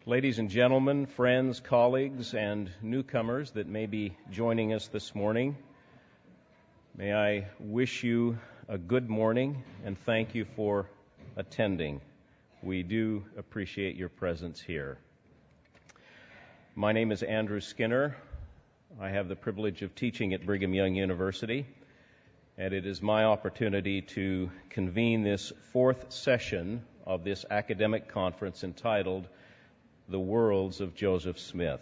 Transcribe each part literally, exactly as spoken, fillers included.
Ladies and gentlemen, friends, colleagues, and newcomers that may be joining us this morning, may I wish you a good morning and thank you for attending. We do appreciate your presence here. My name is Andrew Skinner. I have the privilege of teaching at Brigham Young University, and it is my opportunity to convene this fourth session of this academic conference entitled The Worlds of Joseph Smith.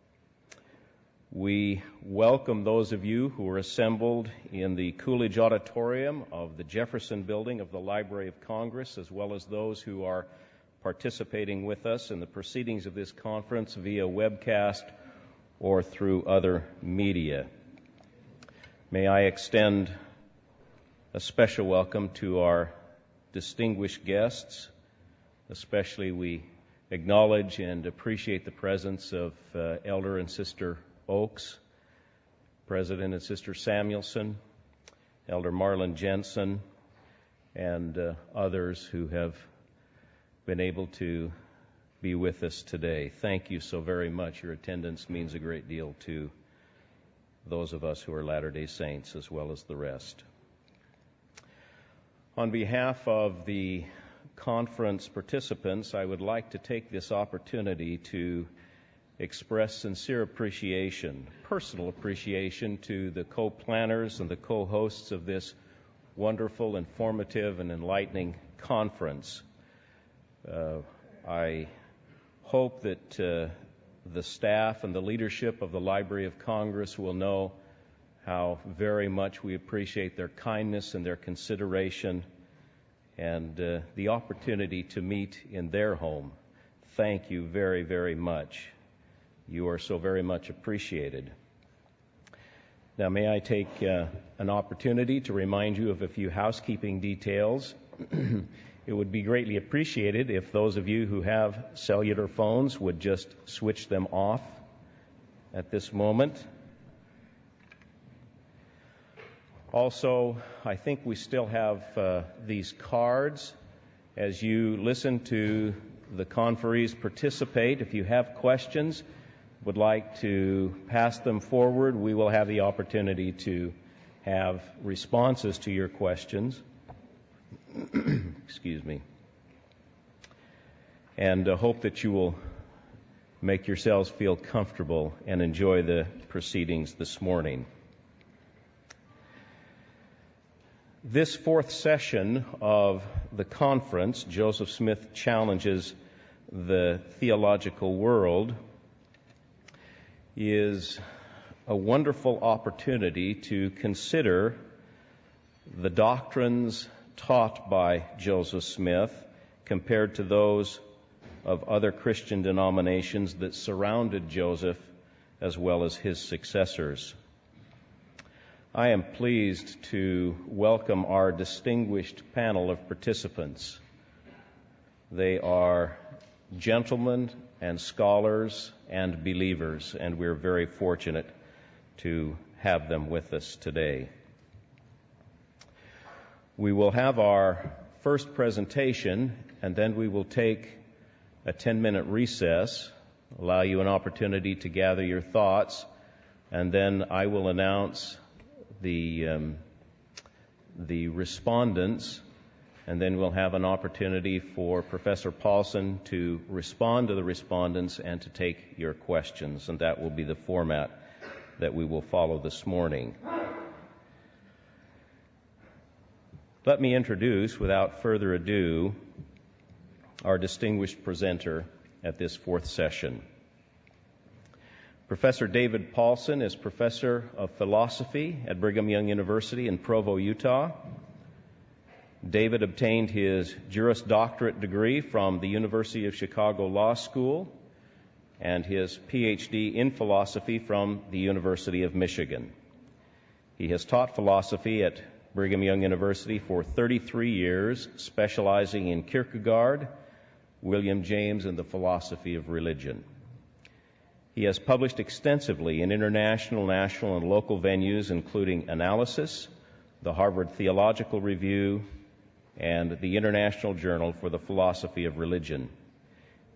We welcome those of you who are assembled in the Coolidge Auditorium of the Jefferson Building of the Library of Congress, as well as those who are participating with us in the proceedings of this conference via webcast or through other media. May I extend a special welcome to our distinguished guests. Especially we acknowledge and appreciate the presence of uh, Elder and Sister Oakes, President and Sister Samuelson, Elder Marlon Jensen, and uh, others who have been able to be with us today. Thank you so very much. Your attendance means a great deal to those of us who are Latter-day Saints as well as the rest. On behalf of the conference participants, I would like to take this opportunity to express sincere appreciation, personal appreciation to the co-planners and the co-hosts of this wonderful, informative, and enlightening conference. Uh, I hope that uh, the staff and the leadership of the Library of Congress will know how very much we appreciate their kindness and their consideration and uh, the opportunity to meet in their home. Thank you very, very much. You are so very much appreciated. Now, may I take uh, an opportunity to remind you of a few housekeeping details. It would be greatly appreciated if those of you who have cellular phones would just switch them off at this moment. Also, I think we still have uh, these cards as you listen to the conferees participate. If you have questions, would like to pass them forward, we will have the opportunity to have responses to your questions. Excuse me. And uh, hope that you will make yourselves feel comfortable and enjoy the proceedings this morning. This fourth session of the conference, Joseph Smith Challenges the Theological World, is a wonderful opportunity to consider the doctrines taught by Joseph Smith compared to those of other Christian denominations that surrounded Joseph as well as his successors. I am pleased to welcome our distinguished panel of participants. They are gentlemen and scholars and believers, and we're very fortunate to have them with us today. We will have our first presentation, and then we will take a ten-minute recess, allow you an opportunity to gather your thoughts, and then I will announce the um, the respondents, and then we'll have an opportunity for Professor Paulson to respond to the respondents and to take your questions, and that will be the format that we will follow this morning. Let me introduce, without further ado, our distinguished presenter at this fourth session. Professor David Paulson is Professor of Philosophy at Brigham Young University in Provo, Utah. David obtained his Juris Doctorate degree from the University of Chicago Law School and his P H D in philosophy from the University of Michigan. He has taught philosophy at Brigham Young University for thirty-three years, specializing in Kierkegaard, William James, and the philosophy of religion. He has published extensively in international, national, and local venues, including Analysis, the Harvard Theological Review, and the International Journal for the Philosophy of Religion.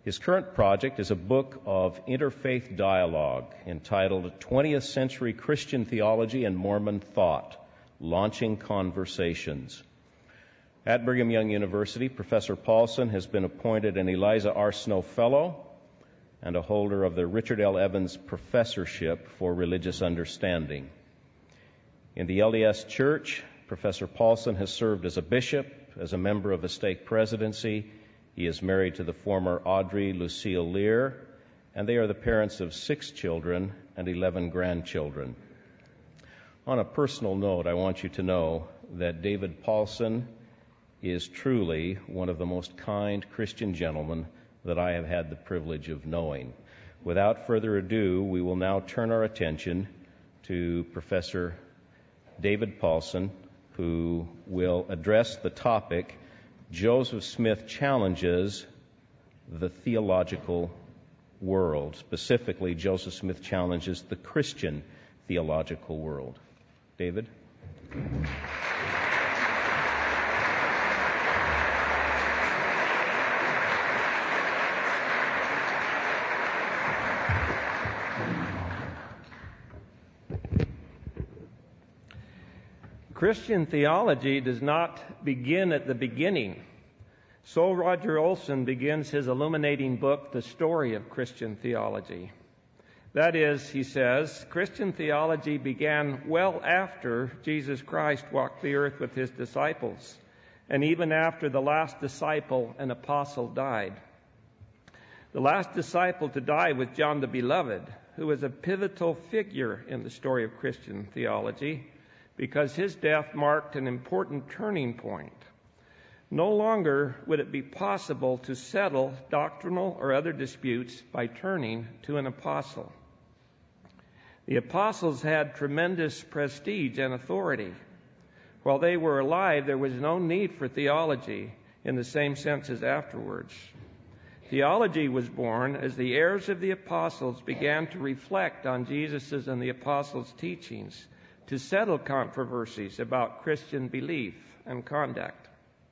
His current project is a book of interfaith dialogue entitled twentieth Century Christian Theology and Mormon Thought, Launching Conversations. At Brigham Young University, Professor Paulson has been appointed an Eliza R. Snow Fellow and a holder of the Richard L. Evans Professorship for Religious Understanding. In the L D S Church, Professor Paulson has served as a bishop, as a member of a stake presidency. He is married to the former Audrey Lucille Lear, and they are the parents of six children and eleven grandchildren. On a personal note, I want you to know that David Paulson is truly one of the most kind Christian gentlemen that I have had the privilege of knowing. Without further ado, we will now turn our attention to Professor David Paulson, who will address the topic, Joseph Smith Challenges the Theological World. Specifically, Joseph Smith challenges the Christian theological world. David? Christian theology does not begin at the beginning. So Roger Olson begins his illuminating book, The Story of Christian Theology. That is, he says, Christian theology began well after Jesus Christ walked the earth with his disciples, and even after the last disciple and apostle died. The last disciple to die was John the Beloved, who was a pivotal figure in the story of Christian theology, because his death marked an important turning point. No longer would it be possible to settle doctrinal or other disputes by turning to an apostle. The apostles had tremendous prestige and authority. While they were alive, there was no need for theology in the same sense as afterwards. Theology was born as the heirs of the apostles began to reflect on Jesus' and the apostles' teachings, to settle controversies about Christian belief and conduct.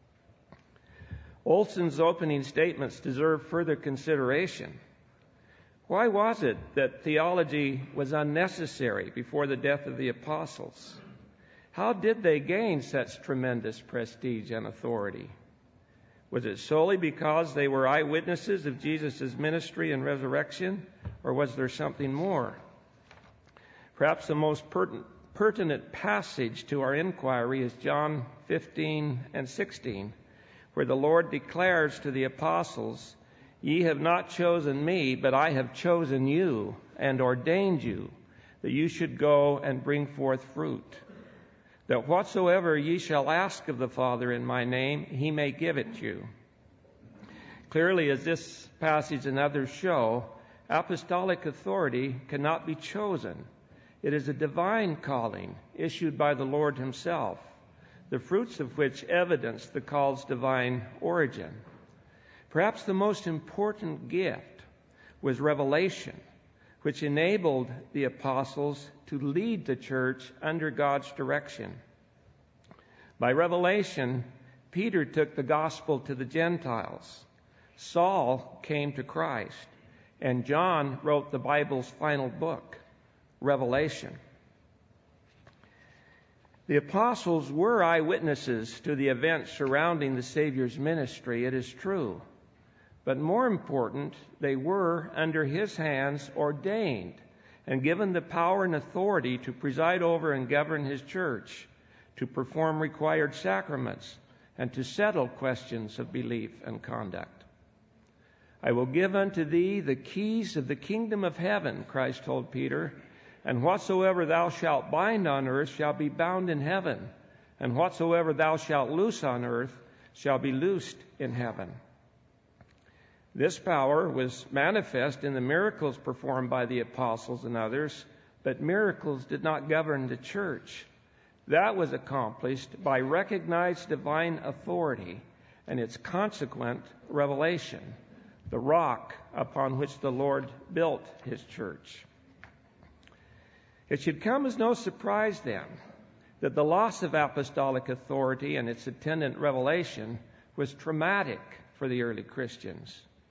Olson's opening statements deserve further consideration. Why was it that theology was unnecessary before the death of the apostles? How did they gain such tremendous prestige and authority? Was it solely because they were eyewitnesses of Jesus' ministry and resurrection, or was there something more? Perhaps the most pertinent pertinent passage to our inquiry is John fifteen and sixteen, where the Lord declares to the apostles, "Ye have not chosen me, but I have chosen you and ordained you, that you should go and bring forth fruit, that whatsoever ye shall ask of the Father in my name, he may give it you." Clearly, as this passage and others show, apostolic authority cannot be chosen. It is a divine calling issued by the Lord himself, the fruits of which evidence the call's divine origin. Perhaps the most important gift was revelation, which enabled the apostles to lead the church under God's direction. By revelation, Peter took the gospel to the Gentiles, Saul came to Christ, and John wrote the Bible's final book, Revelation. The apostles were eyewitnesses to the events surrounding the Savior's ministry, it is true. But more important, they were, under his hands, ordained and given the power and authority to preside over and govern his church, to perform required sacraments, and to settle questions of belief and conduct. "I will give unto thee the keys of the kingdom of heaven," Christ told Peter, "and whatsoever thou shalt bind on earth shall be bound in heaven, and whatsoever thou shalt loose on earth shall be loosed in heaven." This power was manifest in the miracles performed by the apostles and others, but miracles did not govern the church. That was accomplished by recognized divine authority and its consequent revelation, the rock upon which the Lord built his church. It should come as no surprise, then, that the loss of apostolic authority and its attendant revelation was traumatic for the early Christians.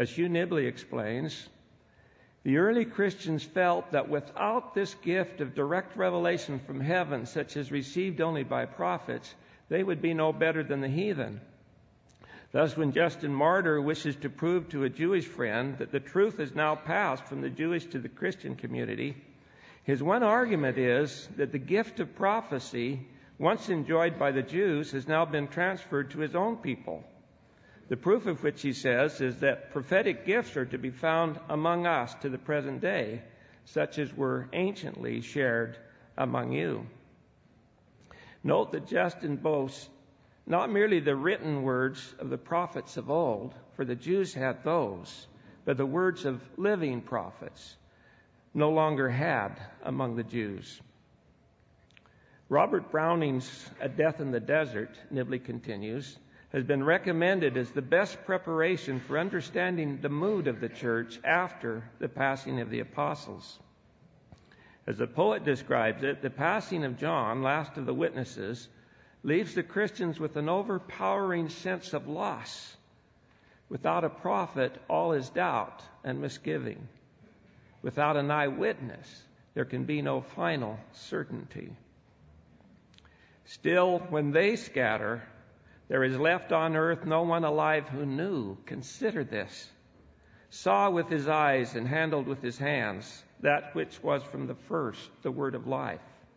As Hugh Nibley explains, the early Christians felt that without this gift of direct revelation from heaven, such as received only by prophets, they would be no better than the heathen. Thus, when Justin Martyr wishes to prove to a Jewish friend that the truth is now passed from the Jewish to the Christian community, his one argument is that the gift of prophecy, once enjoyed by the Jews, has now been transferred to his own people. The proof of which, he says, is that prophetic gifts are to be found among us to the present day, such as were anciently shared among you. Note that Justin boasts not merely the written words of the prophets of old, for the Jews had those, but the words of living prophets, no longer had among the Jews. Robert Browning's A Death in the Desert, Nibley continues, has been recommended as the best preparation for understanding the mood of the church after the passing of the apostles. As the poet describes it, the passing of John, last of the witnesses, leaves the Christians with an overpowering sense of loss. Without a prophet, all is doubt and misgiving. Without an eyewitness, there can be no final certainty. Still, when they scatter, there is left on earth no one alive who knew, consider this, saw with his eyes and handled with his hands that which was from the first the word of life.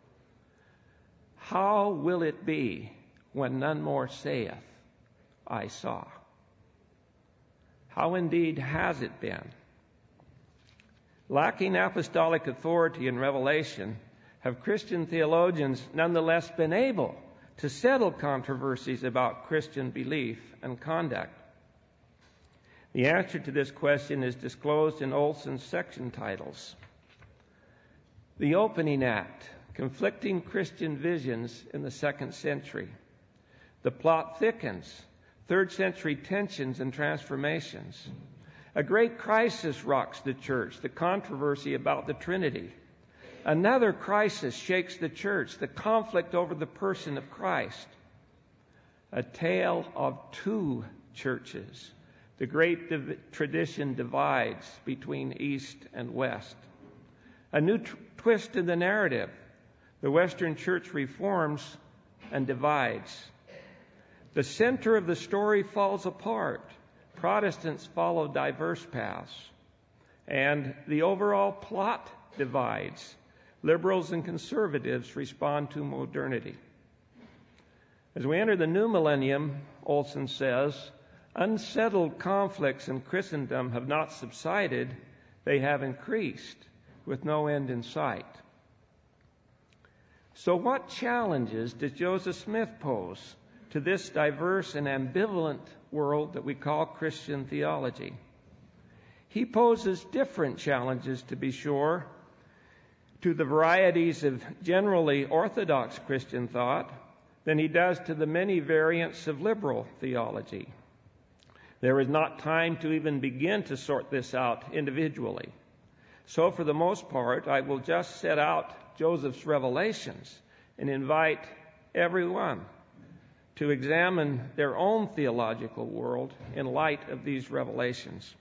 How will it be when none more saith, I saw? How indeed has it been? Lacking apostolic authority and revelation, have Christian theologians nonetheless been able to settle controversies about Christian belief and conduct? The answer to this question is disclosed in Olson's section titles. The Opening Act, Conflicting Christian Visions in the Second Century. The Plot Thickens, Third Century Tensions and Transformations. A Great Crisis Rocks the Church, the controversy about the Trinity. Another crisis shakes the church, the conflict over the person of Christ. A tale of two churches. The great div- tradition divides between East and West. A new t- twist in the narrative. The Western Church reforms and divides. The center of the story falls apart. Protestants follow diverse paths. And the overall plot divides. Liberals and conservatives respond to modernity. As we enter the new millennium, Olson says, unsettled conflicts in Christendom have not subsided, they have increased with no end in sight. So what challenges does Joseph Smith pose to this diverse and ambivalent world that we call Christian theology? He poses different challenges, to be sure, to the varieties of generally orthodox Christian thought than he does to the many variants of liberal theology. There is not time to even begin to sort this out individually. So for the most part, I will just set out Joseph's revelations and invite everyone to examine their own theological world in light of these revelations.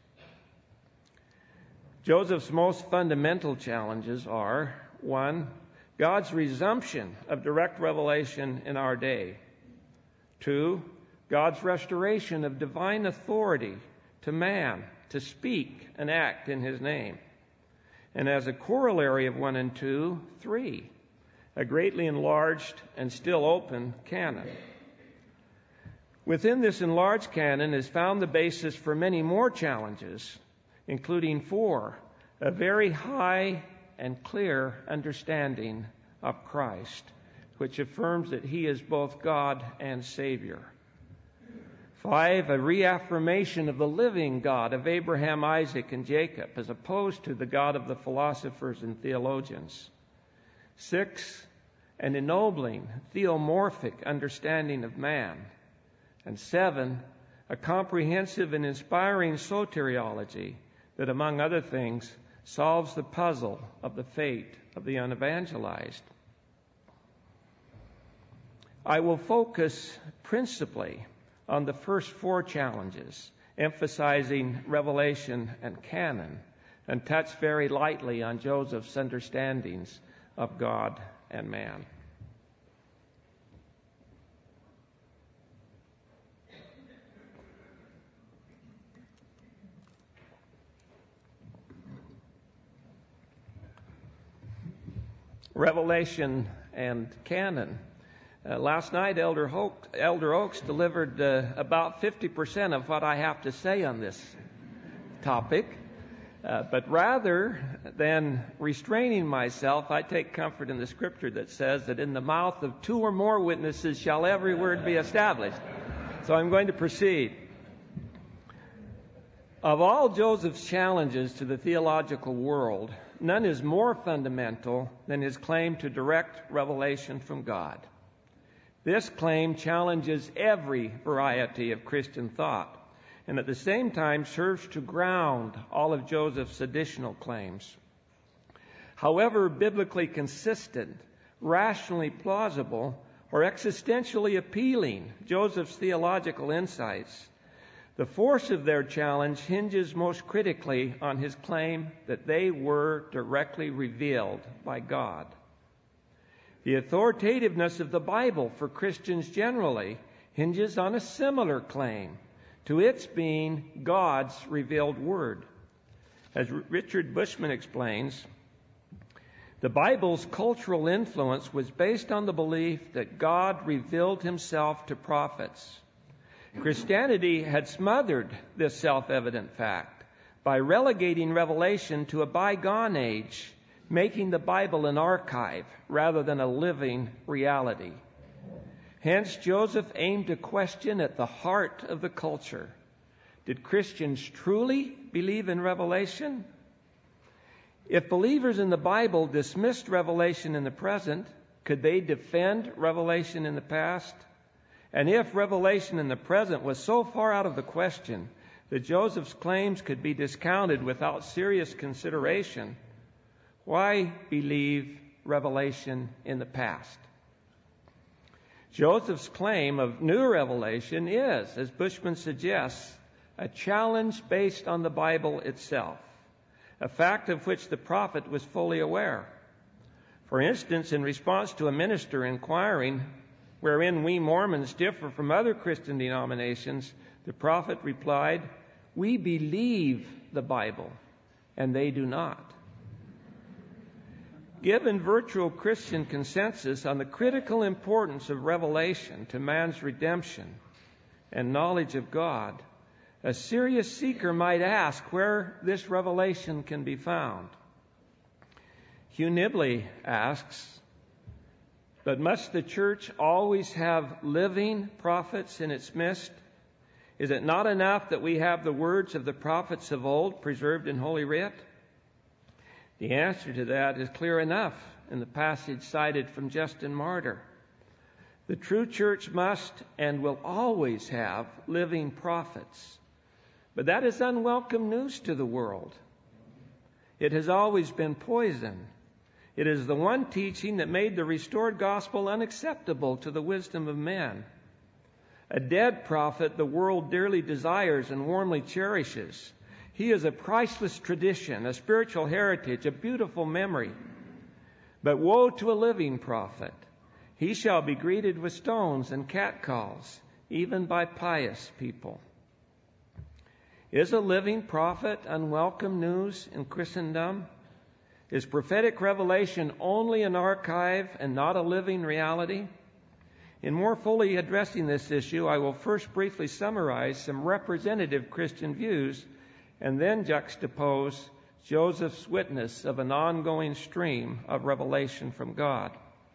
Joseph's most fundamental challenges are, one, God's resumption of direct revelation in our day. Two, God's restoration of divine authority to man to speak and act in His name. And as a corollary of one and two, three, a greatly enlarged and still open canon. Within this enlarged canon is found the basis for many more challenges, including four, a very high and clear understanding of Christ, which affirms that He is both God and Savior. Five, a reaffirmation of the living God of Abraham, Isaac, and Jacob, as opposed to the God of the philosophers and theologians. Six, an ennobling, theomorphic understanding of man. And seven, a comprehensive and inspiring soteriology that, among other things, solves the puzzle of the fate of the unevangelized. I will focus principally on the first four challenges emphasizing revelation and canon, and touch very lightly on Joseph's understandings of God and man. Revelation and canon. Uh, last night, Elder, Hoke, Elder Oaks delivered uh, about fifty percent of what I have to say on this topic. Uh, but rather than restraining myself, I take comfort in the scripture that says that in the mouth of two or more witnesses shall every word be established. So I'm going to proceed. Of all Joseph's challenges to the theological world, none is more fundamental than his claim to direct revelation from God. This claim challenges every variety of Christian thought, and at the same time serves to ground all of Joseph's additional claims. However biblically consistent, rationally plausible, or existentially appealing Joseph's theological insights, the force of their challenge hinges most critically on his claim that they were directly revealed by God. The authoritativeness of the Bible for Christians generally hinges on a similar claim to its being God's revealed word. As Richard Bushman explains, the Bible's cultural influence was based on the belief that God revealed himself to prophets. Christianity had smothered this self-evident fact by relegating revelation to a bygone age, making the Bible an archive rather than a living reality. Hence, Joseph aimed to question at the heart of the culture: did Christians truly believe in revelation? If believers in the Bible dismissed revelation in the present, could they defend revelation in the past? And if revelation in the present was so far out of the question that Joseph's claims could be discounted without serious consideration, why believe revelation in the past? Joseph's claim of new revelation is, as Bushman suggests, a challenge based on the Bible itself, a fact of which the prophet was fully aware. For instance, in response to a minister inquiring wherein we Mormons differ from other Christian denominations, the prophet replied, "We believe the Bible, and they do not." Given virtual Christian consensus on the critical importance of revelation to man's redemption and knowledge of God, a serious seeker might ask where this revelation can be found. Hugh Nibley asks, but must the church always have living prophets in its midst? Is it not enough that we have the words of the prophets of old preserved in Holy Writ? The answer to that is clear enough in the passage cited from Justin Martyr. The true church must and will always have living prophets. But that is unwelcome news to the world. It has always been poison. It is the one teaching that made the restored gospel unacceptable to the wisdom of men. A dead prophet the world dearly desires and warmly cherishes. He is a priceless tradition, a spiritual heritage, a beautiful memory. But woe to a living prophet. He shall be greeted with stones and catcalls, even by pious people. Is a living prophet unwelcome news in Christendom? Is prophetic revelation only an archive and not a living reality? In more fully addressing this issue, I will first briefly summarize some representative Christian views and then juxtapose Joseph's witness of an ongoing stream of revelation from God.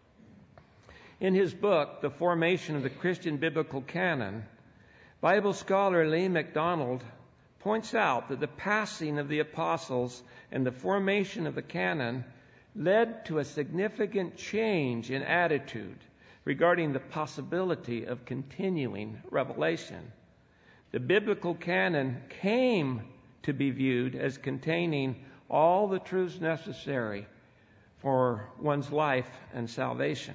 In his book, The Formation of the Christian Biblical Canon, Bible scholar Lee MacDonald points out that the passing of the apostles and the formation of the canon led to a significant change in attitude regarding the possibility of continuing revelation. The biblical canon came to be viewed as containing all the truths necessary for one's life and salvation.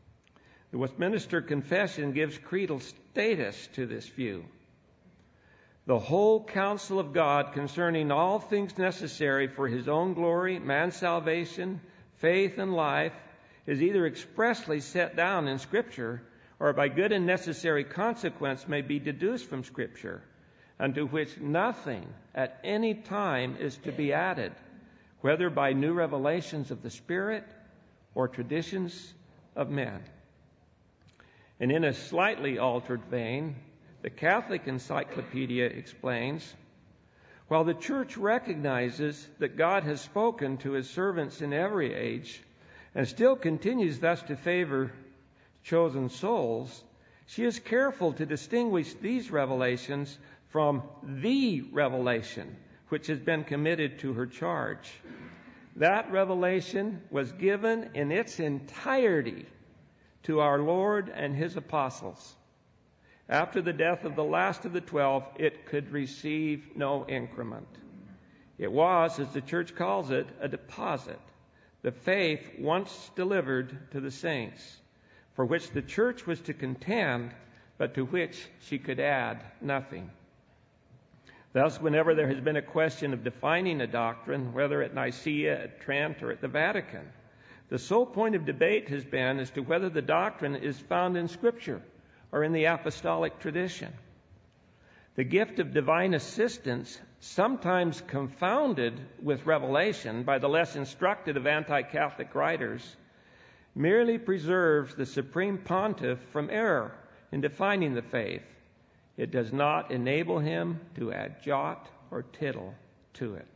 The Westminster Confession gives creedal status to this view. The whole counsel of God concerning all things necessary for his own glory, man's salvation, faith, and life is either expressly set down in Scripture or by good and necessary consequence may be deduced from Scripture, unto which nothing at any time is to be added, whether by new revelations of the Spirit or traditions of men. And in a slightly altered vein, the Catholic Encyclopedia explains, while the Church recognizes that God has spoken to his servants in every age and still continues thus to favor chosen souls, she is careful to distinguish these revelations from the revelation which has been committed to her charge. That revelation was given in its entirety to our Lord and his apostles. After the death of the last of the twelve, it could receive no increment. It was, as the Church calls it, a deposit, the faith once delivered to the saints, for which the Church was to contend, but to which she could add nothing. Thus, whenever there has been a question of defining a doctrine, whether at Nicaea, at Trent, or at the Vatican, the sole point of debate has been as to whether the doctrine is found in Scripture or in the apostolic tradition. The gift of divine assistance, sometimes confounded with revelation by the less instructed of anti-Catholic writers, merely preserves the supreme pontiff from error in defining the faith. It does not enable him to add jot or tittle to it.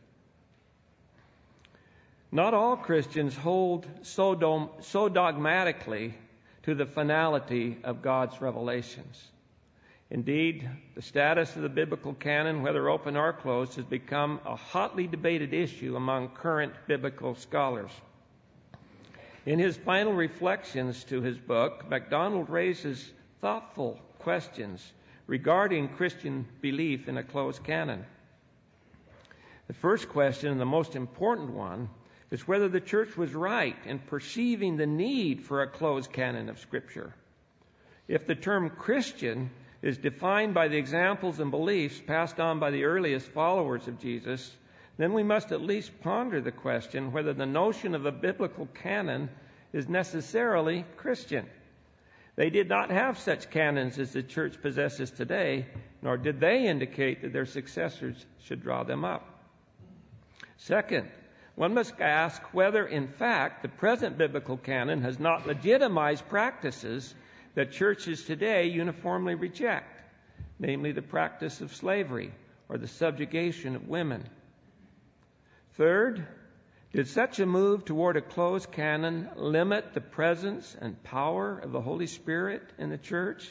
Not all Christians hold so, dom- so dogmatically to the finality of God's revelations. Indeed, the status of the biblical canon, whether open or closed, has become a hotly debated issue among current biblical scholars. In his final reflections to his book, MacDonald raises thoughtful questions regarding Christian belief in a closed canon. The first question, and the most important one, is whether the Church was right in perceiving the need for a closed canon of Scripture. If the term Christian is defined by the examples and beliefs passed on by the earliest followers of Jesus, then we must at least ponder the question whether the notion of a biblical canon is necessarily Christian. They did not have such canons as the Church possesses today, nor did they indicate that their successors should draw them up. Second, one must ask whether, in fact, the present biblical canon has not legitimized practices that churches today uniformly reject, namely the practice of slavery or the subjugation of women. Third, did such a move toward a closed canon limit the presence and power of the Holy Spirit in the church?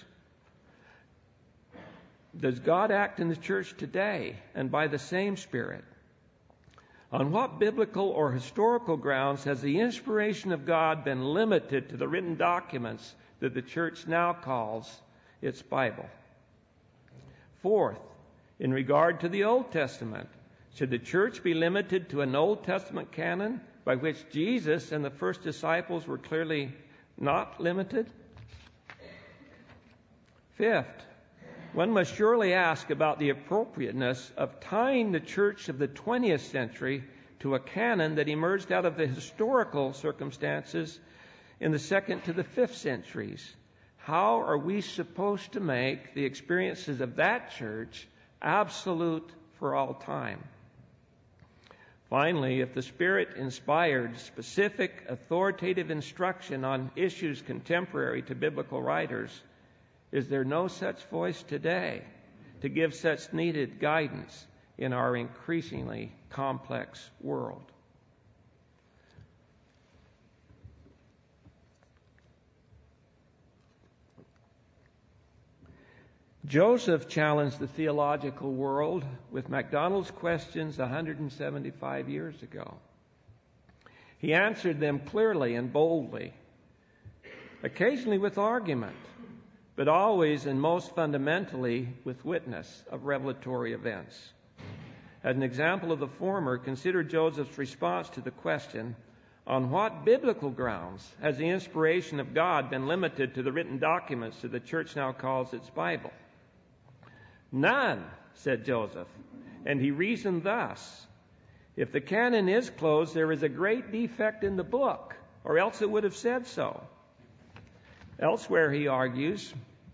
Does God act in the church today and by the same Spirit? On what biblical or historical grounds has the inspiration of God been limited to the written documents that the church now calls its Bible? Fourth, in regard to the Old Testament, should the church be limited to an Old Testament canon by which Jesus and the first disciples were clearly not limited? Fifth, one must surely ask about the appropriateness of tying the church of the twentieth century to a canon that emerged out of the historical circumstances in the second to the fifth centuries. How are we supposed to make the experiences of that church absolute for all time? Finally, if the Spirit inspired specific authoritative instruction on issues contemporary to biblical writers, is there no such voice today to give such needed guidance in our increasingly complex world? Joseph challenged the theological world with MacDonald's questions one hundred seventy-five years ago. He answered them clearly and boldly, occasionally with argument, but always and most fundamentally with witness of revelatory events. As an example of the former, consider Joseph's response to the question, on what biblical grounds has the inspiration of God been limited to the written documents that the church now calls its Bible? None, said Joseph. And he reasoned thus: if the canon is closed, there is a great defect in the book, or else it would have said so. Elsewhere he argues,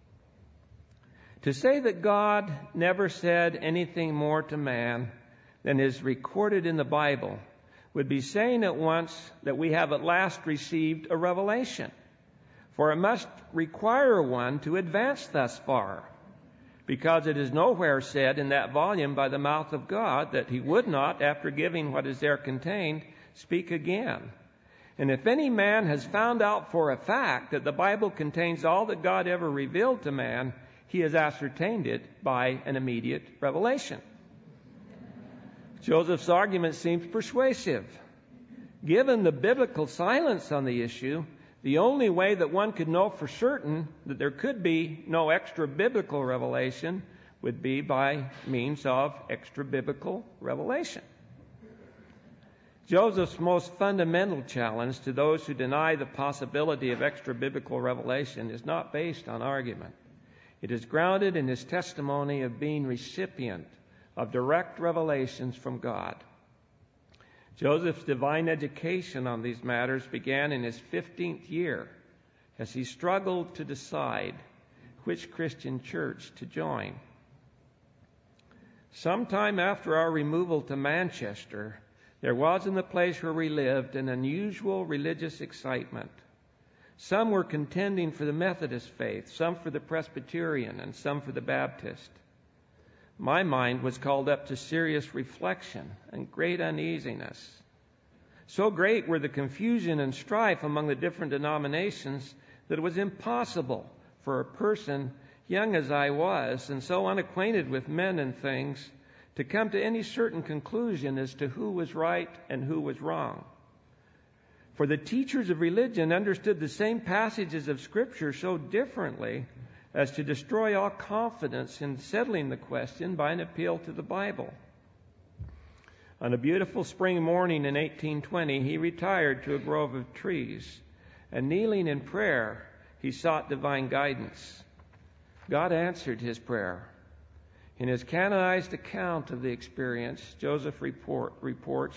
to say that God never said anything more to man than is recorded in the Bible would be saying at once that we have at last received a revelation, for it must require one to advance thus far, because it is nowhere said in that volume by the mouth of God that he would not, after giving what is there contained, speak again. And if any man has found out for a fact that the Bible contains all that God ever revealed to man, he has ascertained it by an immediate revelation. Joseph's argument seems persuasive. Given the biblical silence on the issue, the only way that one could know for certain that there could be no extra-biblical revelation would be by means of extra-biblical revelation. Joseph's most fundamental challenge to those who deny the possibility of extra-biblical revelation is not based on argument. It is grounded in his testimony of being recipient of direct revelations from God. Joseph's divine education on these matters began in his fifteenth year as he struggled to decide which Christian church to join. Sometime after our removal to Manchester, there was in the place where we lived an unusual religious excitement. Some were contending for the Methodist faith, some for the Presbyterian, and some for the Baptist. My mind was called up to serious reflection and great uneasiness. So great were the confusion and strife among the different denominations that it was impossible for a person, young as I was, and so unacquainted with men and things, to come to any certain conclusion as to who was right and who was wrong. For the teachers of religion understood the same passages of Scripture so differently as to destroy all confidence in settling the question by an appeal to the Bible. On a beautiful spring morning in eighteen twenty, he retired to a grove of trees, and kneeling in prayer, he sought divine guidance. God answered his prayer. In his canonized account of the experience, Joseph report, reports,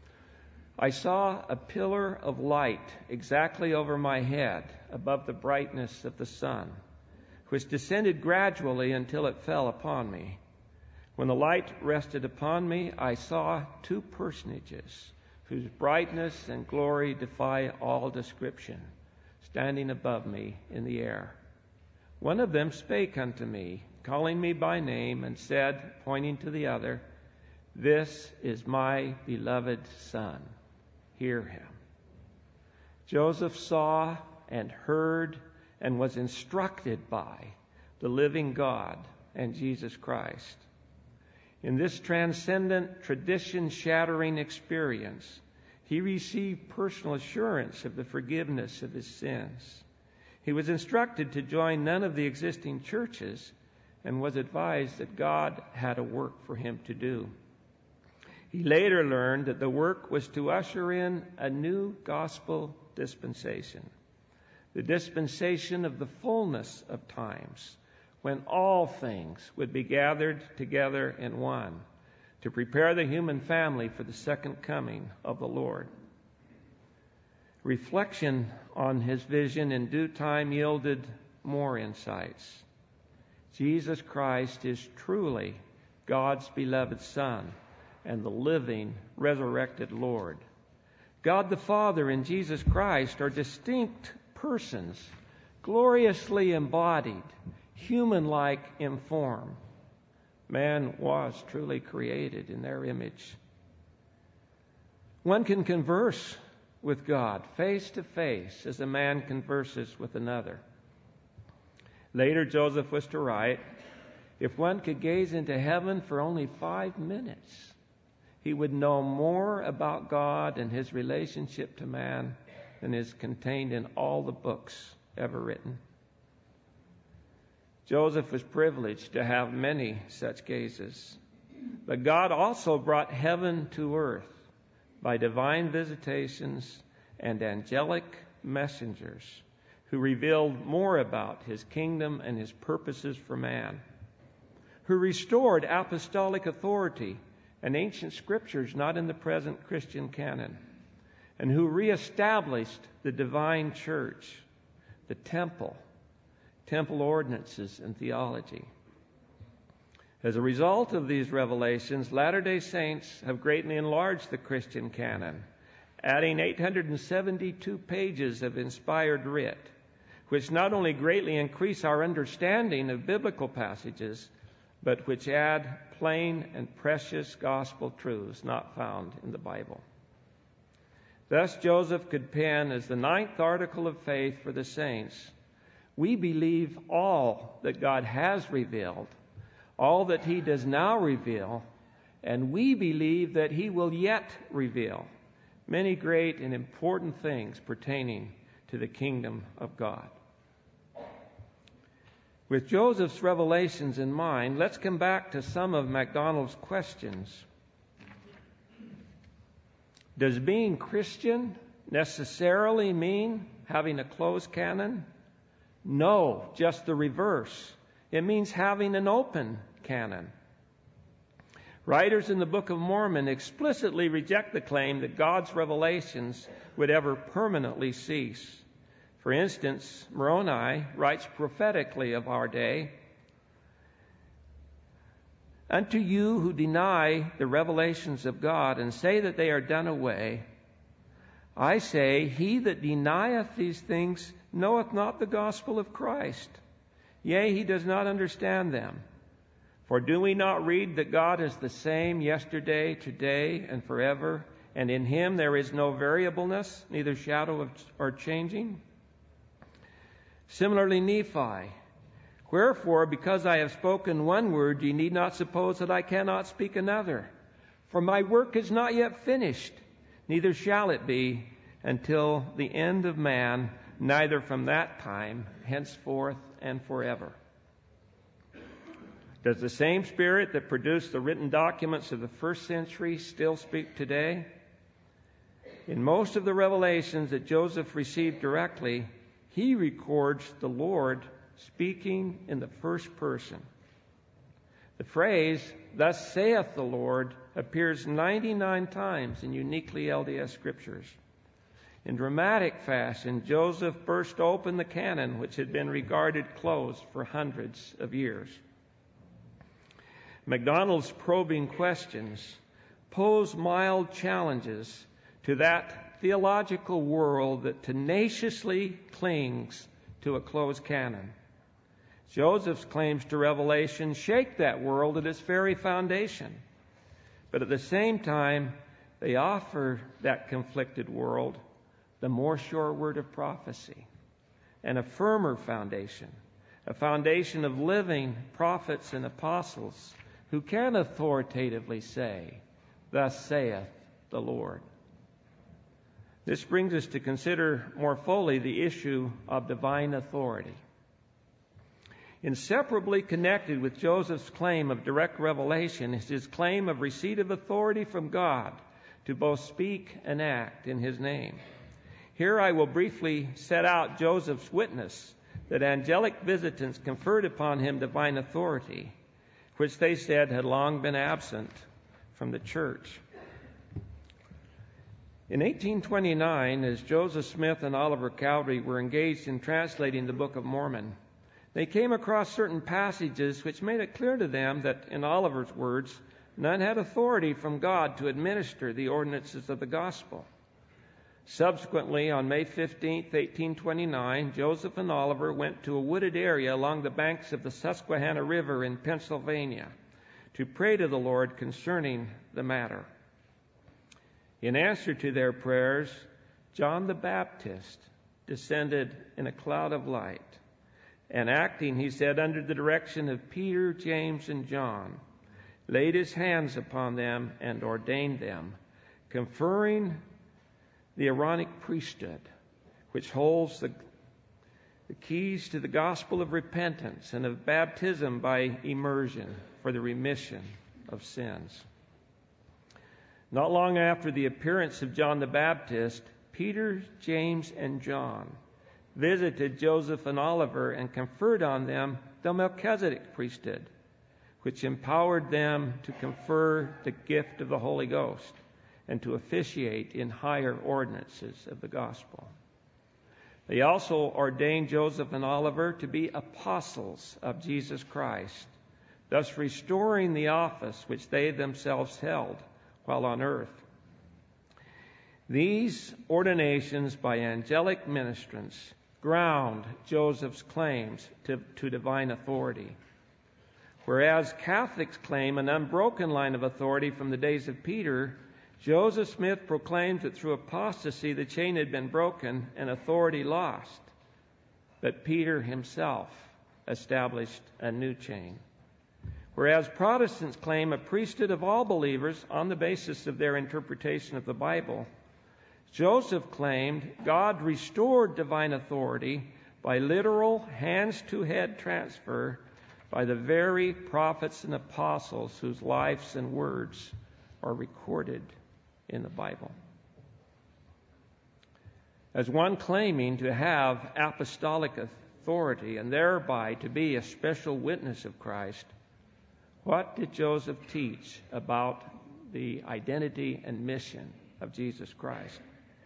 I saw a pillar of light exactly over my head, above the brightness of the sun, which descended gradually until it fell upon me. When the light rested upon me, I saw two personages whose brightness and glory defy all description, standing above me in the air. One of them spake unto me, calling me by name, and said, pointing to the other, This is my beloved Son. Hear him. Joseph saw and heard and was instructed by the living God and Jesus Christ. In this transcendent, tradition-shattering experience, he received personal assurance of the forgiveness of his sins. He was instructed to join none of the existing churches and was advised that God had a work for him to do. He later learned that the work was to usher in a new gospel dispensation, the dispensation of the fullness of times, when all things would be gathered together in one, to prepare the human family for the second coming of the Lord. Reflection on his vision in due time yielded more insights. Jesus Christ is truly God's beloved Son and the living, resurrected Lord. God the Father and Jesus Christ are distinct persons, gloriously embodied, human-like in form. Man was truly created in their image. One can converse with God face to face as a man converses with another. Later, Joseph was to write, if one could gaze into heaven for only five minutes, he would know more about God and his relationship to man than is contained in all the books ever written. Joseph was privileged to have many such gazes, but God also brought heaven to earth by divine visitations and angelic messengers who revealed more about his kingdom and his purposes for man. who restored apostolic authority and ancient scriptures not in the present Christian canon, and who reestablished the divine church, the temple, temple ordinances, and theology. As a result of these revelations, Latter-day Saints have greatly enlarged the Christian canon, adding eight hundred seventy-two pages of inspired writ, which not only greatly increase our understanding of biblical passages, but which add plain and precious gospel truths not found in the Bible. Thus Joseph could pen as the ninth article of faith for the saints, "We believe all that God has revealed, all that he does now reveal, and we believe that he will yet reveal many great and important things pertaining to the kingdom of God." With Joseph's revelations in mind, let's come back to some of MacDonald's questions. Does being Christian necessarily mean having a closed canon? No, just the reverse. It means having an open canon. Writers in the Book of Mormon explicitly reject the claim that God's revelations would ever permanently cease. For instance, Moroni writes prophetically of our day, "Unto you who deny the revelations of God and say that they are done away, I say, he that denieth these things knoweth not the gospel of Christ. Yea, he does not understand them. For do we not read that God is the same yesterday, today, and forever, and in him there is no variableness, neither shadow of or changing?" Similarly, Nephi, "Wherefore, because I have spoken one word, ye need not suppose that I cannot speak another. For my work is not yet finished, neither shall it be until the end of man, neither from that time, henceforth and forever." Does the same Spirit that produced the written documents of the first century still speak today? In most of the revelations that Joseph received directly, he records the Lord speaking in the first person. The phrase, "Thus saith the Lord," appears ninety-nine times in uniquely L D S scriptures. In dramatic fashion, Joseph burst open the canon, which had been regarded closed for hundreds of years. MacDonald's probing questions pose mild challenges to that theological world that tenaciously clings to a closed canon. Joseph's claims to revelation shake that world at its very foundation. But at the same time, they offer that conflicted world the more sure word of prophecy and a firmer foundation, a foundation of living prophets and apostles who can authoritatively say, "Thus saith the Lord." This brings us to consider more fully the issue of divine authority. Inseparably connected with Joseph's claim of direct revelation is his claim of receipt of authority from God to both speak and act in his name. Here I will briefly set out Joseph's witness that angelic visitants conferred upon him divine authority, which they said had long been absent from the church. In eighteen twenty-nine, as Joseph Smith and Oliver Cowdery were engaged in translating the Book of Mormon, they came across certain passages which made it clear to them that, in Oliver's words, none had authority from God to administer the ordinances of the gospel. Subsequently, on May fifteenth, eighteen twenty-nine, Joseph and Oliver went to a wooded area along the banks of the Susquehanna River in Pennsylvania to pray to the Lord concerning the matter. In answer to their prayers, John the Baptist descended in a cloud of light, and acting, he said, under the direction of Peter, James, and John, laid his hands upon them and ordained them, conferring the Aaronic priesthood, which holds the, the keys to the gospel of repentance and of baptism by immersion for the remission of sins. Not long after the appearance of John the Baptist, Peter, James, and John visited Joseph and Oliver and conferred on them the Melchizedek priesthood, which empowered them to confer the gift of the Holy Ghost and to officiate in higher ordinances of the gospel. They also ordained Joseph and Oliver to be apostles of Jesus Christ, thus restoring the office which they themselves held while on earth. These ordinations by angelic ministrants ground Joseph's claims to, to divine authority. Whereas Catholics claim an unbroken line of authority from the days of Peter, Joseph Smith proclaims that through apostasy the chain had been broken and authority lost. But Peter himself established a new chain. Whereas Protestants claim a priesthood of all believers on the basis of their interpretation of the Bible, Joseph claimed God restored divine authority by literal hands-to-head transfer by the very prophets and apostles whose lives and words are recorded in the Bible. As one claiming to have apostolic authority and thereby to be a special witness of Christ, what did Joseph teach about the identity and mission of Jesus Christ?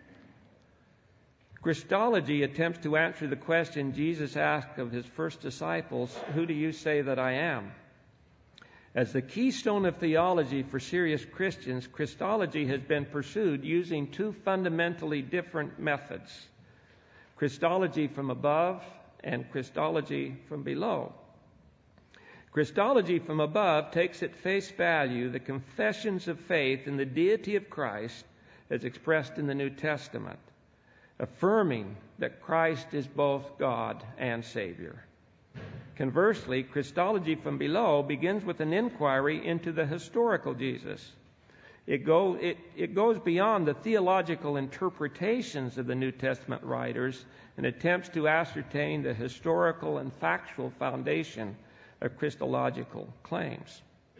Christology attempts to answer the question Jesus asked of his first disciples, "Who do you say that I am?" As the keystone of theology for serious Christians, Christology has been pursued using two fundamentally different methods: Christology from above and Christology from below. Christology from above takes at face value the confessions of faith in the deity of Christ as expressed in the New Testament, affirming that Christ is both God and Savior. Conversely, Christology from below begins with an inquiry into the historical Jesus. It, go, it, it goes beyond the theological interpretations of the New Testament writers and attempts to ascertain the historical and factual foundation of Christological claims.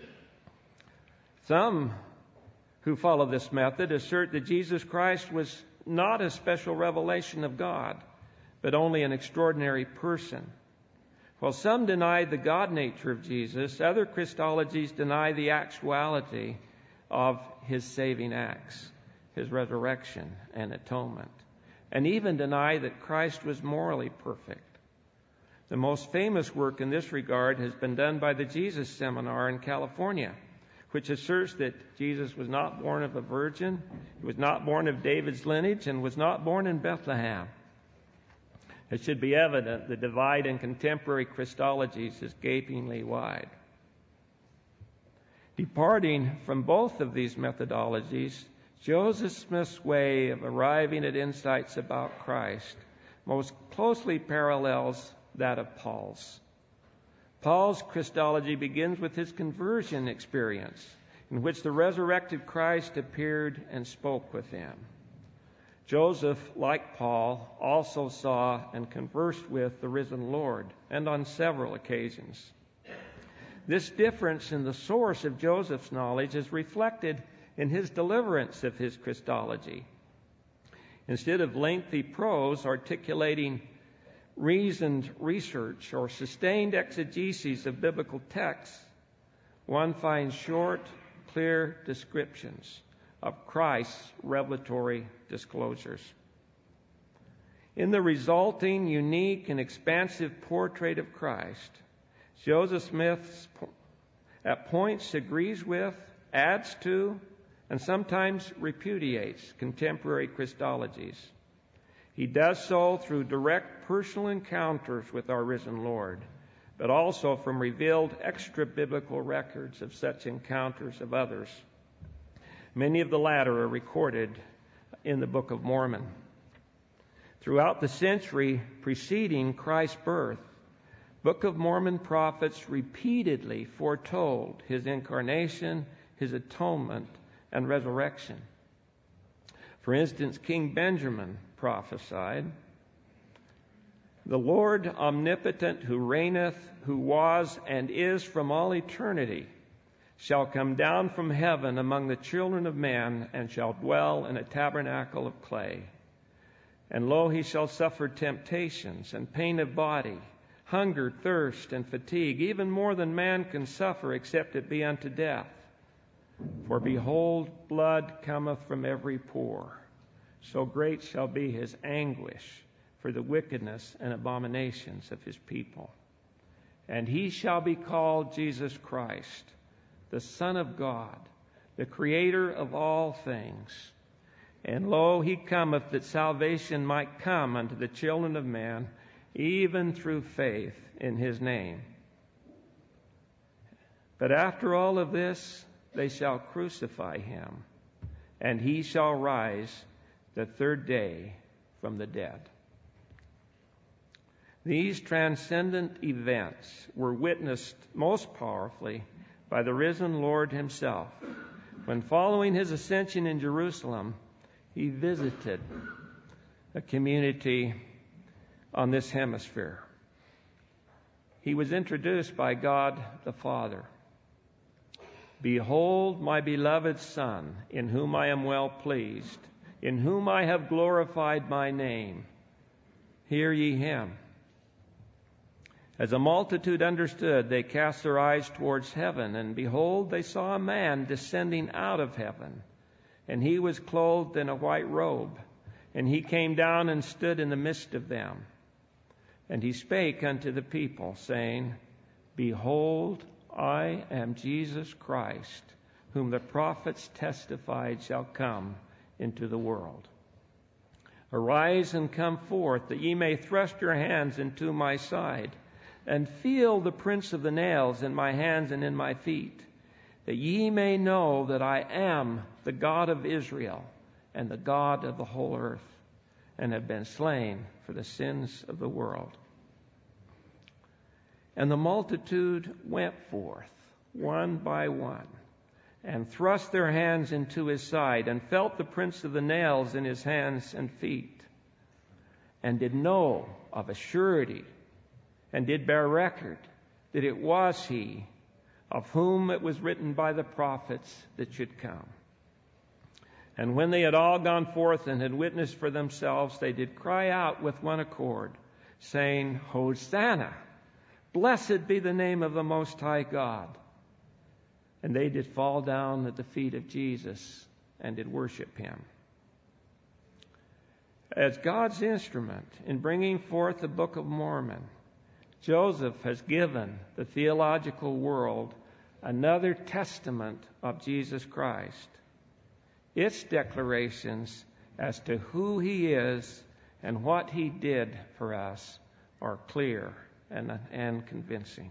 Some who follow this method assert that Jesus Christ was not a special revelation of God, but only an extraordinary person. While some deny the God nature of Jesus, other Christologies deny the actuality of his saving acts, his resurrection and atonement, and even deny that Christ was morally perfect. The most famous work in this regard has been done by the Jesus Seminar in California, which asserts that Jesus was not born of a virgin, he was not born of David's lineage, and was not born in Bethlehem. It should be evident the divide in contemporary Christologies is gapingly wide. Departing from both of these methodologies, Joseph Smith's way of arriving at insights about Christ most closely parallels that of Paul's. Paul's Christology begins with his conversion experience, in which the resurrected Christ appeared and spoke with him. Joseph, like Paul, also saw and conversed with the risen Lord, and on several occasions. This difference in the source of Joseph's knowledge is reflected in his deliverance of his Christology. Instead of lengthy prose articulating reasoned research or sustained exegeses of biblical texts, one finds short, clear descriptions of Christ's revelatory disclosures. In the resulting unique and expansive portrait of Christ, Joseph Smith at points agrees with, adds to, and sometimes repudiates contemporary Christologies. He does so through direct personal encounters with our risen Lord, but also from revealed extra-biblical records of such encounters of others. Many of the latter are recorded in the Book of Mormon. Throughout the century preceding Christ's birth, Book of Mormon prophets repeatedly foretold his incarnation, his atonement, and resurrection. For instance, King Benjamin prophesied, "The Lord omnipotent, who reigneth, who was and is from all eternity, shall come down from heaven among the children of men, and shall dwell in a tabernacle of clay. And lo, he shall suffer temptations and pain of body, hunger, thirst, and fatigue, even more than man can suffer, except it be unto death. For behold, blood cometh from every pore. So great shall be his anguish for the wickedness and abominations of his people. And he shall be called Jesus Christ, the Son of God, the Creator of all things. And lo, he cometh that salvation might come unto the children of men, even through faith in his name. But after all of this, they shall crucify him, and he shall rise the third day from the dead. These transcendent events were witnessed most powerfully by the risen Lord himself, when following his ascension in Jerusalem, he visited a community on this hemisphere. He was introduced by God the Father. Behold my beloved Son, in whom I am well pleased, in whom I have glorified my name. Hear ye him. As a multitude understood, they cast their eyes towards heaven, and behold, they saw a man descending out of heaven. And he was clothed in a white robe, and he came down and stood in the midst of them. And he spake unto the people, saying, Behold, I am Jesus Christ, whom the prophets testified shall come into the world. Arise and come forth, that ye may thrust your hands into my side, and feel the prints of the nails in my hands and in my feet, that ye may know that I am the God of Israel, and the God of the whole earth, and have been slain for the sins of the world. And the multitude went forth, one by one, and thrust their hands into his side, and felt the prints of the nails in his hands and feet, and did know of a surety, and did bear record that it was he, of whom it was written by the prophets that should come. And when they had all gone forth and had witnessed for themselves, they did cry out with one accord, saying, Hosanna! Blessed be the name of the Most High God. And they did fall down at the feet of Jesus and did worship him. As God's instrument in bringing forth the Book of Mormon, Joseph has given the theological world another testament of Jesus Christ. Its declarations as to who he is and what he did for us are clear and, and convincing.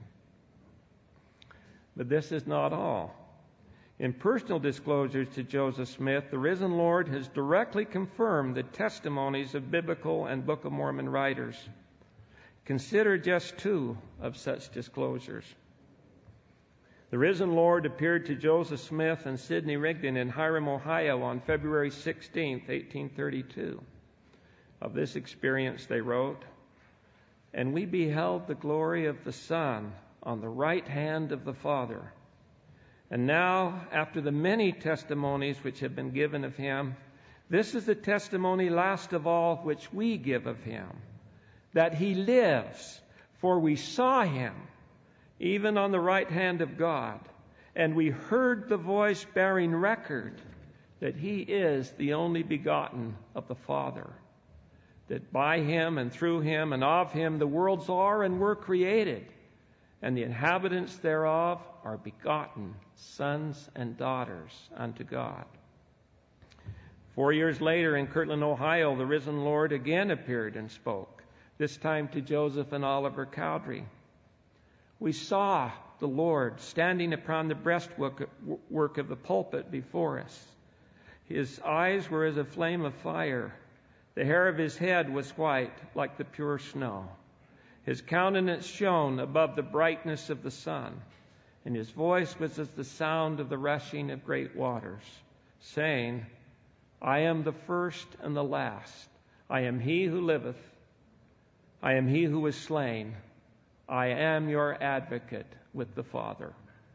But this is not all. In personal disclosures to Joseph Smith, the risen Lord has directly confirmed the testimonies of biblical and Book of Mormon writers. Consider just two of such disclosures. The risen Lord appeared to Joseph Smith and Sidney Rigdon in Hiram, Ohio on February sixteenth, eighteen thirty-two. Of this experience they wrote, And we beheld the glory of the Son on the right hand of the Father. And now, after the many testimonies which have been given of him, this is the testimony last of all which we give of him, that he lives, for we saw him, even on the right hand of God, and we heard the voice bearing record that he is the only begotten of the Father, that by him and through him and of him the worlds are and were created, and the inhabitants thereof are begotten sons and daughters unto God. Four years later in Kirtland, Ohio, the risen Lord again appeared and spoke, this time to Joseph and Oliver Cowdery. We saw the Lord standing upon the breastwork of the pulpit before us. His eyes were as a flame of fire. The hair of his head was white like the pure snow. His countenance shone above the brightness of the sun, and his voice was as the sound of the rushing of great waters, saying, I am the first and the last. I am he who liveth. I am he who was slain. I am your advocate with the Father.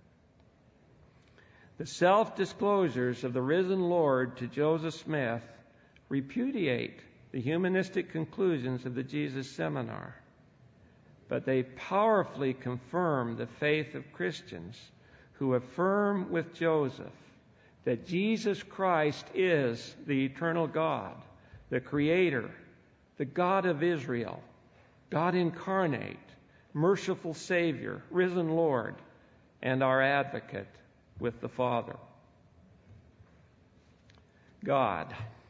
The self-disclosures of the risen Lord to Joseph Smith repudiate the humanistic conclusions of the Jesus Seminar. but they powerfully confirm the faith of Christians who affirm with Joseph that Jesus Christ is the eternal God, the Creator, the God of Israel, God incarnate, merciful Savior, risen Lord, and our advocate with the Father. God.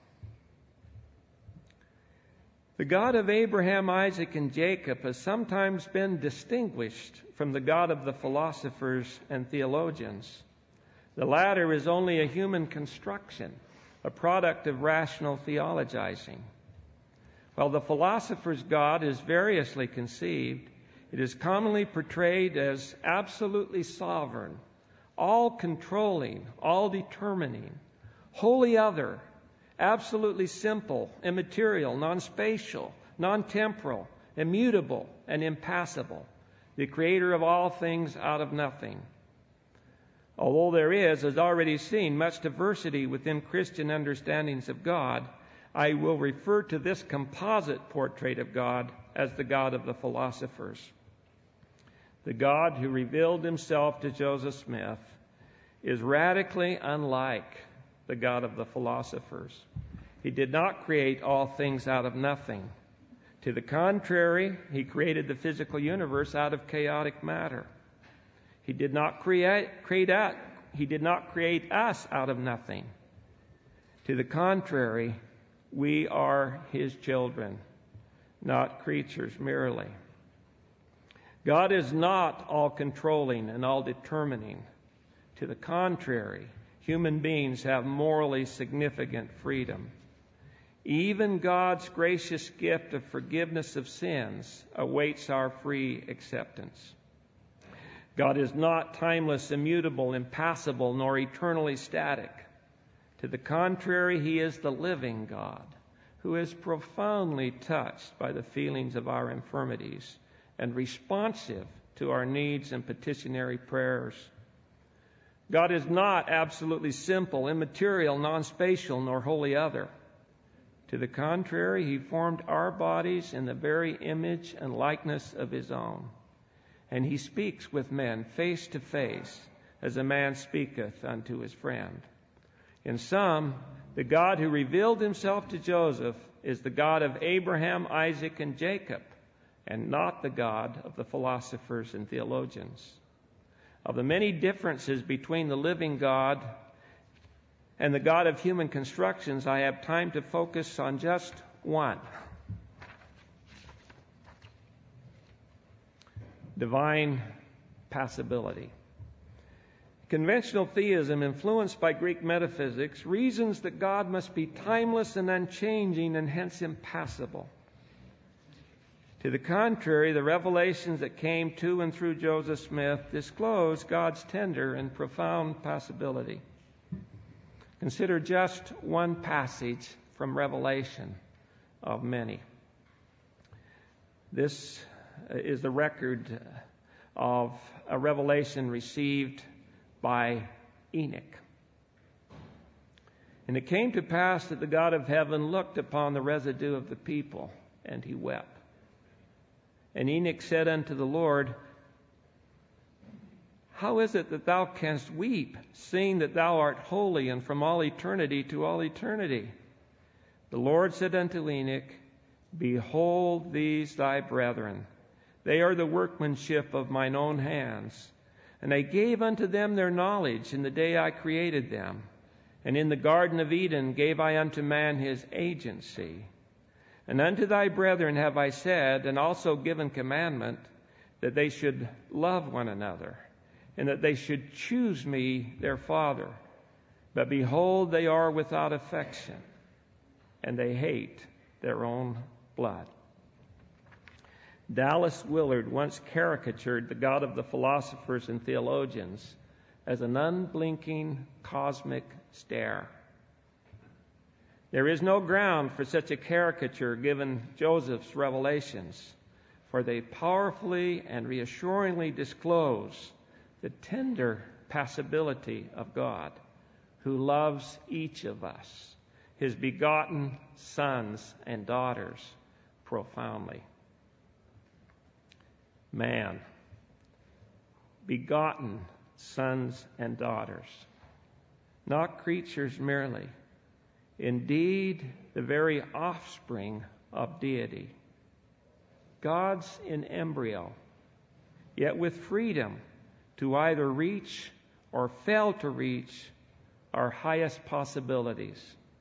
The God of Abraham, Isaac, and Jacob has sometimes been distinguished from the God of the philosophers and theologians. The latter is only a human construction, a product of rational theologizing. While the philosopher's God is variously conceived, it is commonly portrayed as absolutely sovereign, all-controlling, all-determining, wholly other, absolutely simple, immaterial, non-spatial, non-temporal, immutable, and impassible, the creator of all things out of nothing. Although there is, as already seen, much diversity within Christian understandings of God, I will refer to this composite portrait of God as the God of the philosophers. The God who revealed himself to Joseph Smith is radically unlike the God of the philosophers. He did not create all things out of nothing. To the contrary, he created the physical universe out of chaotic matter. He did not create, create out, he did not create us out of nothing. To the contrary, we are his children, not creatures merely. God is not all-controlling and all-determining. To the contrary, human beings have morally significant freedom. Even God's gracious gift of forgiveness of sins awaits our free acceptance. God is not timeless, immutable, impassible, nor eternally static. To the contrary, he is the living God, who is profoundly touched by the feelings of our infirmities and responsive to our needs and petitionary prayers. God is not absolutely simple, immaterial, non-spatial, nor wholly other. To the contrary, he formed our bodies in the very image and likeness of his own. And he speaks with men face to face, as a man speaketh unto his friend. In sum, the God who revealed himself to Joseph is the God of Abraham, Isaac, and Jacob, and not the God of the philosophers and theologians. Of the many differences between the living God and the God of human constructions, I have time to focus on just one. Divine passibility. Conventional theism, influenced by Greek metaphysics, reasons that God must be timeless and unchanging and hence impassible. To the contrary, the revelations that came to and through Joseph Smith disclose God's tender and profound passibility. Consider just one passage from Revelation of many. This is the record of a revelation received by Enoch. And it came to pass that the God of heaven looked upon the residue of the people, and he wept. And Enoch said unto the Lord, How is it that thou canst weep, seeing that thou art holy, and from all eternity to all eternity? The Lord said unto Enoch, Behold these thy brethren. They are the workmanship of mine own hands. And I gave unto them their knowledge in the day I created them. And in the Garden of Eden gave I unto man his agency. And unto thy brethren have I said, and also given commandment, that they should love one another, and that they should choose me their father. But behold, they are without affection, and they hate their own blood. Dallas Willard once caricatured the God of the philosophers and theologians as an unblinking cosmic stare. There is no ground for such a caricature given Joseph's revelations, for they powerfully and reassuringly disclose the tender passibility of God, who loves each of us, his begotten sons and daughters, profoundly. man, begotten sons and daughters, not creatures merely, indeed the very offspring of deity, gods in embryo, yet with freedom to either reach or fail to reach our highest possibilities.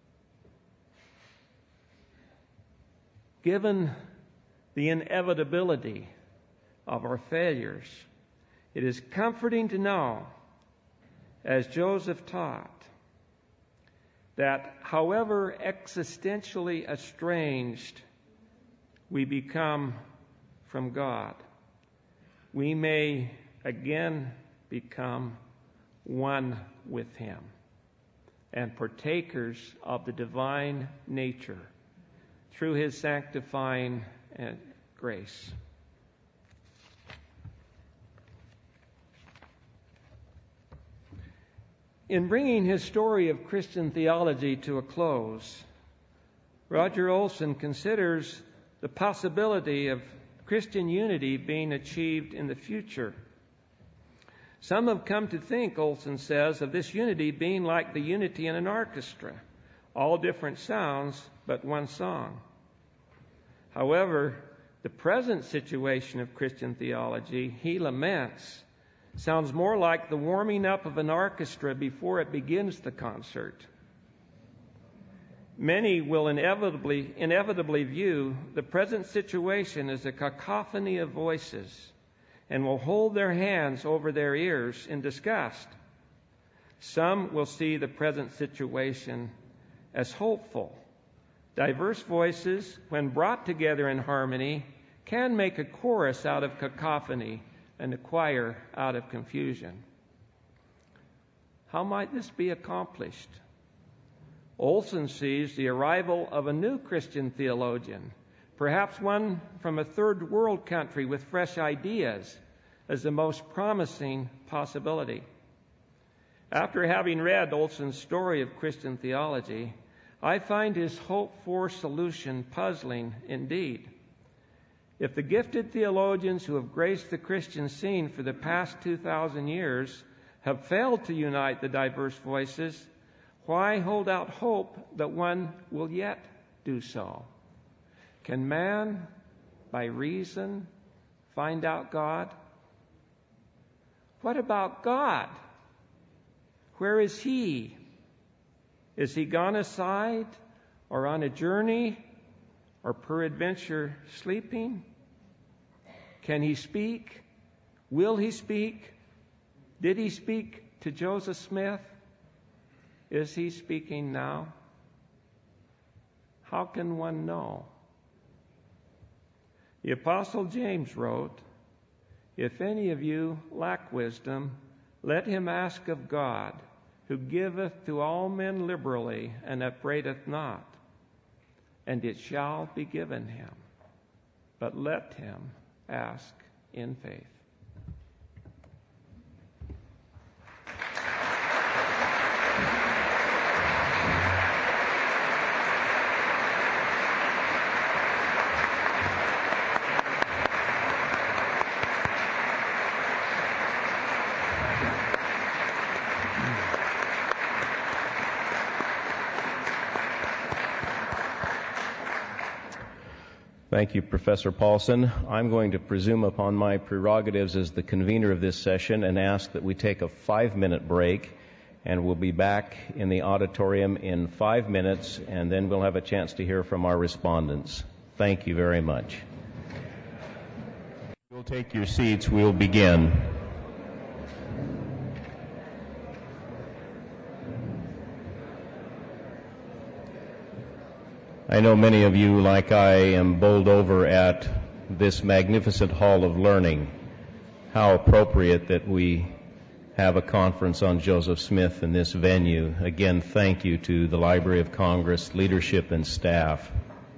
Given the inevitability of our failures, it is comforting to know, as Joseph taught, that however existentially estranged we become from God, we may again become one with Him and partakers of the divine nature through His sanctifying grace. In bringing his story of Christian theology to a close, Roger Olson considers the possibility of Christian unity being achieved in the future. Some have come to think, Olson says, of this unity being like the unity in an orchestra, all different sounds, but one song. However, the present situation of Christian theology, he laments, sounds more like the warming up of an orchestra before it begins the concert. Many will inevitably, inevitably view the present situation as a cacophony of voices and will hold their hands over their ears in disgust. Some will see the present situation as hopeful. Diverse voices, when brought together in harmony, can make a chorus out of cacophony and a choir out of confusion. How might this be accomplished? Olson sees the arrival of a new Christian theologian, perhaps one from a third world country with fresh ideas, as the most promising possibility. After having read Olson's story of Christian theology, I find his hoped-for solution puzzling indeed. If the gifted theologians who have graced the Christian scene for the past two thousand years have failed to unite the diverse voices, why hold out hope that one will yet do so? Can man, by reason, find out God? What about God? Where is He? Is He gone aside, or on a journey, or peradventure sleeping? Can He speak? Will He speak? Did He speak to Joseph Smith? Is He speaking now? How can one know? The Apostle James wrote, "If any of you lack wisdom, let him ask of God, who giveth to all men liberally and upbraideth not, and it shall be given him. But let him ask in faith." Thank you, Professor Paulson. I'm going to presume upon my prerogatives as the convener of this session and ask that we take a five-minute break, and we'll be back in the auditorium in five minutes, and then we'll have a chance to hear from our respondents. Thank you very much. You'll take your seats. We'll begin. I know many of you, like I, am bowled over at this magnificent hall of learning. How appropriate that we have a conference on Joseph Smith in this venue. Again, thank you to the Library of Congress, leadership, and staff.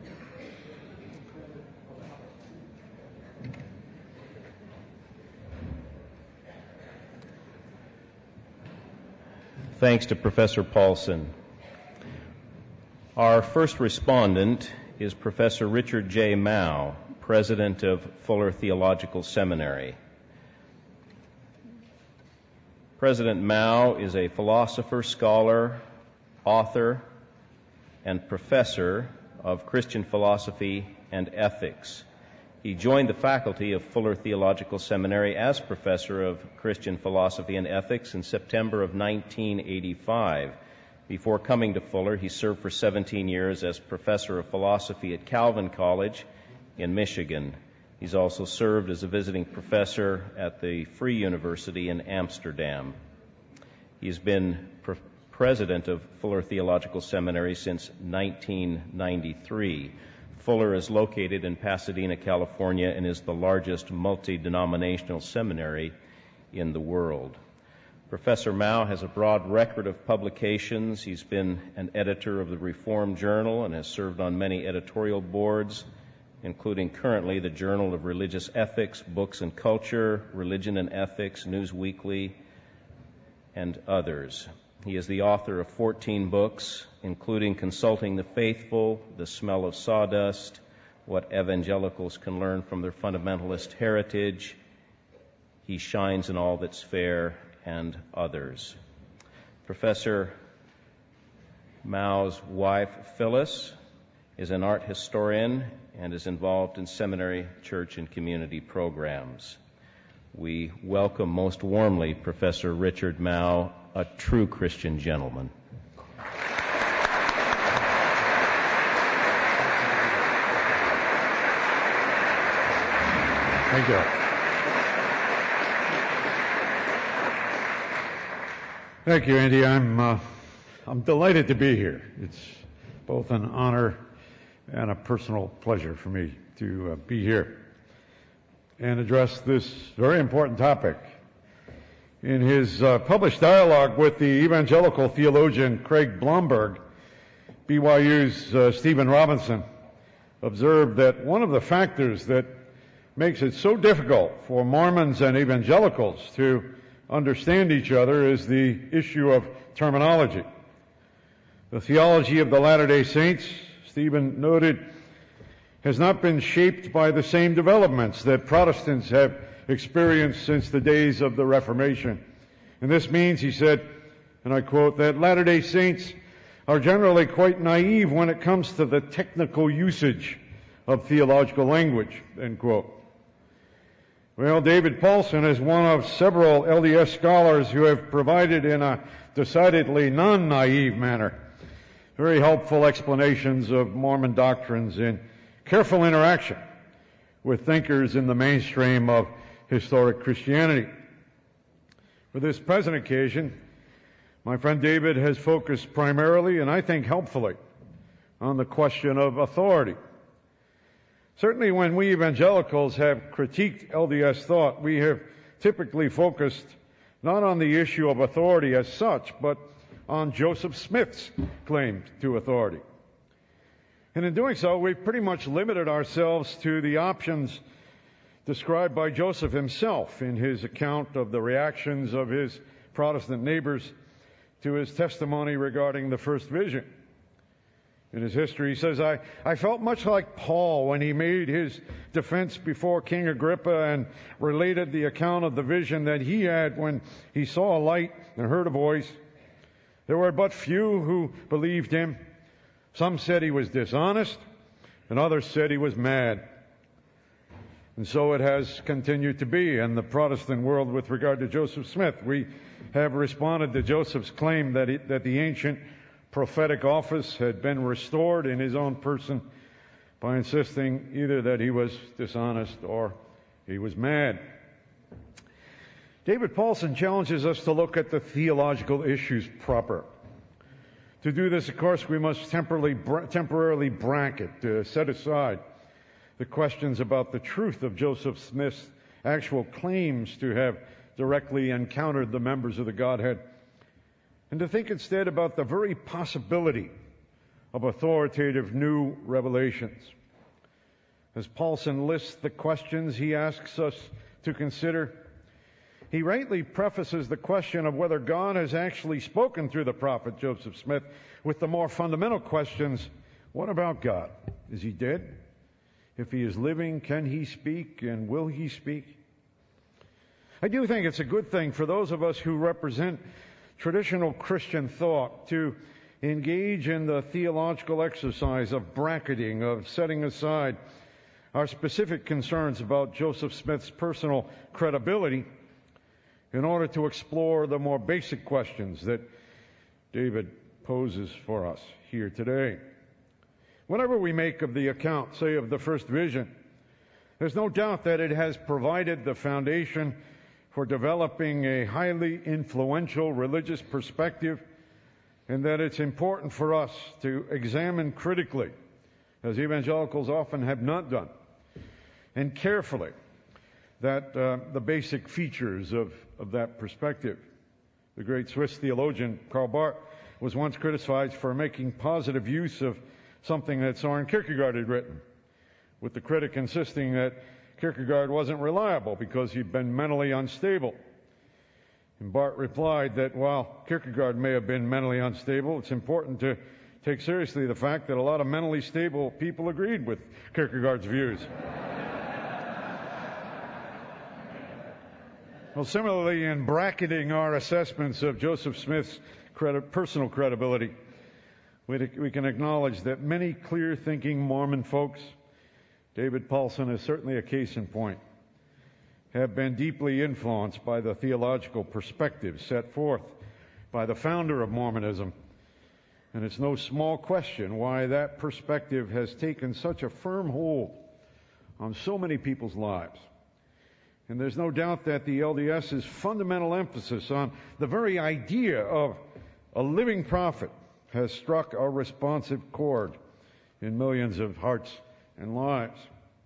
Thanks to Professor Paulson. Our first respondent is Professor Richard J. Mao, president of Fuller Theological Seminary. President Mao is a philosopher, scholar, author, and professor of Christian philosophy and ethics. He joined the faculty of Fuller Theological Seminary as professor of Christian philosophy and ethics in September of nineteen eighty-five. Before coming to Fuller, he served for seventeen years as professor of philosophy at Calvin College in Michigan. He's also served as a visiting professor at the Free University in Amsterdam. He's been pre- president of Fuller Theological Seminary since nineteen ninety-three. Fuller is located in Pasadena, California, and is the largest multi-denominational seminary in the world. Professor Mao has a broad record of publications. He's been an editor of the Reformed Journal and has served on many editorial boards, including currently the Journal of Religious Ethics, Books and Culture, Religion and Ethics, News Weekly, and others. He is the author of fourteen books, including Consulting the Faithful, The Smell of Sawdust, What Evangelicals Can Learn from Their Fundamentalist Heritage, He Shines in All That's Fair, and others. Professor Mao's wife, Phyllis, is an art historian and is involved in seminary, church, and community programs. We welcome most warmly Professor Richard Mao, a true Christian gentleman. Thank you. Thank you, Andy. I'm uh, I'm delighted to be here. It's both an honor and a personal pleasure for me to uh, be here and address this very important topic. In his uh, published dialogue with the evangelical theologian Craig Blomberg, B Y U's uh, Stephen Robinson observed that one of the factors that makes it so difficult for Mormons and evangelicals to understand each other is the issue of terminology. The theology of the Latter-day Saints, Stephen noted, has not been shaped by the same developments that Protestants have experienced since the days of the Reformation. And this means, he said, and I quote, that Latter-day Saints are generally quite naive when it comes to the technical usage of theological language, end quote. Well, David Paulson is one of several L D S scholars who have provided in a decidedly non-naive manner very helpful explanations of Mormon doctrines in careful interaction with thinkers in the mainstream of historic Christianity. For this present occasion, my friend David has focused primarily, and I think helpfully, on the question of authority. Certainly when we evangelicals have critiqued L D S thought, we have typically focused not on the issue of authority as such, but on Joseph Smith's claim to authority. And in doing so, we've pretty much limited ourselves to the options described by Joseph himself in his account of the reactions of his Protestant neighbors to his testimony regarding the first vision. In his history, he says, I, I felt much like Paul when he made his defense before King Agrippa and related the account of the vision that he had when he saw a light and heard a voice. There were but few who believed him. Some said he was dishonest, and others said he was mad. And so it has continued to be in the Protestant world with regard to Joseph Smith. We have responded to Joseph's claim that, it, that the ancient prophetic office had been restored in his own person by insisting either that he was dishonest or he was mad. David Paulson challenges us to look at the theological issues proper. To do this, of course, we must temporarily, temporarily bracket, uh, set aside the questions about the truth of Joseph Smith's actual claims to have directly encountered the members of the Godhead, and to think instead about the very possibility of authoritative new revelations. As Paulson lists the questions he asks us to consider, he rightly prefaces the question of whether God has actually spoken through the prophet Joseph Smith with the more fundamental questions: what about God? Is he dead? If he is living, can he speak, and will he speak? I do think it's a good thing for those of us who represent traditional Christian thought to engage in the theological exercise of bracketing, of setting aside our specific concerns about Joseph Smith's personal credibility in order to explore the more basic questions that David poses for us here today. Whatever we make of the account, say, of the first vision, there's no doubt that it has provided the foundation for developing a highly influential religious perspective, and that it's important for us to examine critically, as evangelicals often have not done, and carefully, that uh, the basic features of, of that perspective. The great Swiss theologian Karl Barth was once criticized for making positive use of something that Soren Kierkegaard had written, with the critic insisting that Kierkegaard wasn't reliable because he'd been mentally unstable. And Barth replied that while Kierkegaard may have been mentally unstable, it's important to take seriously the fact that a lot of mentally stable people agreed with Kierkegaard's views. Well, similarly, in bracketing our assessments of Joseph Smith's credi- personal credibility, we, we can acknowledge that many clear-thinking Mormon folks, David Paulson is certainly a case in point, have been deeply influenced by the theological perspective set forth by the founder of Mormonism. And it's no small question why that perspective has taken such a firm hold on so many people's lives. And there's no doubt that the L D S's fundamental emphasis on the very idea of a living prophet has struck a responsive chord in millions of hearts and lives.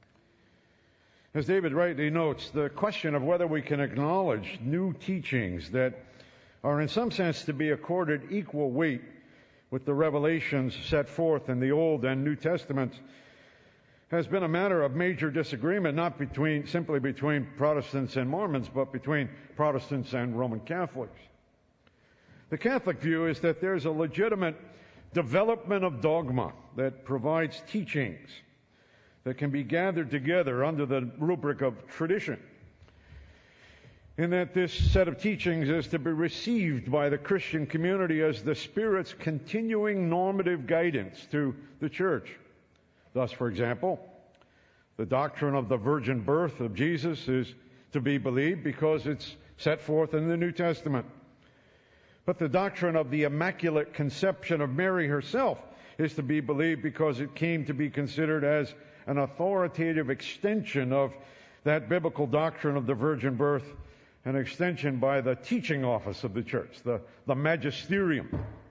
As David rightly notes, the question of whether we can acknowledge new teachings that are in some sense to be accorded equal weight with the revelations set forth in the Old and New Testaments has been a matter of major disagreement, not between simply between Protestants and Mormons, but between Protestants and Roman Catholics. The Catholic view is that there's a legitimate development of dogma that provides teachings that can be gathered together under the rubric of tradition, and that this set of teachings is to be received by the Christian community as the Spirit's continuing normative guidance to the church. Thus, for example, the doctrine of the virgin birth of Jesus is to be believed because it's set forth in the New Testament. But the doctrine of the Immaculate Conception of Mary herself is to be believed because it came to be considered as an authoritative extension of that biblical doctrine of the virgin birth, an extension by the teaching office of the church, the, the magisterium.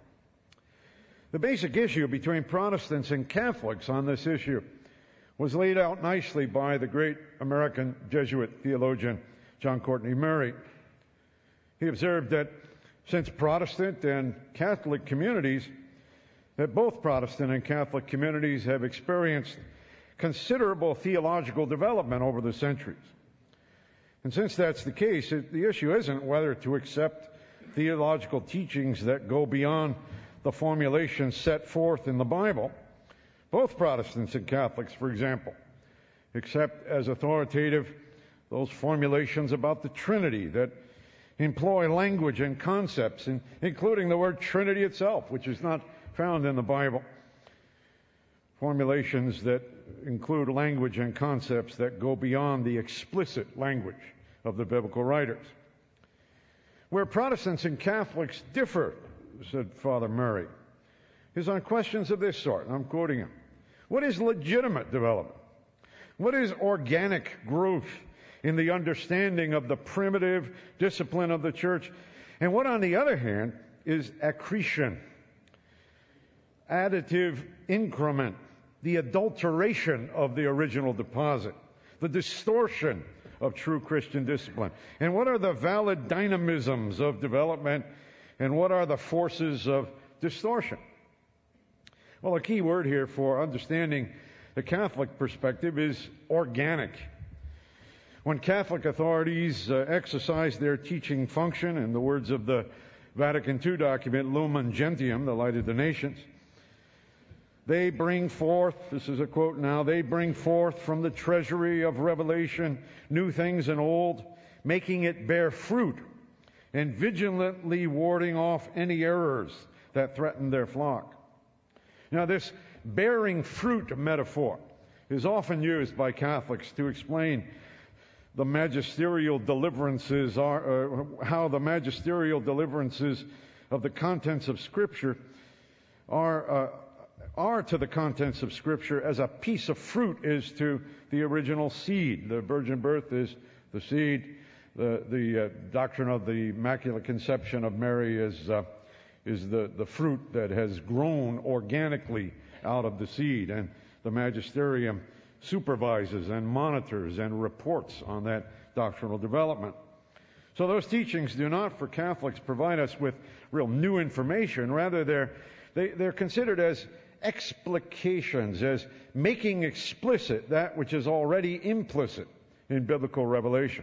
The basic issue between Protestants and Catholics on this issue was laid out nicely by the great American Jesuit theologian John Courtney Murray. He observed that since Protestant and Catholic communities, that both Protestant and Catholic communities have experienced considerable theological development over the centuries. And since that's the case, it, the issue isn't whether to accept theological teachings that go beyond the formulations set forth in the Bible. Both Protestants and Catholics, for example, accept as authoritative those formulations about the Trinity that employ language and concepts, in, including the word Trinity itself, which is not found in the Bible. Formulations that include language and concepts that go beyond the explicit language of the biblical writers. Where Protestants and Catholics differ, said Father Murray, is on questions of this sort, and I'm quoting him. What is legitimate development? What is organic growth in the understanding of the primitive discipline of the church? And what, on the other hand, is accretion, additive increment, the adulteration of the original deposit, the distortion of true Christian discipline? And what are the valid dynamisms of development, and what are the forces of distortion? Well, a key word here for understanding the Catholic perspective is organic. When Catholic authorities uh, exercise their teaching function, in the words of the Vatican Two document, Lumen Gentium, the light of the nations, They bring forth, this is a quote now, they bring forth from the treasury of revelation new things and old, making it bear fruit, and vigilantly warding off any errors that threaten their flock. Now, this bearing fruit metaphor is often used by Catholics to explain the magisterial deliverances are, uh, how the magisterial deliverances of the contents of Scripture are, uh, are to the contents of Scripture as a piece of fruit is to the original seed. The virgin birth is the seed. The, the uh, doctrine of the Immaculate Conception of Mary is, uh, is the, the fruit that has grown organically out of the seed. And the magisterium supervises and monitors and reports on that doctrinal development. So those teachings do not, for Catholics, provide us with real new information. Rather, they're, they, they're considered as explications, as making explicit that which is already implicit in biblical revelation.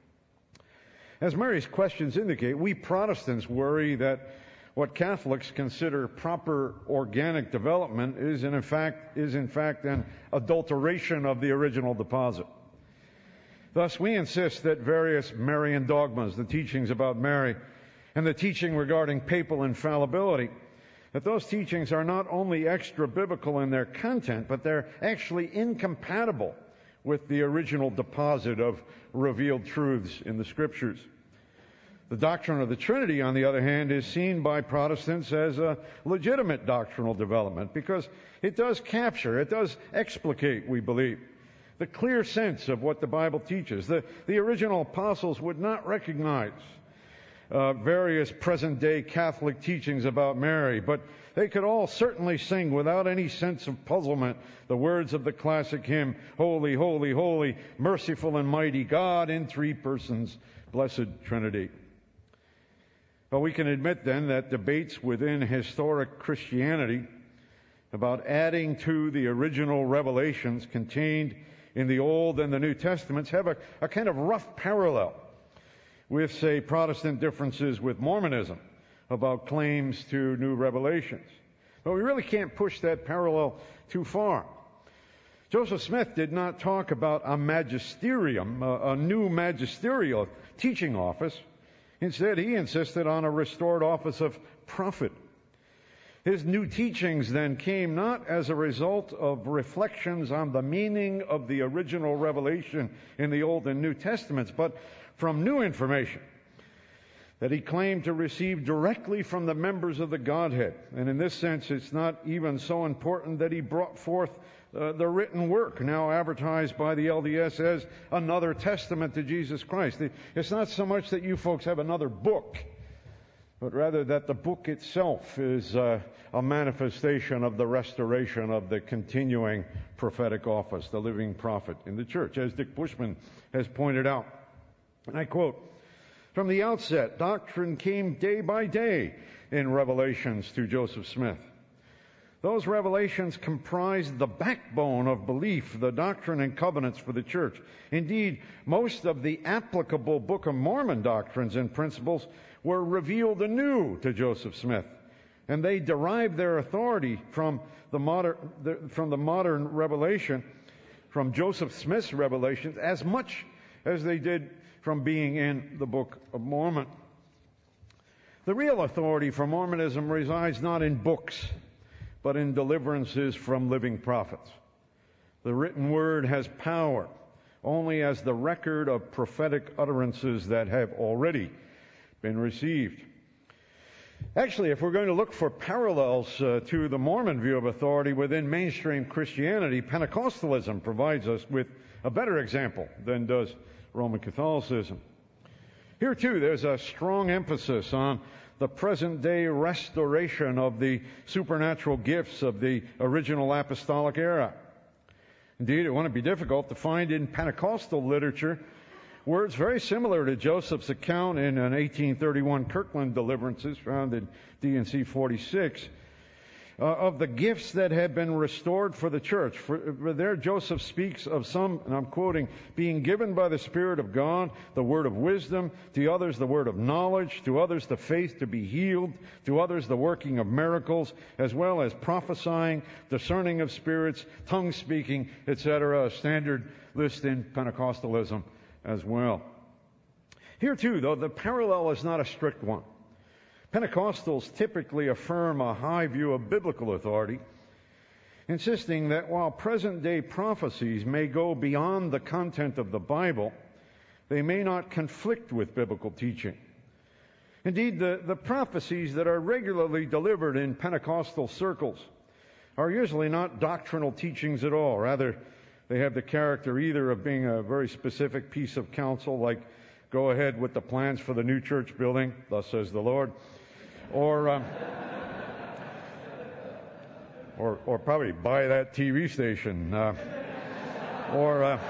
As Mary's questions indicate, we Protestants worry that what Catholics consider proper organic development is in fact, is in fact an adulteration of the original deposit. Thus, we insist that various Marian dogmas, the teachings about Mary, and the teaching regarding papal infallibility, that those teachings are not only extra-biblical in their content, but they're actually incompatible with the original deposit of revealed truths in the Scriptures. The doctrine of the Trinity, on the other hand, is seen by Protestants as a legitimate doctrinal development because it does capture, it does explicate, we believe, the clear sense of what the Bible teaches. The, the original apostles would not recognize uh, various present-day Catholic teachings about Mary, but they could all certainly sing without any sense of puzzlement the words of the classic hymn, Holy, Holy, Holy, Merciful and Mighty God in three persons, Blessed Trinity. But we can admit then that debates within historic Christianity about adding to the original revelations contained in the Old and the New Testaments have a, a kind of rough parallel with, say, Protestant differences with Mormonism about claims to new revelations. But we really can't push that parallel too far. Joseph Smith did not talk about a magisterium, a, a new magisterial teaching office. Instead, he insisted on a restored office of prophet. His new teachings then came not as a result of reflections on the meaning of the original revelation in the Old and New Testaments, but from new information that he claimed to receive directly from the members of the Godhead. And in this sense, it's not even so important that he brought forth uh, the written work, now advertised by the L D S as another testament to Jesus Christ. It's not so much that you folks have another book, but rather that the book itself is uh, a manifestation of the restoration of the continuing prophetic office, the living prophet in the church, as Dick Bushman has pointed out. And I quote, "From the outset, doctrine came day by day in revelations to Joseph Smith. Those revelations comprised the backbone of belief, the doctrine and covenants for the church. Indeed, most of the applicable Book of Mormon doctrines and principles were revealed anew to Joseph Smith, and they derived their authority from the modern, the, from the modern revelation, from Joseph Smith's revelations, as much as they did from being in the Book of Mormon." The real authority for Mormonism resides not in books, but in deliverances from living prophets. The written word has power only as the record of prophetic utterances that have already been received. Actually, if we're going to look for parallels uh, to the Mormon view of authority within mainstream Christianity, Pentecostalism provides us with a better example than does Roman Catholicism. Here, too, there's a strong emphasis on the present-day restoration of the supernatural gifts of the original apostolic era. Indeed, it wouldn't be difficult to find in Pentecostal literature words very similar to Joseph's account in an eighteen thirty-one Kirkland deliverances found in D and C forty-six. uh, of the gifts that had been restored for the church. For, for there Joseph speaks of some, and I'm quoting, being given by the Spirit of God the word of wisdom, to others the word of knowledge, to others the faith to be healed, to others the working of miracles, as well as prophesying, discerning of spirits, tongue speaking, et cetera, a standard list in Pentecostalism as well. Here too, though, the parallel is not a strict one. Pentecostals typically affirm a high view of biblical authority, insisting that while present-day prophecies may go beyond the content of the Bible, they may not conflict with biblical teaching. Indeed, the, the prophecies that are regularly delivered in Pentecostal circles are usually not doctrinal teachings at all. Rather, they have the character either of being a very specific piece of counsel, like, go ahead with the plans for the new church building, thus says the Lord, or, um, or, or probably buy that T V station, uh, or, uh,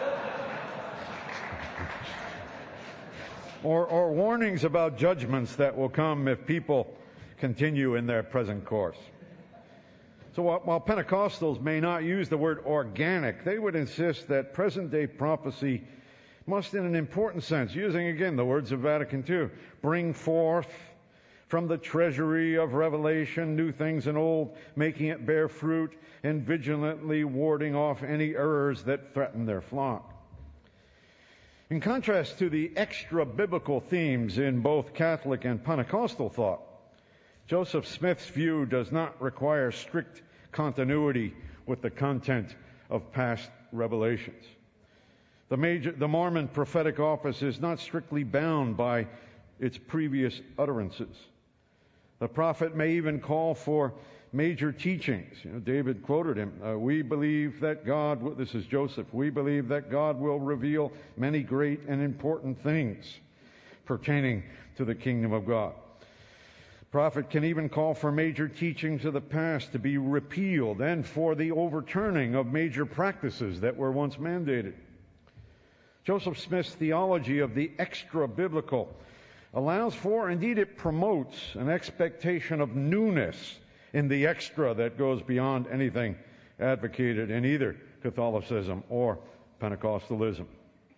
or, or warnings about judgments that will come if people continue in their present course. So while, while Pentecostals may not use the word organic, they would insist that present-day prophecy must, in an important sense, using again the words of Vatican Two, bring forth from the treasury of revelation new things and old, making it bear fruit, and vigilantly warding off any errors that threaten their flock. In contrast to the extra-biblical themes in both Catholic and Pentecostal thought, Joseph Smith's view does not require strict continuity with the content of past revelations. The, major, the Mormon prophetic office is not strictly bound by its previous utterances. The prophet may even call for major teachings. You know, David quoted him, uh, we believe that God, will, this is Joseph, we believe that God will reveal many great and important things pertaining to the kingdom of God. The prophet can even call for major teachings of the past to be repealed and for the overturning of major practices that were once mandated. Joseph Smith's theology of the extra-biblical allows for, indeed it promotes, an expectation of newness in the extra that goes beyond anything advocated in either Catholicism or Pentecostalism.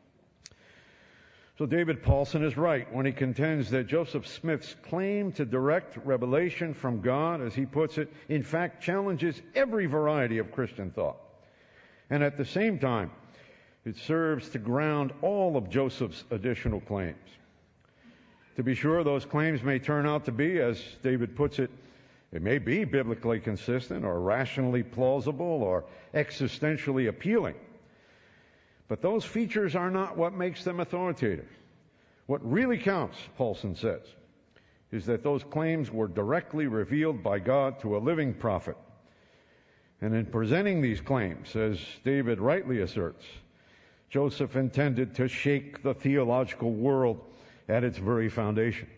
So David Paulson is right when he contends that Joseph Smith's claim to direct revelation from God, as he puts it, in fact challenges every variety of Christian thought. And at the same time, it serves to ground all of Joseph's additional claims. To be sure, those claims may turn out to be, as David puts it, it may be biblically consistent or rationally plausible or existentially appealing. But those features are not what makes them authoritative. What really counts, Paulson says, is that those claims were directly revealed by God to a living prophet. And in presenting these claims, as David rightly asserts, Joseph intended to shake the theological world at its very foundation.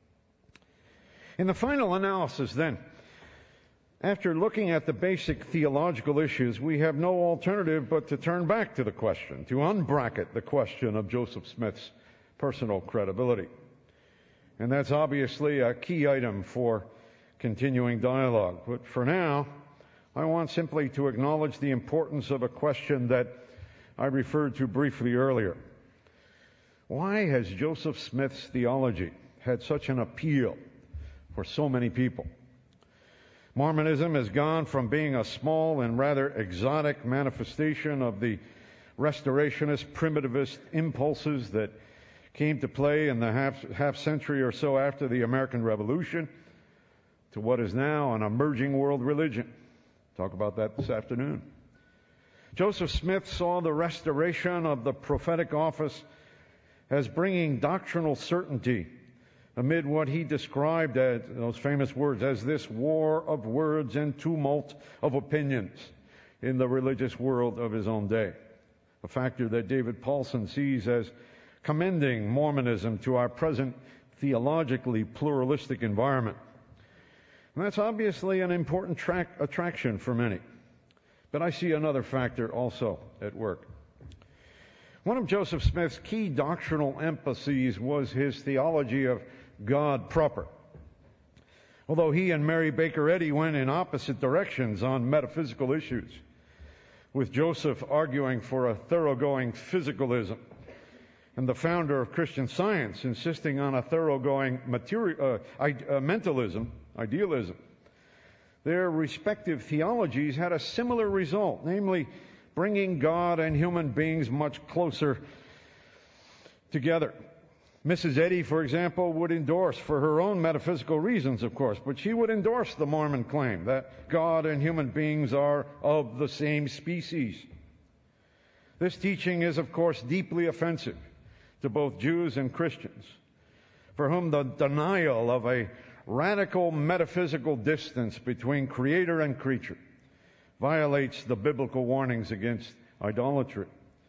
In the final analysis, then, after looking at the basic theological issues, we have no alternative but to turn back to the question, to unbracket the question of Joseph Smith's personal credibility. And that's obviously a key item for continuing dialogue. But for now, I want simply to acknowledge the importance of a question that I referred to briefly earlier. Why has Joseph Smith's theology had such an appeal for so many people? Mormonism has gone from being a small and rather exotic manifestation of the restorationist, primitivist impulses that came to play in the half, half century or so after the American Revolution to what is now an emerging world religion. Talk about that this afternoon. Joseph Smith saw the restoration of the prophetic office as bringing doctrinal certainty amid what he described as those famous words as this war of words and tumult of opinions in the religious world of his own day. A factor that David Paulson sees as commending Mormonism to our present theologically pluralistic environment. And that's obviously an important track, attraction for many. But I see another factor also at work. One of Joseph Smith's key doctrinal emphases was his theology of God proper. although he and Mary Baker Eddy went in opposite directions on metaphysical issues, with Joseph arguing for a thoroughgoing physicalism, and the founder of Christian Science insisting on a thoroughgoing material, uh, uh, mentalism, idealism. Their respective theologies had a similar result, namely bringing God and human beings much closer together. Missus Eddy, for example, would endorse, for her own metaphysical reasons, of course, but she would endorse the Mormon claim that God and human beings are of the same species. This teaching is, of course, deeply offensive to both Jews and Christians, for whom the denial of a radical metaphysical distance between creator and creature violates the biblical warnings against idolatry.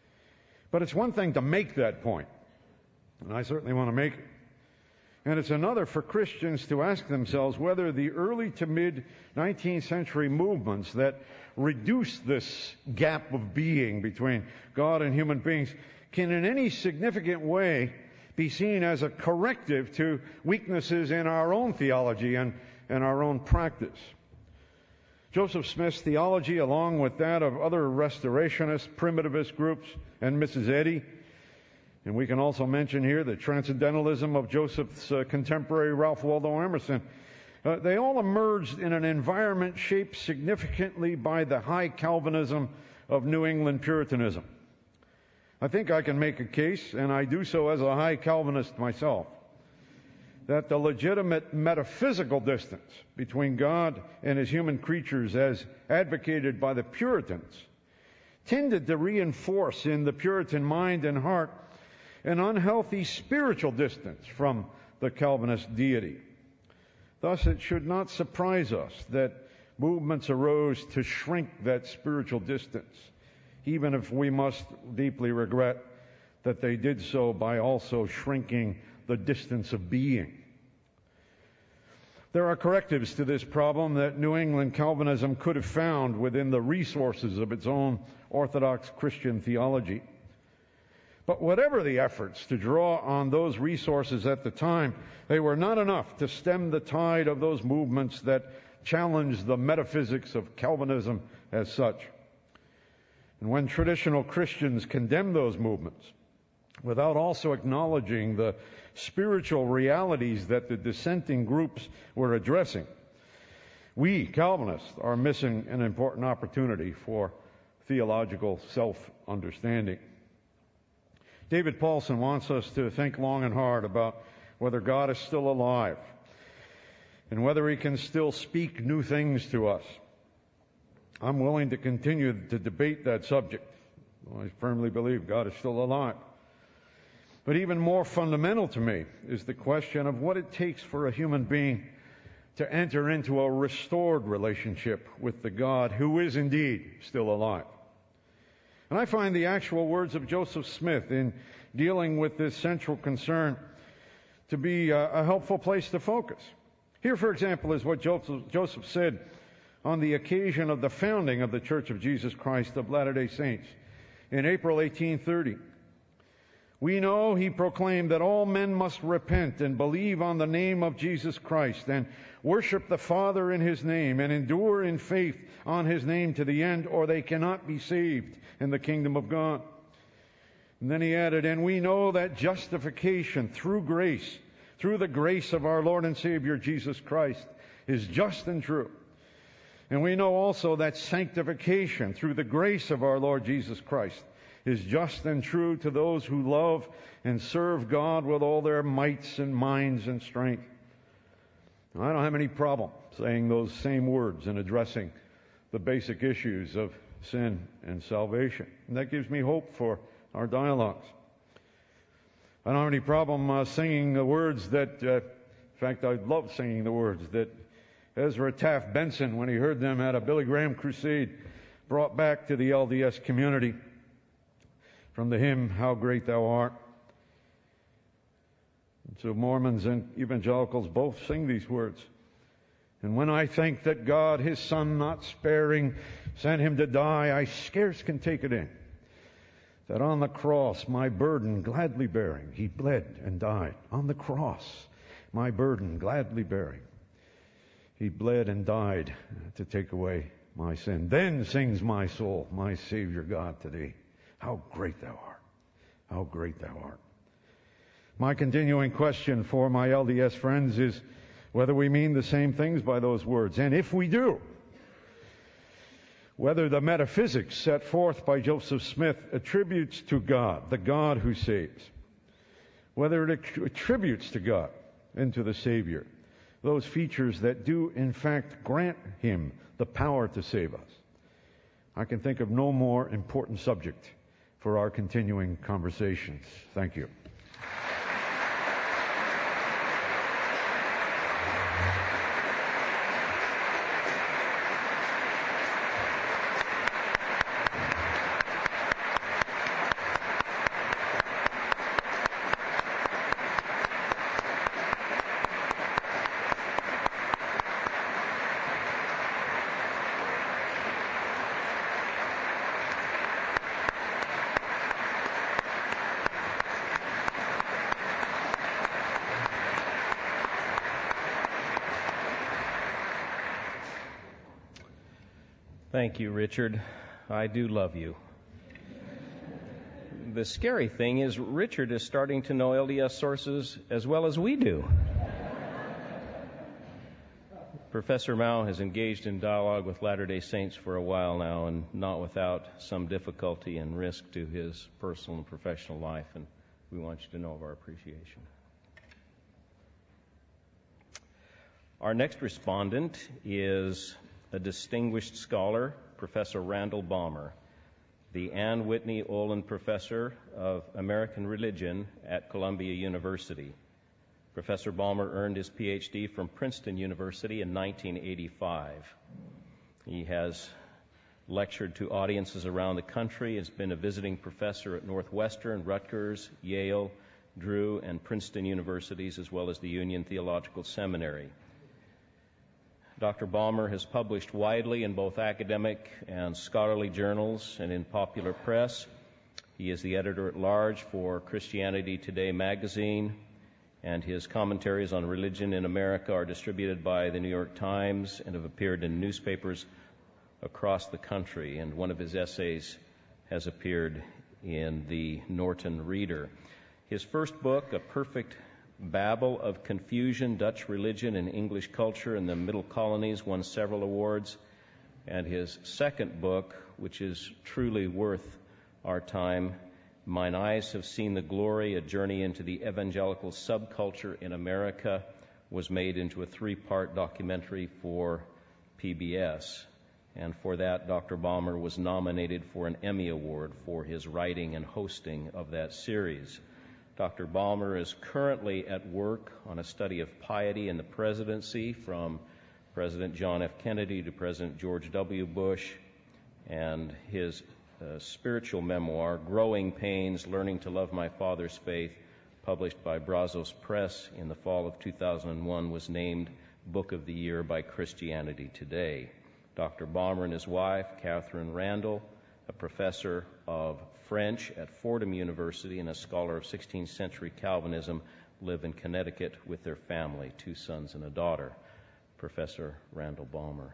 But it's one thing to make that point, and I certainly want to make it. And it's another for Christians to ask themselves whether the early to mid nineteenth century movements that reduce this gap of being between God and human beings can in any significant way be seen as a corrective to weaknesses in our own theology and, and our own practice. Joseph Smith's theology, along with that of other restorationist, primitivist groups, and Missus Eddy, and we can also mention here the transcendentalism of Joseph's uh, contemporary Ralph Waldo Emerson, uh, they all emerged in an environment shaped significantly by the high Calvinism of New England Puritanism. I think I can make a case, and I do so as a high Calvinist myself, that the legitimate metaphysical distance between God and his human creatures as advocated by the Puritans tended to reinforce in the Puritan mind and heart an unhealthy spiritual distance from the Calvinist deity. Thus, it should not surprise us that movements arose to shrink that spiritual distance, even if we must deeply regret that they did so by also shrinking the distance of being. There are correctives to this problem that New England Calvinism could have found within the resources of its own Orthodox Christian theology. But whatever the efforts to draw on those resources at the time, they were not enough to stem the tide of those movements that challenged the metaphysics of Calvinism as such. And when traditional Christians condemned those movements, without also acknowledging the spiritual realities that the dissenting groups were addressing, we, Calvinists, are missing an important opportunity for theological self-understanding. David Paulson wants us to think long and hard about whether God is still alive and whether he can still speak new things to us. I'm willing to continue to debate that subject. I firmly believe God is still alive. But even more fundamental to me is the question of what it takes for a human being to enter into a restored relationship with the God who is indeed still alive. And I find the actual words of Joseph Smith in dealing with this central concern to be a, a helpful place to focus. Here, for example, is what Joseph, Joseph said on the occasion of the founding of the Church of Jesus Christ of Latter-day Saints in April eighteen thirty. We know, he proclaimed, that all men must repent and believe on the name of Jesus Christ and worship the Father in his name and endure in faith on his name to the end, or they cannot be saved in the kingdom of God. And then he added, and we know that justification through grace, through the grace of our Lord and Savior Jesus Christ, is just and true. And we know also that sanctification through the grace of our Lord Jesus Christ is just and true to those who love and serve God with all their mights and minds and strength. Now, I don't have any problem saying those same words and addressing the basic issues of sin and salvation. And that gives me hope for our dialogues. I don't have any problem uh, singing the words that, uh, in fact, I love singing the words that Ezra Taft Benson, when he heard them at a Billy Graham crusade, brought back to the L D S community from the hymn, How Great Thou Art. And so Mormons and evangelicals both sing these words. And when I think that God, his Son not sparing, sent him to die, I scarce can take it in, that on the cross my burden gladly bearing, he bled and died. On the cross my burden gladly bearing, He bled and died to take away my sin. Then sings my soul, my Savior God today. How great thou art. How great thou art. My continuing question for my L D S friends is whether we mean the same things by those words. And if we do, whether the metaphysics set forth by Joseph Smith attributes to God, the God who saves, whether it attributes to God and to the Savior those features that do in fact grant him the power to save us. I can think of no more important subject for our continuing conversations. Thank you. Thank you, Richard. I do love you. The scary thing is Richard is starting to know L D S sources as well as we do. Professor Mao has engaged in dialogue with Latter-day Saints for a while now, and not without some difficulty and risk to his personal and professional life, and we want you to know of our appreciation. Our next respondent is a distinguished scholar, Professor Randall Balmer, the Ann Whitney Olin Professor of American Religion at Columbia University. Professor Balmer earned his P H D from Princeton University in nineteen eighty-five. He has lectured to audiences around the country, has been a visiting professor at Northwestern, Rutgers, Yale, Drew, and Princeton universities, as well as the Union Theological Seminary. Doctor Balmer has published widely in both academic and scholarly journals and in popular press. He is the editor-at-large for Christianity Today magazine, and his commentaries on religion in America are distributed by the New York Times and have appeared in newspapers across the country. And one of his essays has appeared in the Norton Reader. His first book, A Perfect Babel of Confusion, Dutch Religion and English Culture in the Middle Colonies, won several awards. And his second book, which is truly worth our time, Mine Eyes Have Seen the Glory, A Journey into the Evangelical Subculture in America, was made into a three-part documentary for P B S. And for that, Doctor Balmer was nominated for an Emmy Award for his writing and hosting of that series. Doctor Balmer is currently at work on a study of piety in the presidency, from President John F. Kennedy to President George W. Bush, and his uh, spiritual memoir, Growing Pains, Learning to Love My Father's Faith, published by Brazos Press in the fall of two thousand one, was named Book of the Year by Christianity Today. Doctor Balmer and his wife, Catherine Randall, a professor of French at Fordham University and a scholar of sixteenth century Calvinism, live in Connecticut with their family, two sons and a daughter. Professor Randall Balmer.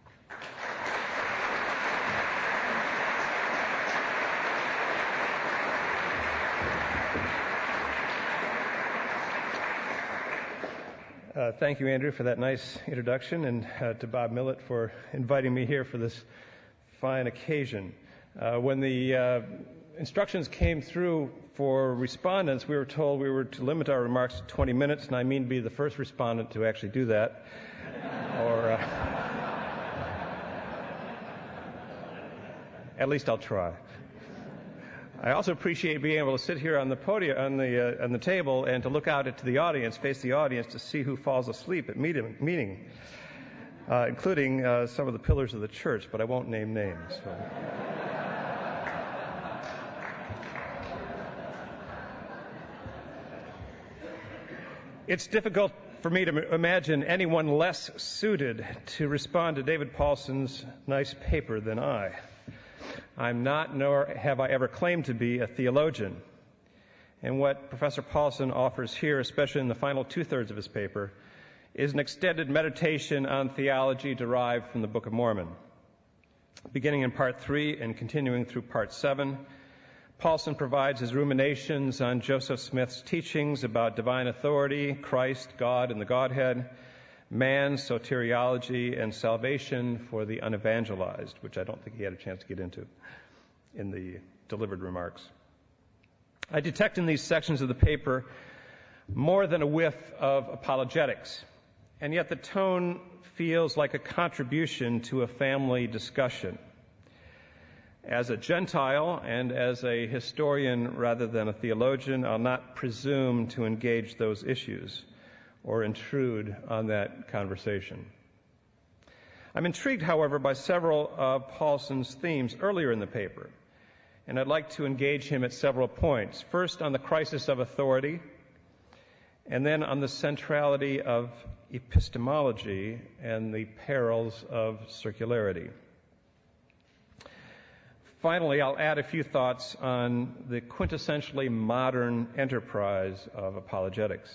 Uh, thank you, Andrew, for that nice introduction, and uh, to Bob Millett for inviting me here for this fine occasion. Uh, when the uh, instructions came through for respondents, we were told we were to limit our remarks to twenty minutes, and I mean to be the first respondent to actually do that. or uh, at least I'll try. I also appreciate being able to sit here on the podium, on the uh, on the table, and to look out into the audience, face the audience, to see who falls asleep at meeting, meeting uh, including uh, some of the pillars of the church, but I won't name names. So. It's difficult for me to imagine anyone less suited to respond to David Paulson's nice paper than I. I'm not, nor have I ever claimed to be, a theologian. And what Professor Paulson offers here, especially in the final two-thirds of his paper, is an extended meditation on theology derived from the Book of Mormon. Beginning in part three and continuing through part seven, Paulson provides his ruminations on Joseph Smith's teachings about divine authority, Christ, God, and the Godhead, man, soteriology, and salvation for the unevangelized, which I don't think he had a chance to get into in the delivered remarks. I detect in these sections of the paper more than a whiff of apologetics, and yet the tone feels like a contribution to a family discussion. As a Gentile and as a historian rather than a theologian, I'll not presume to engage those issues or intrude on that conversation. I'm intrigued, however, by several of Paulson's themes earlier in the paper, and I'd like to engage him at several points. First, on the crisis of authority, and then on the centrality of epistemology and the perils of circularity. Finally, I'll add a few thoughts on the quintessentially modern enterprise of apologetics.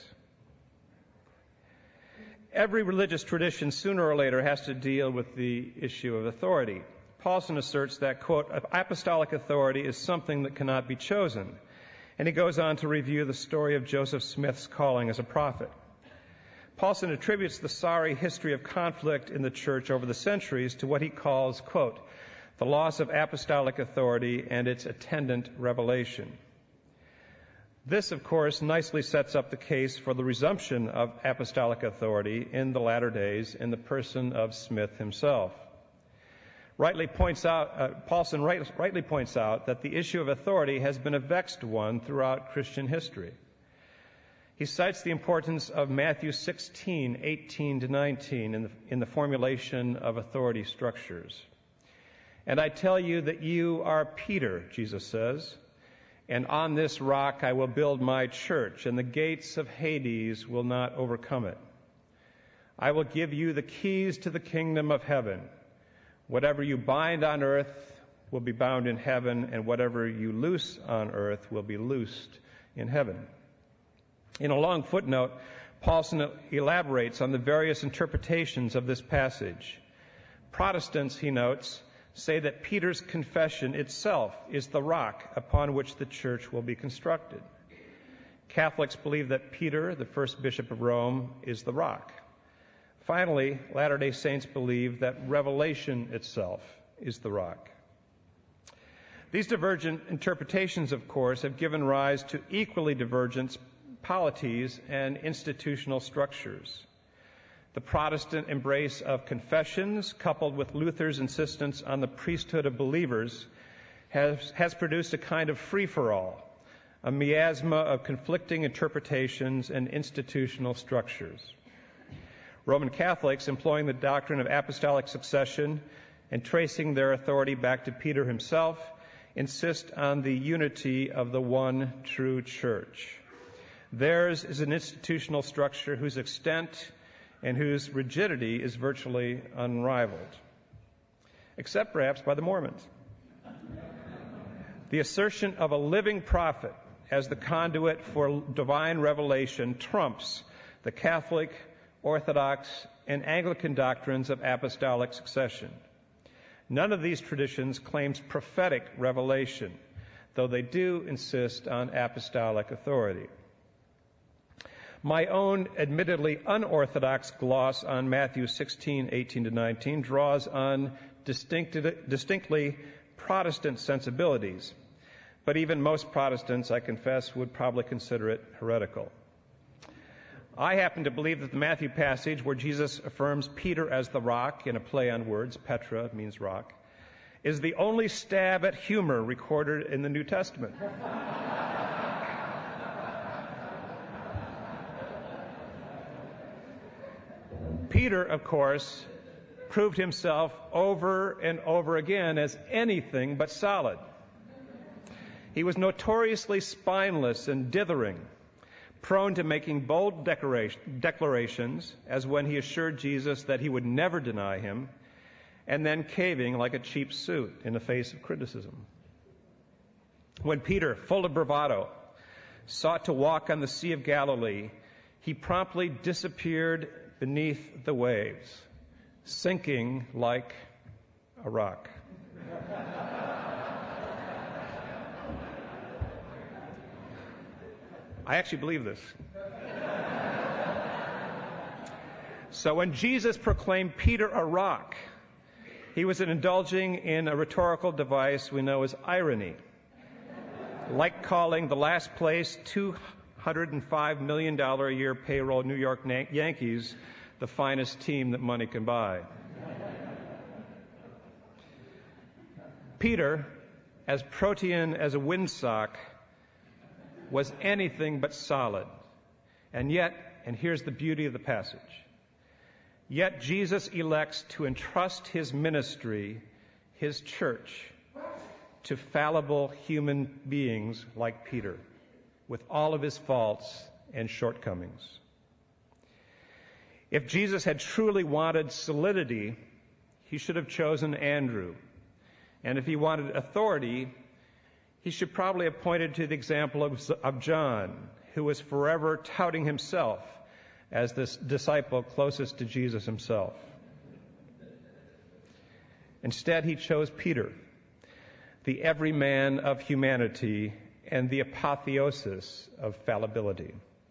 Every religious tradition sooner or later has to deal with the issue of authority. Paulson asserts that, quote, apostolic authority is something that cannot be chosen. And he goes on to review the story of Joseph Smith's calling as a prophet. Paulson attributes the sorry history of conflict in the church over the centuries to what he calls, quote, the loss of apostolic authority and its attendant revelation. This, of course, nicely sets up the case for the resumption of apostolic authority in the latter days in the person of Smith himself. Rightly points out, uh, Paulson right, rightly points out that the issue of authority has been a vexed one throughout Christian history. He cites the importance of Matthew sixteen, eighteen to nineteen in the, in the formulation of authority structures. And I tell you that you are Peter, Jesus says, and on this rock I will build my church, and the gates of Hades will not overcome it. I will give you the keys to the kingdom of heaven. Whatever you bind on earth will be bound in heaven, and whatever you loose on earth will be loosed in heaven. In a long footnote, Paulson elaborates on the various interpretations of this passage. Protestants, he notes, say that Peter's confession itself is the rock upon which the church will be constructed. Catholics believe that Peter, the first bishop of Rome, is the rock. Finally, Latter-day Saints believe that revelation itself is the rock. These divergent interpretations, of course, have given rise to equally divergent polities and institutional structures. The Protestant embrace of confessions, coupled with Luther's insistence on the priesthood of believers, has, has produced a kind of free-for-all, a miasma of conflicting interpretations and institutional structures. Roman Catholics, employing the doctrine of apostolic succession and tracing their authority back to Peter himself, insist on the unity of the one true church. Theirs is an institutional structure whose extent and whose rigidity is virtually unrivaled, except perhaps by the Mormons. The assertion of a living prophet as the conduit for divine revelation trumps the Catholic, Orthodox, and Anglican doctrines of apostolic succession. None of these traditions claims prophetic revelation, though they do insist on apostolic authority. My own admittedly unorthodox gloss on Matthew sixteen, eighteen to nineteen draws on distinct, distinctly Protestant sensibilities, but even most Protestants, I confess, would probably consider it heretical. I happen to believe that the Matthew passage where Jesus affirms Peter as the rock, in a play on words, Petra means rock, is the only stab at humor recorded in the New Testament. Peter, of course, proved himself over and over again as anything but solid. He was notoriously spineless and dithering, prone to making bold declarations, as when he assured Jesus that he would never deny him, and then caving like a cheap suit in the face of criticism. When Peter, full of bravado, sought to walk on the Sea of Galilee, he promptly disappeared beneath the waves, sinking like a rock. I actually believe this. So when Jesus proclaimed Peter a rock, he was indulging in a rhetorical device we know as irony, like calling the last place two hundred five million dollars a year payroll New York Yankees the finest team that money can buy. Peter, as protean as a windsock, was anything but solid. And yet, and here's the beauty of the passage, yet Jesus elects to entrust his ministry, his church, to fallible human beings like Peter, with all of his faults and shortcomings. If Jesus had truly wanted solidity, he should have chosen Andrew. And if he wanted authority, he should probably have pointed to the example of, of John, who was forever touting himself as the disciple closest to Jesus himself. Instead, he chose Peter, the everyman of humanity and the apotheosis of fallibility.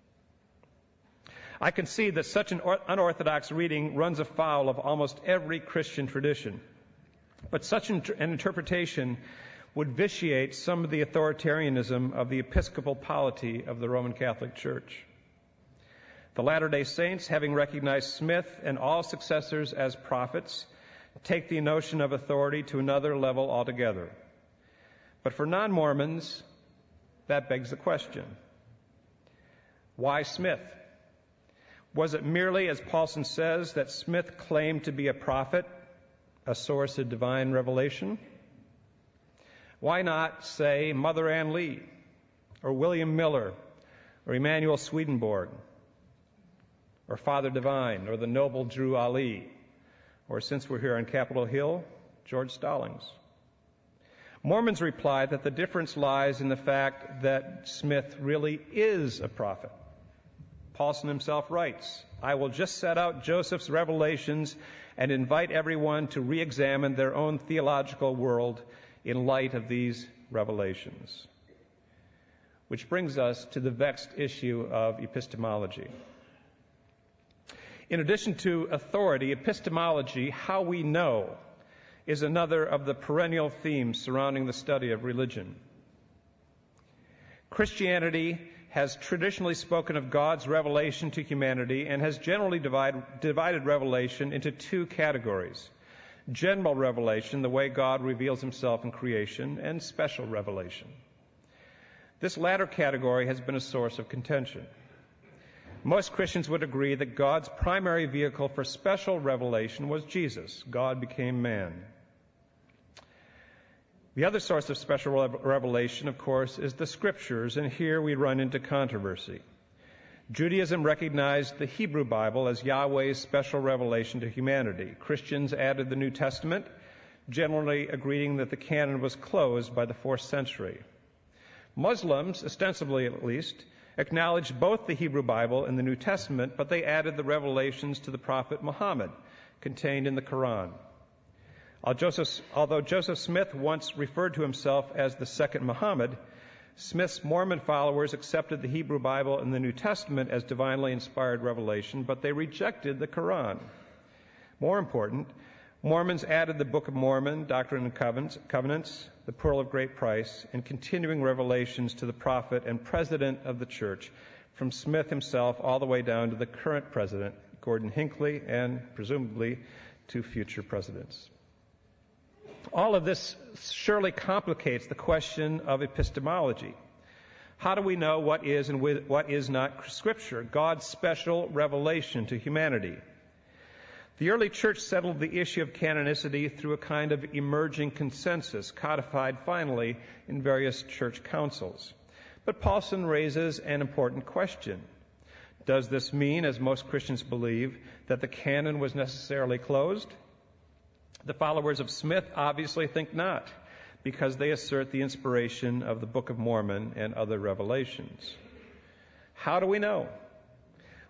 I concede that such an unorthodox reading runs afoul of almost every Christian tradition, but such an interpretation would vitiate some of the authoritarianism of the episcopal polity of the Roman Catholic Church. The Latter-day Saints, having recognized Smith and all successors as prophets, take the notion of authority to another level altogether. But for non-Mormons, that begs the question, why Smith? Was it merely, as Paulson says, that Smith claimed to be a prophet, a source of divine revelation? Why not, say, Mother Ann Lee, or William Miller, or Emanuel Swedenborg, or Father Divine, or the noble Drew Ali, or, since we're here on Capitol Hill, George Stallings? Mormons reply that the difference lies in the fact that Smith really is a prophet. Paulson himself writes, I will just set out Joseph's revelations and invite everyone to re-examine their own theological world in light of these revelations. Which brings us to the vexed issue of epistemology. In addition to authority, epistemology, how we know, is another of the perennial themes surrounding the study of religion. Christianity has traditionally spoken of God's revelation to humanity and has generally divide, divided revelation into two categories. General revelation, the way God reveals himself in creation, and special revelation. This latter category has been a source of contention. Most Christians would agree that God's primary vehicle for special revelation was Jesus. God became man. The other source of special revelation, of course, is the Scriptures, and here we run into controversy. Judaism recognized the Hebrew Bible as Yahweh's special revelation to humanity. Christians added the New Testament, generally agreeing that the canon was closed by the fourth century. Muslims, ostensibly at least, acknowledged both the Hebrew Bible and the New Testament, but they added the revelations to the prophet Muhammad, contained in the Quran. Although Joseph Smith once referred to himself as the second Muhammad, Smith's Mormon followers accepted the Hebrew Bible and the New Testament as divinely inspired revelation, but they rejected the Quran. More important, Mormons added the Book of Mormon, Doctrine and Covenants, the Pearl of Great Price, and continuing revelations to the prophet and president of the church, from Smith himself all the way down to the current president, Gordon Hinckley, and presumably to future presidents. All of this surely complicates the question of epistemology. How do we know what is and what is not Scripture, God's special revelation to humanity? The early church settled the issue of canonicity through a kind of emerging consensus, codified finally in various church councils. But Paulson raises an important question. Does this mean, as most Christians believe, that the canon was necessarily closed? The followers of Smith obviously think not, because they assert the inspiration of the Book of Mormon and other revelations. How do we know?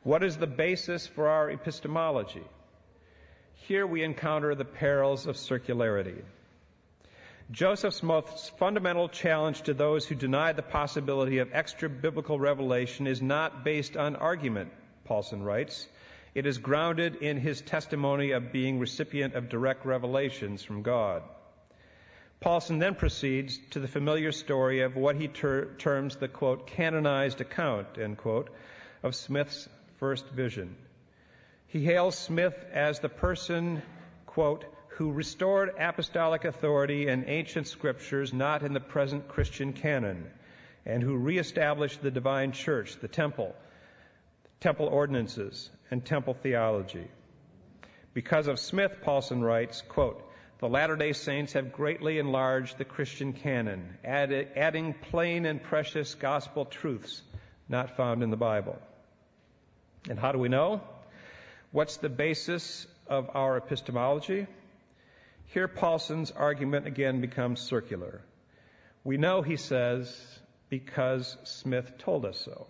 What is the basis for our epistemology? Here we encounter the perils of circularity. Joseph's most fundamental challenge to those who deny the possibility of extra-biblical revelation is not based on argument, Paulson writes. It is grounded in his testimony of being recipient of direct revelations from God. Paulson then proceeds to the familiar story of what he ter- terms the, quote, canonized account, end quote, of Smith's first vision. He hails Smith as the person, quote, who restored apostolic authority in ancient scriptures not in the present Christian canon, and who reestablished the divine church, the temple, temple ordinances, and temple theology. Because of Smith, Paulson writes, quote, the Latter-day Saints have greatly enlarged the Christian canon, add, adding plain and precious gospel truths not found in the Bible. And how do we know? What's the basis of our epistemology? Here Paulson's argument again becomes circular. We know, he says, because Smith told us so.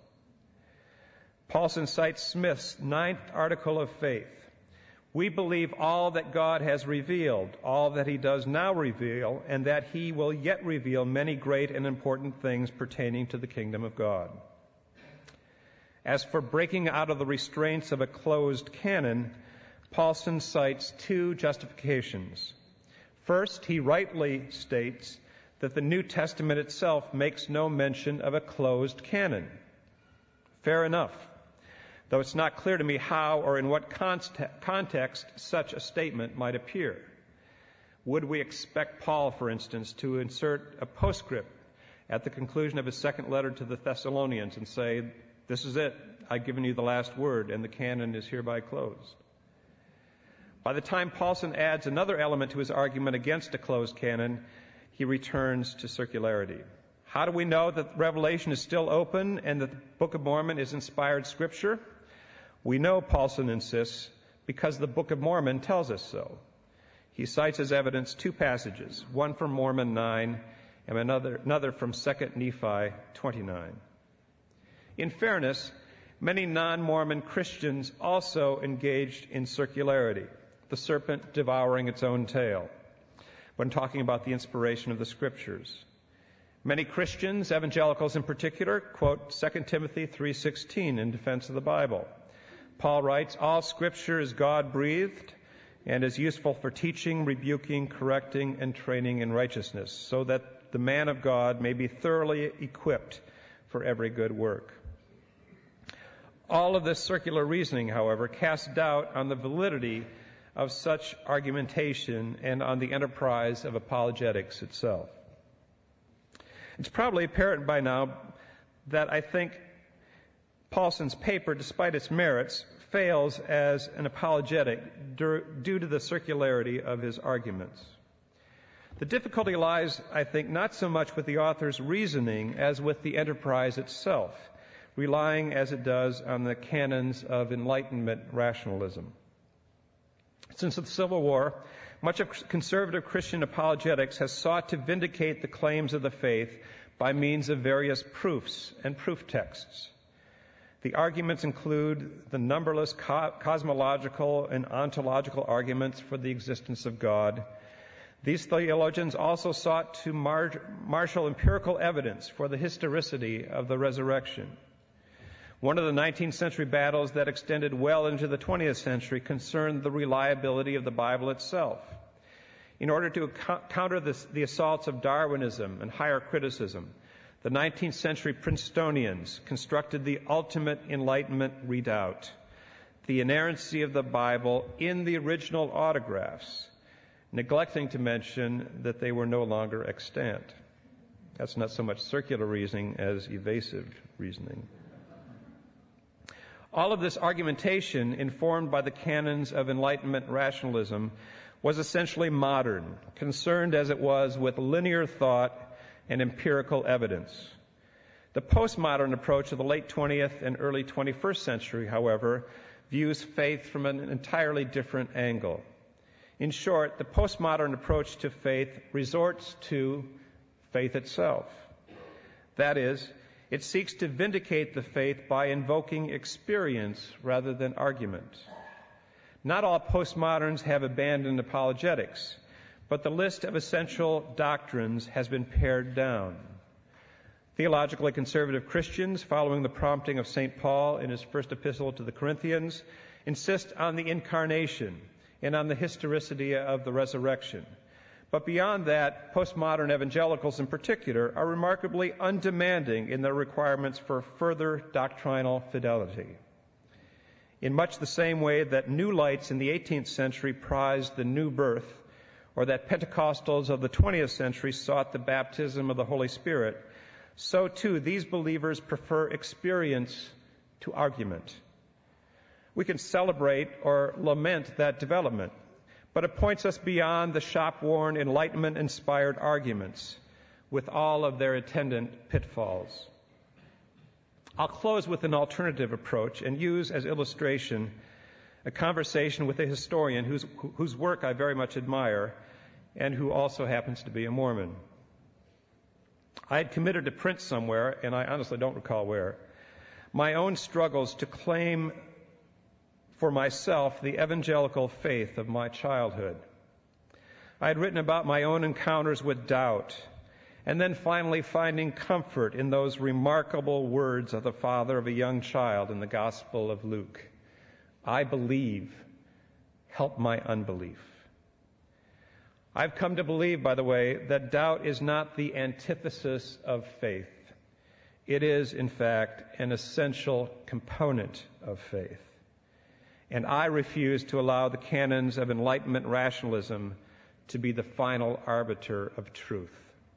Paulson cites Smith's ninth article of faith. We believe all that God has revealed, all that he does now reveal, and that he will yet reveal many great and important things pertaining to the kingdom of God. As for breaking out of the restraints of a closed canon, Paulson cites two justifications. First, he rightly states that the New Testament itself makes no mention of a closed canon. Fair enough, though it's not clear to me how or in what context such a statement might appear. Would we expect Paul, for instance, to insert a postscript at the conclusion of his second letter to the Thessalonians and say, this is it, I've given you the last word, and the canon is hereby closed? By the time Paulson adds another element to his argument against a closed canon, he returns to circularity. How do we know that Revelation is still open and that the Book of Mormon is inspired scripture? We know, Paulson insists, because the Book of Mormon tells us so. He cites as evidence two passages, one from Mormon nine and another, another from Second Nephi twenty-nine. In fairness, many non-Mormon Christians also engaged in circularity, the serpent devouring its own tail, when talking about the inspiration of the Scriptures. Many Christians, evangelicals in particular, quote Second Timothy three sixteen in defense of the Bible. Paul writes, all Scripture is God-breathed and is useful for teaching, rebuking, correcting, and training in righteousness, so that the man of God may be thoroughly equipped for every good work. All of this circular reasoning, however, casts doubt on the validity of such argumentation and on the enterprise of apologetics itself. It's probably apparent by now that I think Paulson's paper, despite its merits, fails as an apologetic due to the circularity of his arguments. The difficulty lies, I think, not so much with the author's reasoning as with the enterprise itself, relying as it does on the canons of Enlightenment rationalism. Since the Civil War, much of conservative Christian apologetics has sought to vindicate the claims of the faith by means of various proofs and proof texts. The arguments include the numberless co- cosmological and ontological arguments for the existence of God. These theologians also sought to mar- marshal empirical evidence for the historicity of the resurrection. One of the nineteenth century battles that extended well into the twentieth century concerned the reliability of the Bible itself. In order to co- counter this, the assaults of Darwinism and higher criticism, the nineteenth century Princetonians constructed the ultimate Enlightenment redoubt, the inerrancy of the Bible in the original autographs, neglecting to mention that they were no longer extant. That's not so much circular reasoning as evasive reasoning. All of this argumentation, informed by the canons of Enlightenment rationalism, was essentially modern, concerned as it was with linear thought and empirical evidence. The postmodern approach of the late twentieth and early twenty-first century, however, views faith from an entirely different angle. In short, the postmodern approach to faith resorts to faith itself. That is, It seeks to vindicate the faith by invoking experience rather than argument. Not all postmoderns have abandoned apologetics, but the list of essential doctrines has been pared down. Theologically conservative Christians, following the prompting of Saint Paul in his first epistle to the Corinthians, insist on the incarnation and on the historicity of the resurrection. But beyond that, postmodern evangelicals in particular are remarkably undemanding in their requirements for further doctrinal fidelity. In much the same way that New Lights in the eighteenth century prized the new birth, or that Pentecostals of the twentieth century sought the baptism of the Holy Spirit, so too these believers prefer experience to argument. We can celebrate or lament that development, but it points us beyond the shop-worn, Enlightenment-inspired arguments with all of their attendant pitfalls. I'll close with an alternative approach and use as illustration a conversation with a historian whose, whose work I very much admire and who also happens to be a Mormon. I had committed to print somewhere, and I honestly don't recall where, my own struggles to claim for myself the evangelical faith of my childhood. I had written about my own encounters with doubt, and then finally finding comfort in those remarkable words of the father of a young child in the Gospel of Luke. I believe, help my unbelief. I've come to believe, by the way, that doubt is not the antithesis of faith. It is, in fact, an essential component of faith. And I refuse to allow the canons of Enlightenment rationalism to be the final arbiter of truth.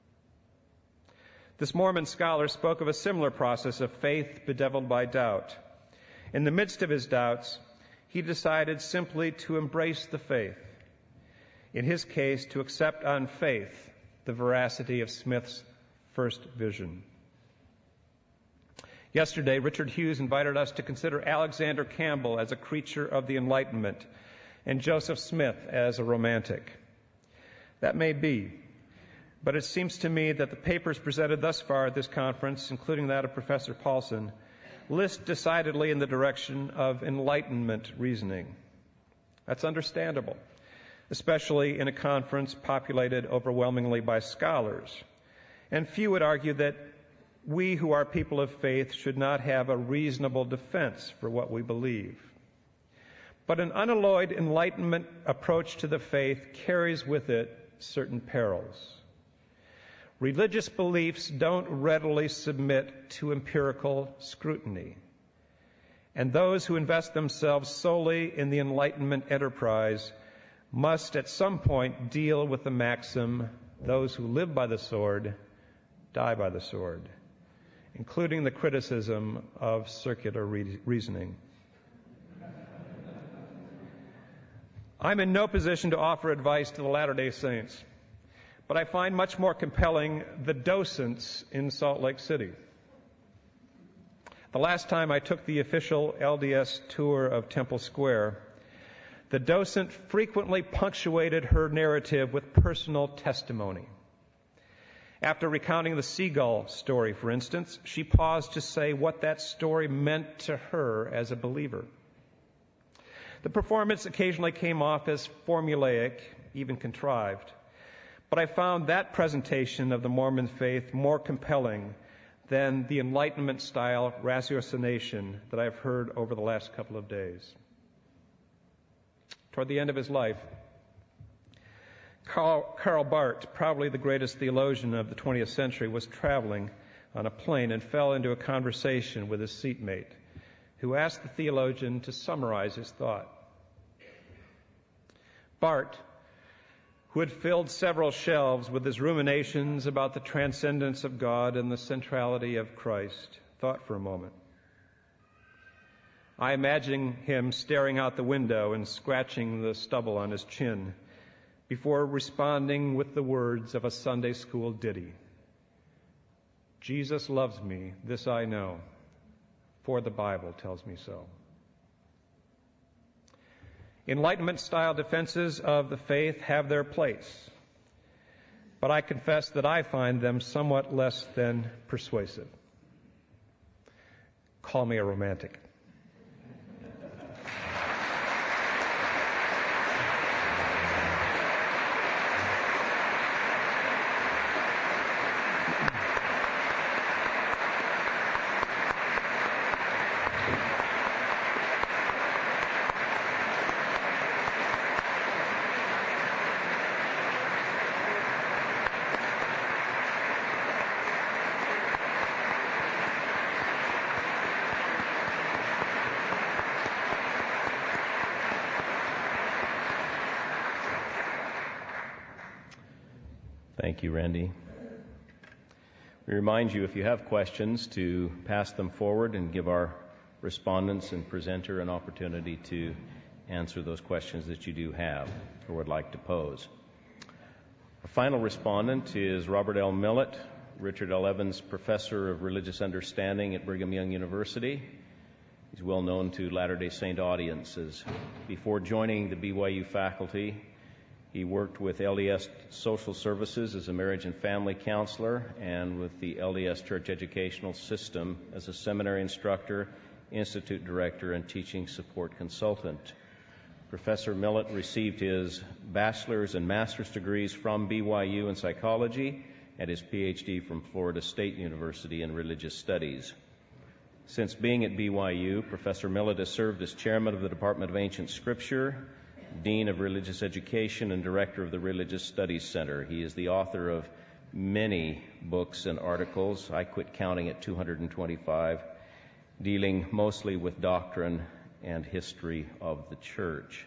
This Mormon scholar spoke of a similar process of faith bedeviled by doubt. In the midst of his doubts, he decided simply to embrace the faith. In his case, to accept on faith the veracity of Smith's first vision. Yesterday, Richard Hughes invited us to consider Alexander Campbell as a creature of the Enlightenment and Joseph Smith as a romantic. That may be, but it seems to me that the papers presented thus far at this conference, including that of Professor Paulson, list decidedly in the direction of Enlightenment reasoning. That's understandable, especially in a conference populated overwhelmingly by scholars. And few would argue that we who are people of faith should not have a reasonable defense for what we believe. But an unalloyed Enlightenment approach to the faith carries with it certain perils. Religious beliefs don't readily submit to empirical scrutiny. And those who invest themselves solely in the Enlightenment enterprise must at some point deal with the maxim, those who live by the sword die by the sword, including the criticism of circular re- reasoning. I'm in no position to offer advice to the Latter-day Saints, but I find much more compelling the docents in Salt Lake City. The last time I took the official L D S tour of Temple Square, the docent frequently punctuated her narrative with personal testimony. After recounting the seagull story, for instance, she paused to say what that story meant to her as a believer. The performance occasionally came off as formulaic, even contrived, but I found that presentation of the Mormon faith more compelling than the Enlightenment-style ratiocination that I've heard over the last couple of days. Toward the end of his life, Karl, Karl Barth, probably the greatest theologian of the twentieth century, was traveling on a plane and fell into a conversation with his seatmate, who asked the theologian to summarize his thought. Barth, who had filled several shelves with his ruminations about the transcendence of God and the centrality of Christ, thought for a moment. I imagine him staring out the window and scratching the stubble on his chin before responding with the words of a Sunday school ditty. Jesus loves me, this I know, for the Bible tells me so. Enlightenment-style defenses of the faith have their place, but I confess that I find them somewhat less than persuasive. call me a romantic. Thank you, Randy. We remind you, if you have questions, to pass them forward and give our respondents and presenter an opportunity to answer those questions that you do have or would like to pose. Our final respondent is Robert L. Millett, Richard L. Evans Professor of Religious Understanding at Brigham Young University. He's well known to Latter-day Saint audiences. Before joining the B Y U faculty, he worked with L D S Social Services as a marriage and family counselor and with the L D S Church Educational System as a seminary instructor, institute director, and teaching support consultant. Professor Millett received his bachelor's and master's degrees from B Y U in psychology and his P H D from Florida State University in religious studies. Since being at B Y U, Professor Millett has served as chairman of the Department of Ancient Scripture, Dean of Religious Education, and Director of the Religious Studies Center. He is the author of many books and articles, I quit counting at two hundred twenty-five, dealing mostly with doctrine and history of the Church.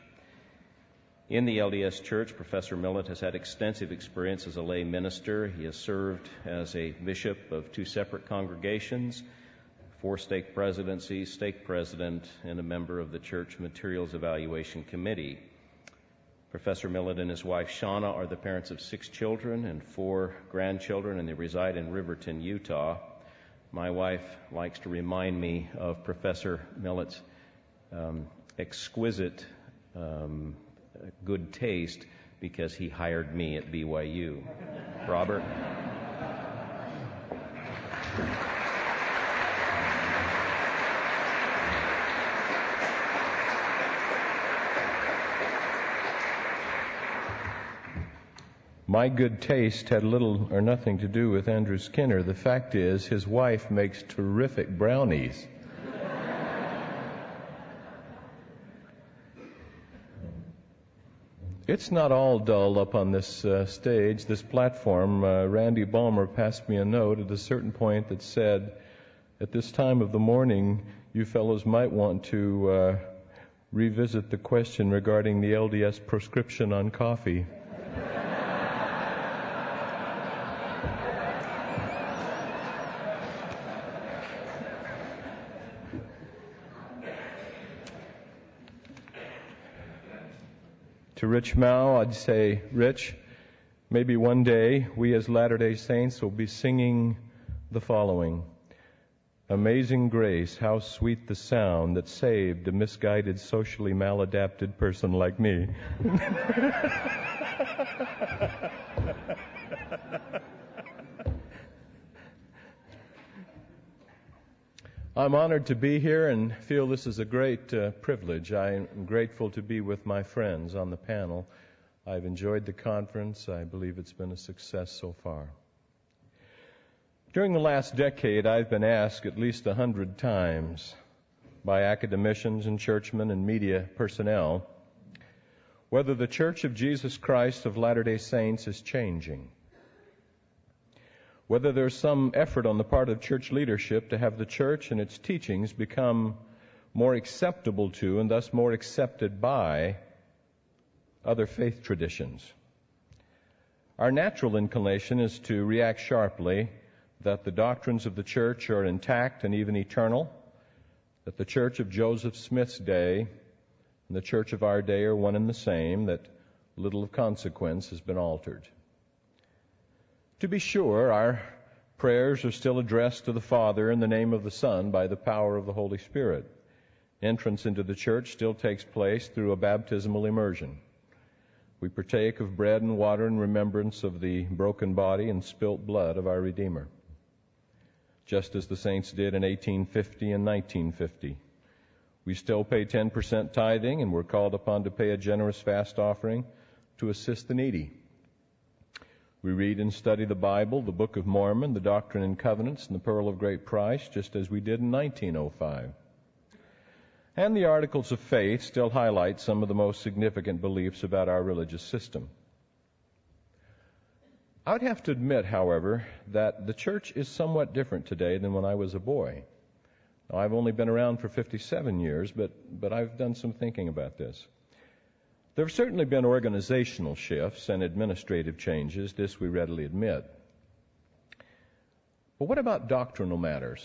In the L D S Church, Professor Millett has had extensive experience as a lay minister. He has served as a bishop of two separate congregations, four stake presidencies, stake president, and a member of the Church Materials Evaluation Committee. Professor Millett and his wife Shauna are the parents of six children and four grandchildren, and they reside in Riverton, Utah. My wife likes to remind me of Professor Millett's um, exquisite um, good taste because he hired me at B Y U. Robert? My good taste had little or nothing to do with Andrew Skinner. The fact is, his wife makes terrific brownies. It's not all dull up on this uh, stage, this platform. Uh, Randy Balmer passed me a note at a certain point that said, at this time of the morning, you fellows might want to uh, revisit the question regarding the L D S proscription on coffee. To Rich Mao, I'd say, Rich, maybe one day we as Latter-day Saints will be singing the following. Amazing grace, how sweet the sound that saved a misguided, socially maladapted person like me. I'm honored to be here and feel this is a great uh, privilege. I am grateful to be with my friends on the panel. I've enjoyed the conference. I believe it's been a success so far. During the last decade, I've been asked at least a hundred times by academicians and churchmen and media personnel whether the Church of Jesus Christ of Latter-day Saints is changing, whether there's some effort on the part of church leadership to have the church and its teachings become more acceptable to and thus more accepted by other faith traditions. Our natural inclination is to react sharply that the doctrines of the church are intact and even eternal, that the church of Joseph Smith's day and the church of our day are one and the same, that little of consequence has been altered. To be sure, our prayers are still addressed to the Father in the name of the Son by the power of the Holy Spirit. Entrance into the church still takes place through a baptismal immersion. We partake of bread and water in remembrance of the broken body and spilt blood of our Redeemer. just as the saints did in eighteen fifty and nineteen fifty. We still pay ten percent tithing, and we're called upon to pay a generous fast offering to assist the needy. We read and study the Bible, the Book of Mormon, the Doctrine and Covenants, and the Pearl of Great Price, just as we did in nineteen oh five. And the Articles of Faith still highlight some of the most significant beliefs about our religious system. I would have to admit, however, that the church is somewhat different today than when I was a boy. Now, I've only been around for fifty-seven years, but, but I've done some thinking about this. There have certainly been organizational shifts and administrative changes, this we readily admit. But what about doctrinal matters?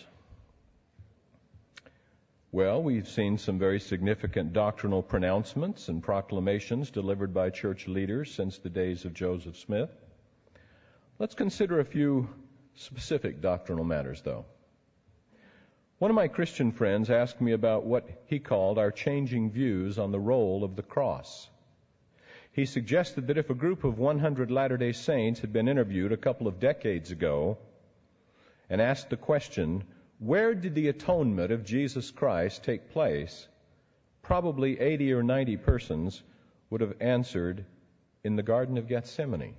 Well, we've seen some very significant doctrinal pronouncements and proclamations delivered by church leaders since the days of Joseph Smith. Let's consider a few specific doctrinal matters, though. One of my Christian friends asked me about what he called our changing views on the role of the cross. He suggested that if a group of one hundred Latter-day Saints had been interviewed a couple of decades ago and asked the question, where did the atonement of Jesus Christ take place? Probably eighty or ninety persons would have answered, in the Garden of Gethsemane.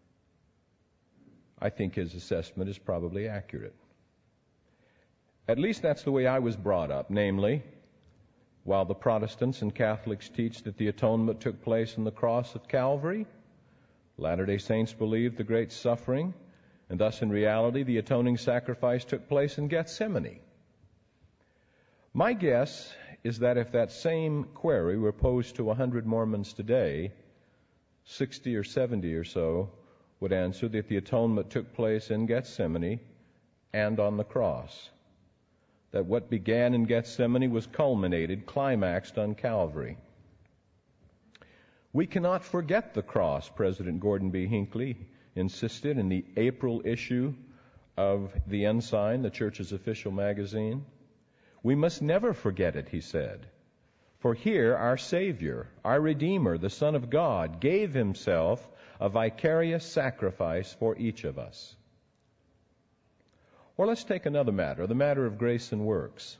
I think his assessment is probably accurate. At least that's the way I was brought up, namely, while the Protestants and Catholics teach that the atonement took place on the cross of Calvary, Latter-day Saints believe the great suffering, and thus, in reality, the atoning sacrifice took place in Gethsemane. My guess is that if that same query were posed to one hundred Mormons today, sixty or seventy or so would answer that the atonement took place in Gethsemane and on the cross. That what began in Gethsemane was culminated, climaxed on Calvary. We cannot forget the cross, President Gordon B. Hinckley insisted in the April issue of the Ensign, the church's official magazine. We must never forget it, he said. For here our Savior, our Redeemer, the Son of God, gave himself a vicarious sacrifice for each of us. Or let's take another matter, the matter of grace and works.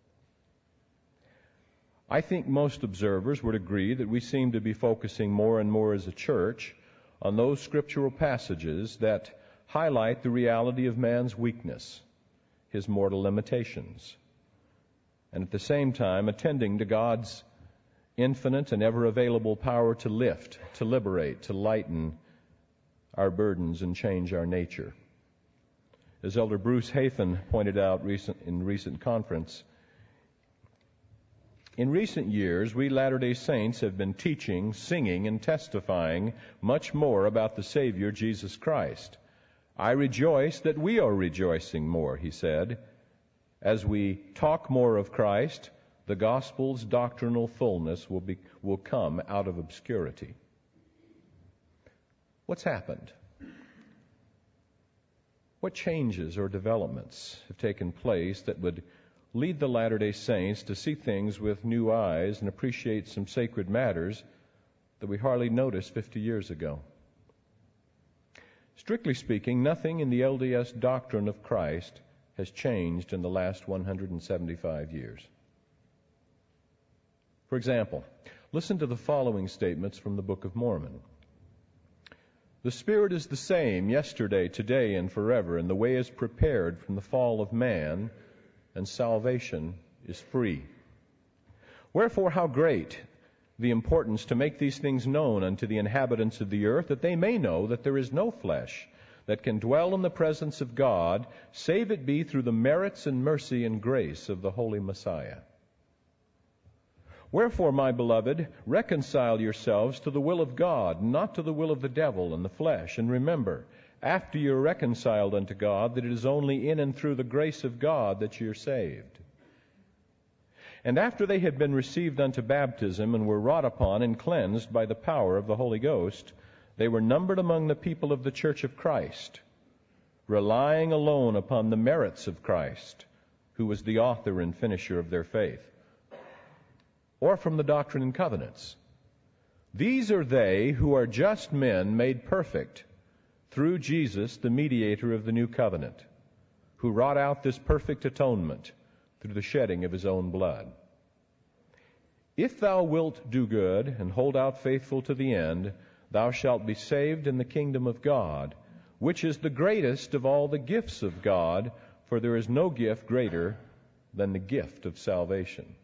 I think most observers would agree that we seem to be focusing more and more as a church on those scriptural passages that highlight the reality of man's weakness, his mortal limitations, and at the same time attending to God's infinite and ever-available power to lift, to liberate, to lighten our burdens and change our nature. As Elder Bruce Hafen pointed out recent, in recent conference, in recent years, we Latter-day Saints have been teaching, singing, and testifying much more about the Savior, Jesus Christ. I rejoice that we are rejoicing more, he said. As we talk more of Christ, the gospel's doctrinal fullness will be, will come out of obscurity. What's happened? What changes or developments have taken place that would lead the Latter-day Saints to see things with new eyes and appreciate some sacred matters that we hardly noticed fifty years ago? Strictly speaking, nothing in the L D S doctrine of Christ has changed in the last one hundred seventy-five years. For example, listen to the following statements from the Book of Mormon. The Spirit is the same yesterday, today, and forever, and the way is prepared from the fall of man, and salvation is free. Wherefore, how great the importance to make these things known unto the inhabitants of the earth, that they may know that there is no flesh that can dwell in the presence of God, save it be through the merits and mercy and grace of the Holy Messiah. Wherefore, my beloved, reconcile yourselves to the will of God, not to the will of the devil and the flesh. And remember, after you are reconciled unto God, that it is only in and through the grace of God that you are saved. And after they had been received unto baptism, and were wrought upon and cleansed by the power of the Holy Ghost, they were numbered among the people of the church of Christ, relying alone upon the merits of Christ, who was the author and finisher of their faith. Or from the Doctrine and Covenants. These are they who are just men made perfect through Jesus, the mediator of the new covenant, who wrought out this perfect atonement through the shedding of his own blood. If thou wilt do good and hold out faithful to the end, thou shalt be saved in the kingdom of God, which is the greatest of all the gifts of God, for there is no gift greater than the gift of salvation.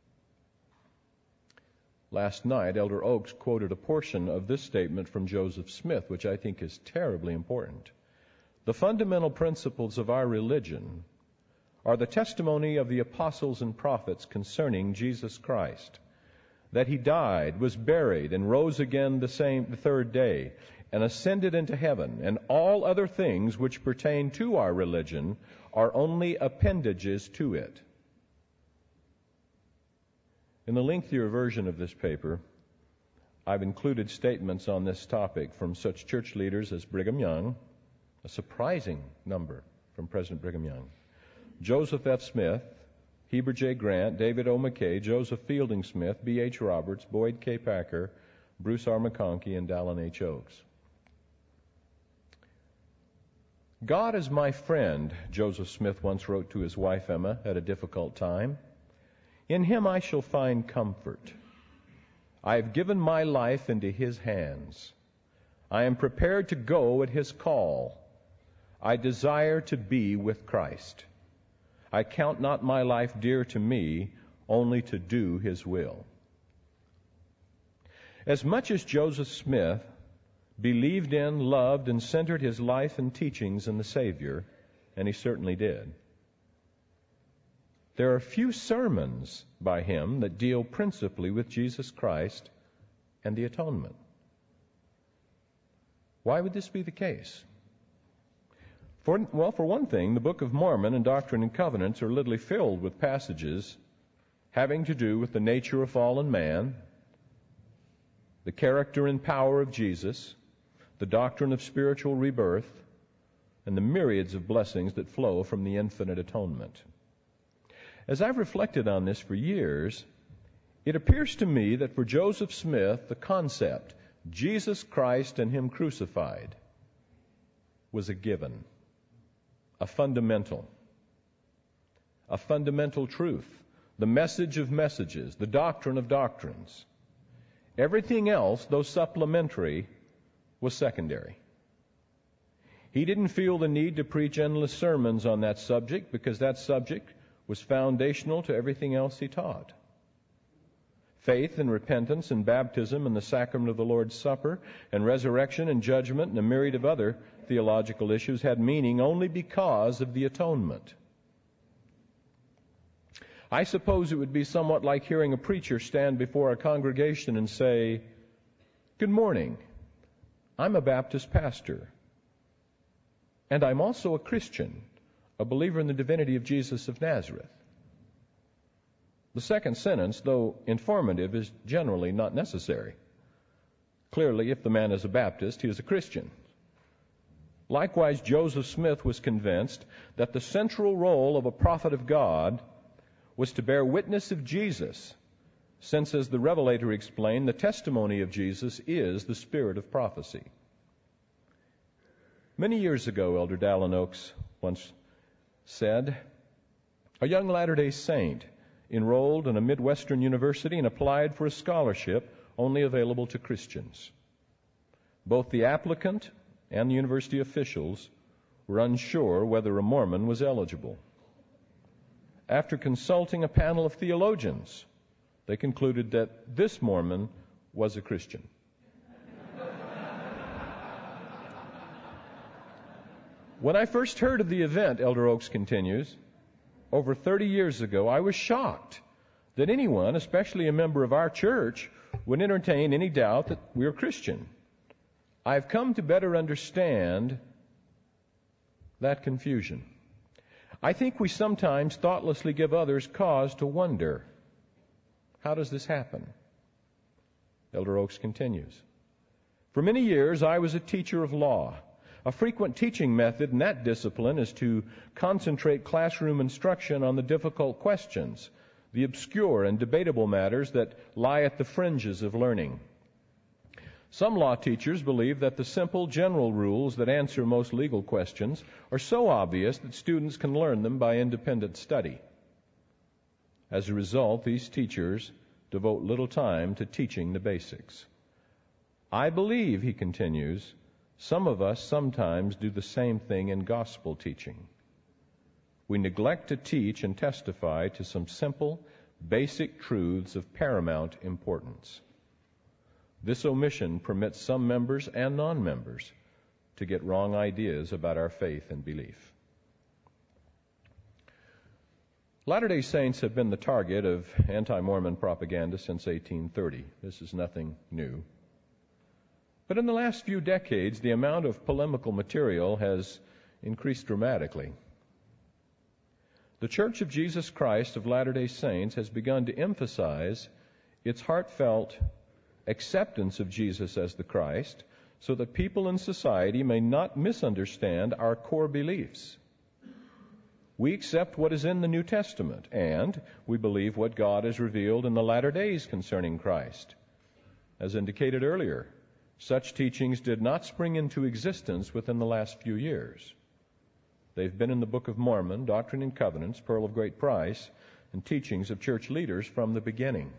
Last night, Elder Oaks quoted a portion of this statement from Joseph Smith, which I think is terribly important. The fundamental principles of our religion are the testimony of the apostles and prophets concerning Jesus Christ, that he died, was buried, and rose again the same the third day, and ascended into heaven, and all other things which pertain to our religion are only appendages to it. In the lengthier version of this paper, I've included statements on this topic from such church leaders as Brigham Young, a surprising number from President Brigham Young, Joseph F. Smith, Heber J. Grant, David O. McKay, Joseph Fielding Smith, B H. Roberts, Boyd K. Packer, Bruce R. McConkie, and Dallin H. Oaks. God is my friend, Joseph Smith once wrote to his wife Emma at a difficult time. In him I shall find comfort. I have given my life into his hands. I am prepared to go at his call. I desire to be with Christ. I count not my life dear to me, only to do his will. As much as Joseph Smith believed in, loved, and centered his life and teachings in the Savior, and he certainly did, there are few sermons by him that deal principally with Jesus Christ and the atonement. Why would this be the case? For, well, for one thing, the Book of Mormon and Doctrine and Covenants are literally filled with passages having to do with the nature of fallen man, the character and power of Jesus, the doctrine of spiritual rebirth, and the myriads of blessings that flow from the infinite atonement. As I've reflected on this for years, it appears to me that for Joseph Smith, the concept, Jesus Christ and him crucified, was a given, a fundamental, a fundamental truth, the message of messages, the doctrine of doctrines. Everything else, though supplementary, was secondary. He didn't feel the need to preach endless sermons on that subject because that subject was foundational to everything else he taught. Faith and repentance and baptism and the sacrament of the Lord's Supper and resurrection and judgment and a myriad of other theological issues had meaning only because of the atonement. I suppose it would be somewhat like hearing a preacher stand before a congregation and say, "Good morning, I'm a Baptist pastor, and I'm also a Christian, a believer in the divinity of Jesus of Nazareth." The second sentence, though informative, is generally not necessary. Clearly, if the man is a Baptist, he is a Christian. Likewise, Joseph Smith was convinced that the central role of a prophet of God was to bear witness of Jesus, since, as the Revelator explained, the testimony of Jesus is the spirit of prophecy. Many years ago, Elder Dallin Oaks once said, a young Latter-day Saint enrolled in a Midwestern university and applied for a scholarship only available to Christians. Both the applicant and the university officials were unsure whether a Mormon was eligible. After consulting a panel of theologians, they concluded that this Mormon was a Christian. When I first heard of the event, Elder Oaks continues, over thirty years ago, I was shocked that anyone, especially a member of our church, would entertain any doubt that we are Christian. I've come to better understand that confusion. I think we sometimes thoughtlessly give others cause to wonder, how does this happen? Elder Oaks continues, for many years I was a teacher of law. A frequent teaching method in that discipline is to concentrate classroom instruction on the difficult questions, the obscure and debatable matters that lie at the fringes of learning. Some law teachers believe that the simple general rules that answer most legal questions are so obvious that students can learn them by independent study. As a result, these teachers devote little time to teaching the basics. I believe, he continues, some of us sometimes do the same thing in gospel teaching. We neglect to teach and testify to some simple, basic truths of paramount importance. This omission permits some members and non-members to get wrong ideas about our faith and belief. Latter-day Saints have been the target of anti-Mormon propaganda since eighteen thirty. This is nothing new. But in the last few decades, the amount of polemical material has increased dramatically. The Church of Jesus Christ of Latter-day Saints has begun to emphasize its heartfelt acceptance of Jesus as the Christ so that people in society may not misunderstand our core beliefs. We accept what is in the New Testament, and we believe what God has revealed in the latter days concerning Christ. As indicated earlier, such teachings did not spring into existence within the last few years. They've been in the Book of Mormon, Doctrine and Covenants, Pearl of Great Price, and teachings of church leaders from the beginning.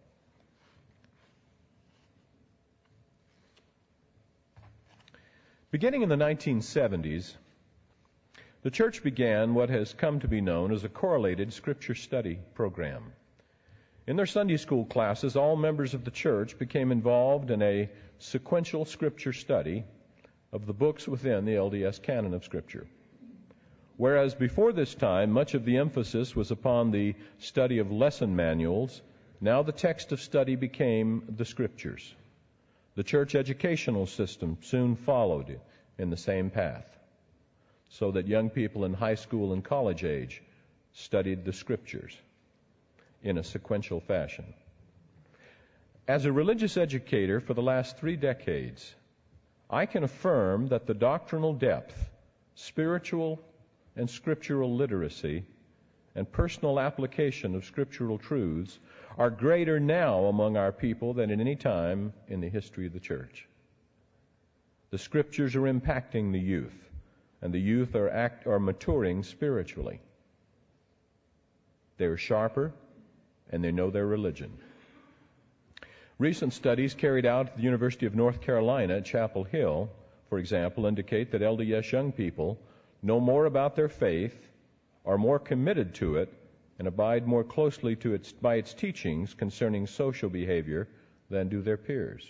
Beginning in the nineteen seventies, the church began what has come to be known as a correlated scripture study program. In their Sunday school classes, all members of the church became involved in a sequential scripture study of the books within the L D S canon of Scripture. Whereas before this time, much of the emphasis was upon the study of lesson manuals, now the text of study became the Scriptures. The church educational system soon followed in the same path, so that young people in high school and college age studied the Scriptures in a sequential fashion. As a religious educator for the last three decades, I can affirm that the doctrinal depth, spiritual and scriptural literacy, and personal application of scriptural truths are greater now among our people than at any time in the history of the church. The Scriptures are impacting the youth, and the youth are, act, are maturing spiritually. They are sharper, and they know their religion. Recent studies carried out at the University of North Carolina at Chapel Hill, for example, indicate that L D S young people know more about their faith, are more committed to it, and abide more closely to its, by its teachings concerning social behavior than do their peers.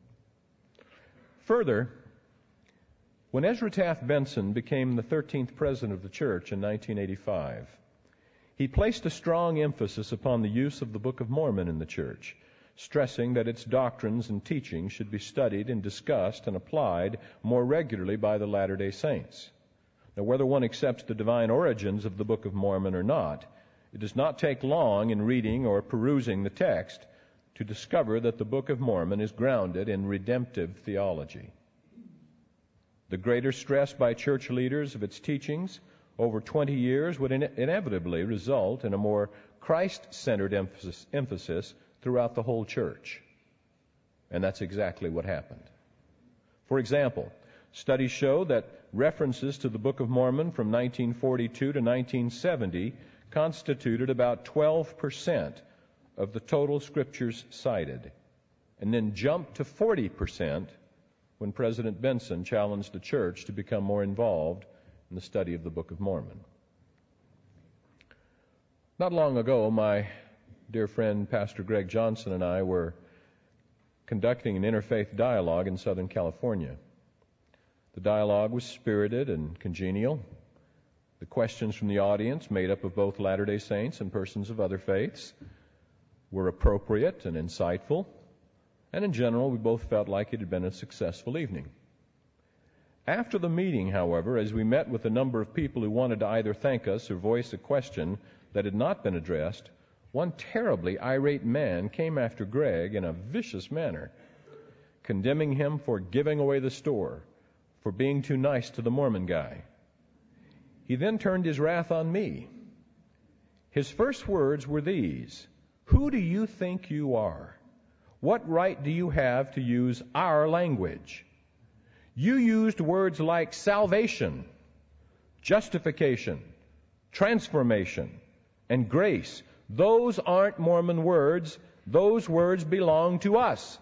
Further, when Ezra Taft Benson became the thirteenth president of the church in nineteen eighty-five, he placed a strong emphasis upon the use of the Book of Mormon in the church, stressing that its doctrines and teachings should be studied and discussed and applied more regularly by the Latter-day Saints. Now, whether one accepts the divine origins of the Book of Mormon or not, it does not take long in reading or perusing the text to discover that the Book of Mormon is grounded in redemptive theology. The greater stress by church leaders of its teachings over twenty years would in- inevitably result in a more Christ-centered emphasis, emphasis throughout the whole church. And that's exactly what happened. For example, studies show that references to the Book of Mormon from nineteen forty-two to nineteen seventy constituted about twelve percent of the total scriptures cited, and then jumped to forty percent when President Benson challenged the church to become more involved in the study of the Book of Mormon. Not long ago, my dear friend Pastor Greg Johnson and I were conducting an interfaith dialogue in Southern California. The dialogue was spirited and congenial. The questions from the audience, made up of both Latter-day Saints and persons of other faiths, were appropriate and insightful, and in general, we both felt like it had been a successful evening. After the meeting, however, as we met with a number of people who wanted to either thank us or voice a question that had not been addressed, one terribly irate man came after Greg in a vicious manner, condemning him for giving away the store, for being too nice to the Mormon guy. He then turned his wrath on me. His first words were these: "Who do you think you are? What right do you have to use our language? You used words like salvation, justification, transformation, and grace. Those aren't Mormon words. Those words belong to us.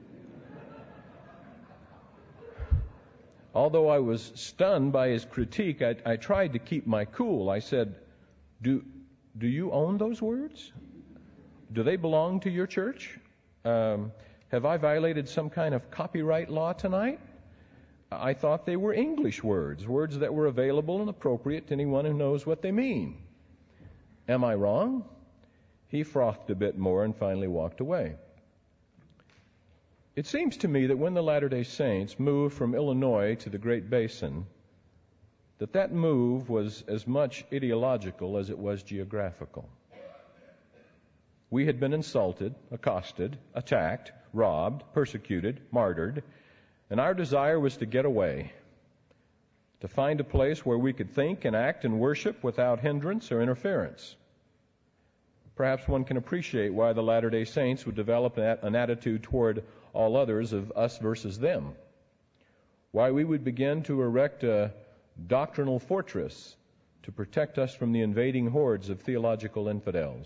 Although I was stunned by his critique, I, I tried to keep my cool. I said, do, do you own those words? Do they belong to your church? Um, have I violated some kind of copyright law tonight? I thought they were English words, words that were available and appropriate to anyone who knows what they mean. Am I wrong? He frothed a bit more and finally walked away. It seems to me that when the Latter-day Saints moved from Illinois to the Great Basin, that that move was as much ideological as it was geographical. We had been insulted, accosted, attacked, robbed, persecuted, martyred, and our desire was to get away, to find a place where we could think and act and worship without hindrance or interference. Perhaps one can appreciate why the Latter-day Saints would develop an attitude toward all others of us versus them, why we would begin to erect a doctrinal fortress to protect us from the invading hordes of theological infidels.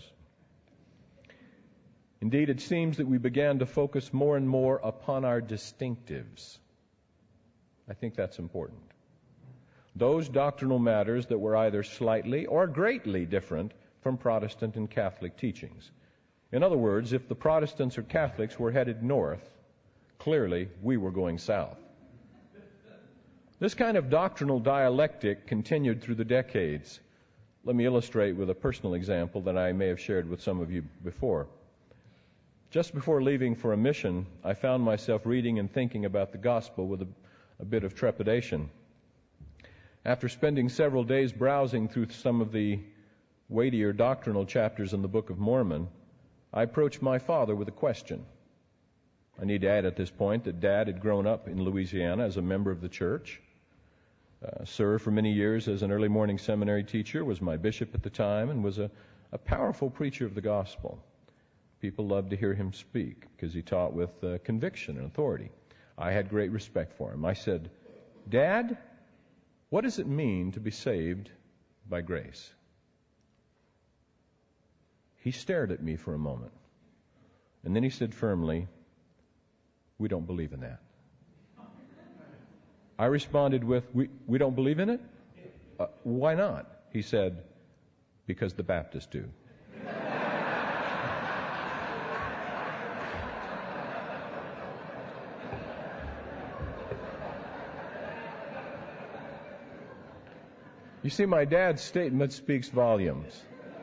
Indeed, it seems that we began to focus more and more upon our distinctives. I think that's important. Those doctrinal matters that were either slightly or greatly different from Protestant and Catholic teachings. In other words, if the Protestants or Catholics were headed north, clearly we were going south. This kind of doctrinal dialectic continued through the decades. Let me illustrate with a personal example that I may have shared with some of you before. Just before leaving for a mission, I found myself reading and thinking about the gospel with a, a bit of trepidation. After spending several days browsing through some of the weightier doctrinal chapters in the Book of Mormon, I approached my father with a question. I need to add at this point that Dad had grown up in Louisiana as a member of the church, uh, served for many years as an early morning seminary teacher, was my bishop at the time, and was a, a powerful preacher of the gospel. People loved to hear him speak because he taught with uh, conviction and authority. I had great respect for him. I said, Dad, what does it mean to be saved by grace? He stared at me for a moment, and then he said firmly, we don't believe in that. I responded with, we, we don't believe in it? Uh, why not? He said, because the Baptists do. You see, my dad's statement speaks volumes.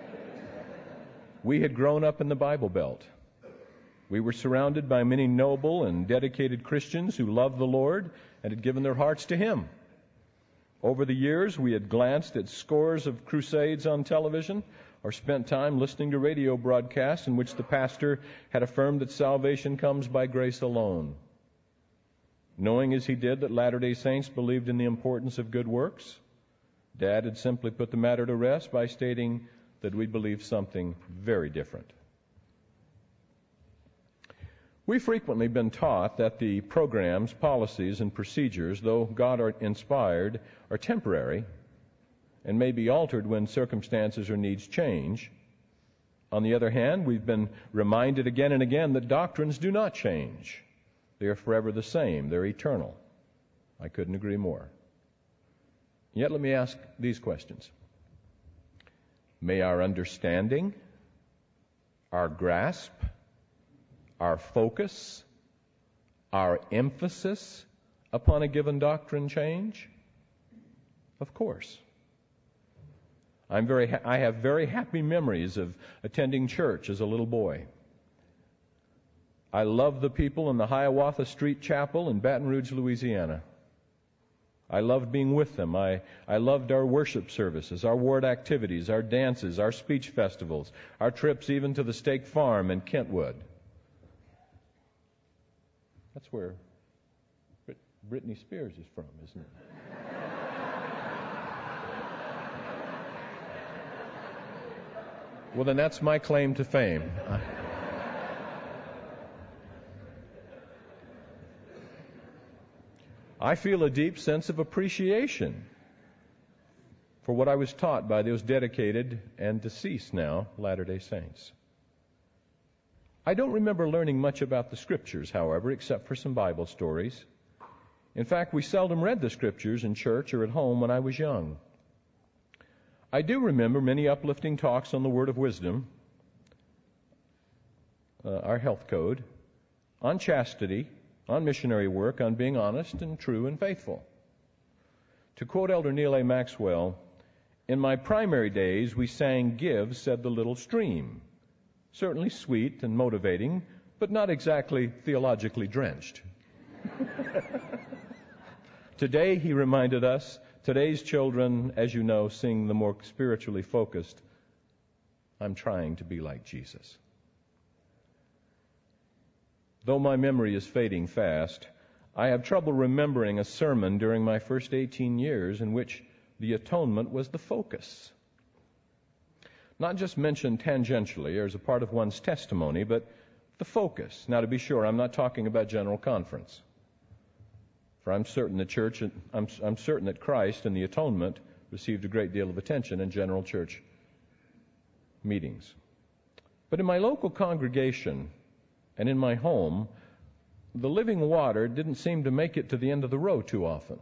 We had grown up in the Bible Belt. We were surrounded by many noble and dedicated Christians who loved the Lord and had given their hearts to Him. Over the years, we had glanced at scores of crusades on television or spent time listening to radio broadcasts in which the pastor had affirmed that salvation comes by grace alone. Knowing as he did that Latter-day Saints believed in the importance of good works, Dad had simply put the matter to rest by stating that we believed something very different. We've frequently been taught that the programs, policies, and procedures, though God-inspired, are temporary and may be altered when circumstances or needs change. On the other hand, we've been reminded again and again that doctrines do not change. They are forever the same. They're eternal. I couldn't agree more. Yet let me ask these questions. May our understanding, our grasp, our focus, our emphasis upon a given doctrine change? Of course. I'm very ha- I have very happy memories of attending church as a little boy. I love the people in the Hiawatha Street Chapel in Baton Rouge, Louisiana. I loved being with them. I, I loved our worship services, our ward activities, our dances, our speech festivals, our trips even to the Steak Farm in Kentwood. That's where Brit- Britney Spears is from, isn't it? Well, then that's my claim to fame. I feel a deep sense of appreciation for what I was taught by those dedicated and deceased now Latter-day Saints. I don't remember learning much about the Scriptures, however, except for some Bible stories. In fact, we seldom read the Scriptures in church or at home when I was young. I do remember many uplifting talks on the Word of Wisdom, uh, our health code, on chastity, on missionary work, on being honest and true and faithful. To quote Elder Neal A. Maxwell, "In my primary days we sang 'Give,' said the little stream." Certainly sweet and motivating, but not exactly theologically drenched. Today, he reminded us, today's children, as you know, sing the more spiritually focused, "I'm trying to be like Jesus." Though my memory is fading fast, I have trouble remembering a sermon during my first eighteen years in which the atonement was the focus. Not just mentioned tangentially or as a part of one's testimony, but the focus. Now, to be sure, I'm not talking about General Conference. For I'm certain the church, I'm, I'm certain that Christ and the atonement received a great deal of attention in general church meetings. But in my local congregation and in my home, the living water didn't seem to make it to the end of the row too often.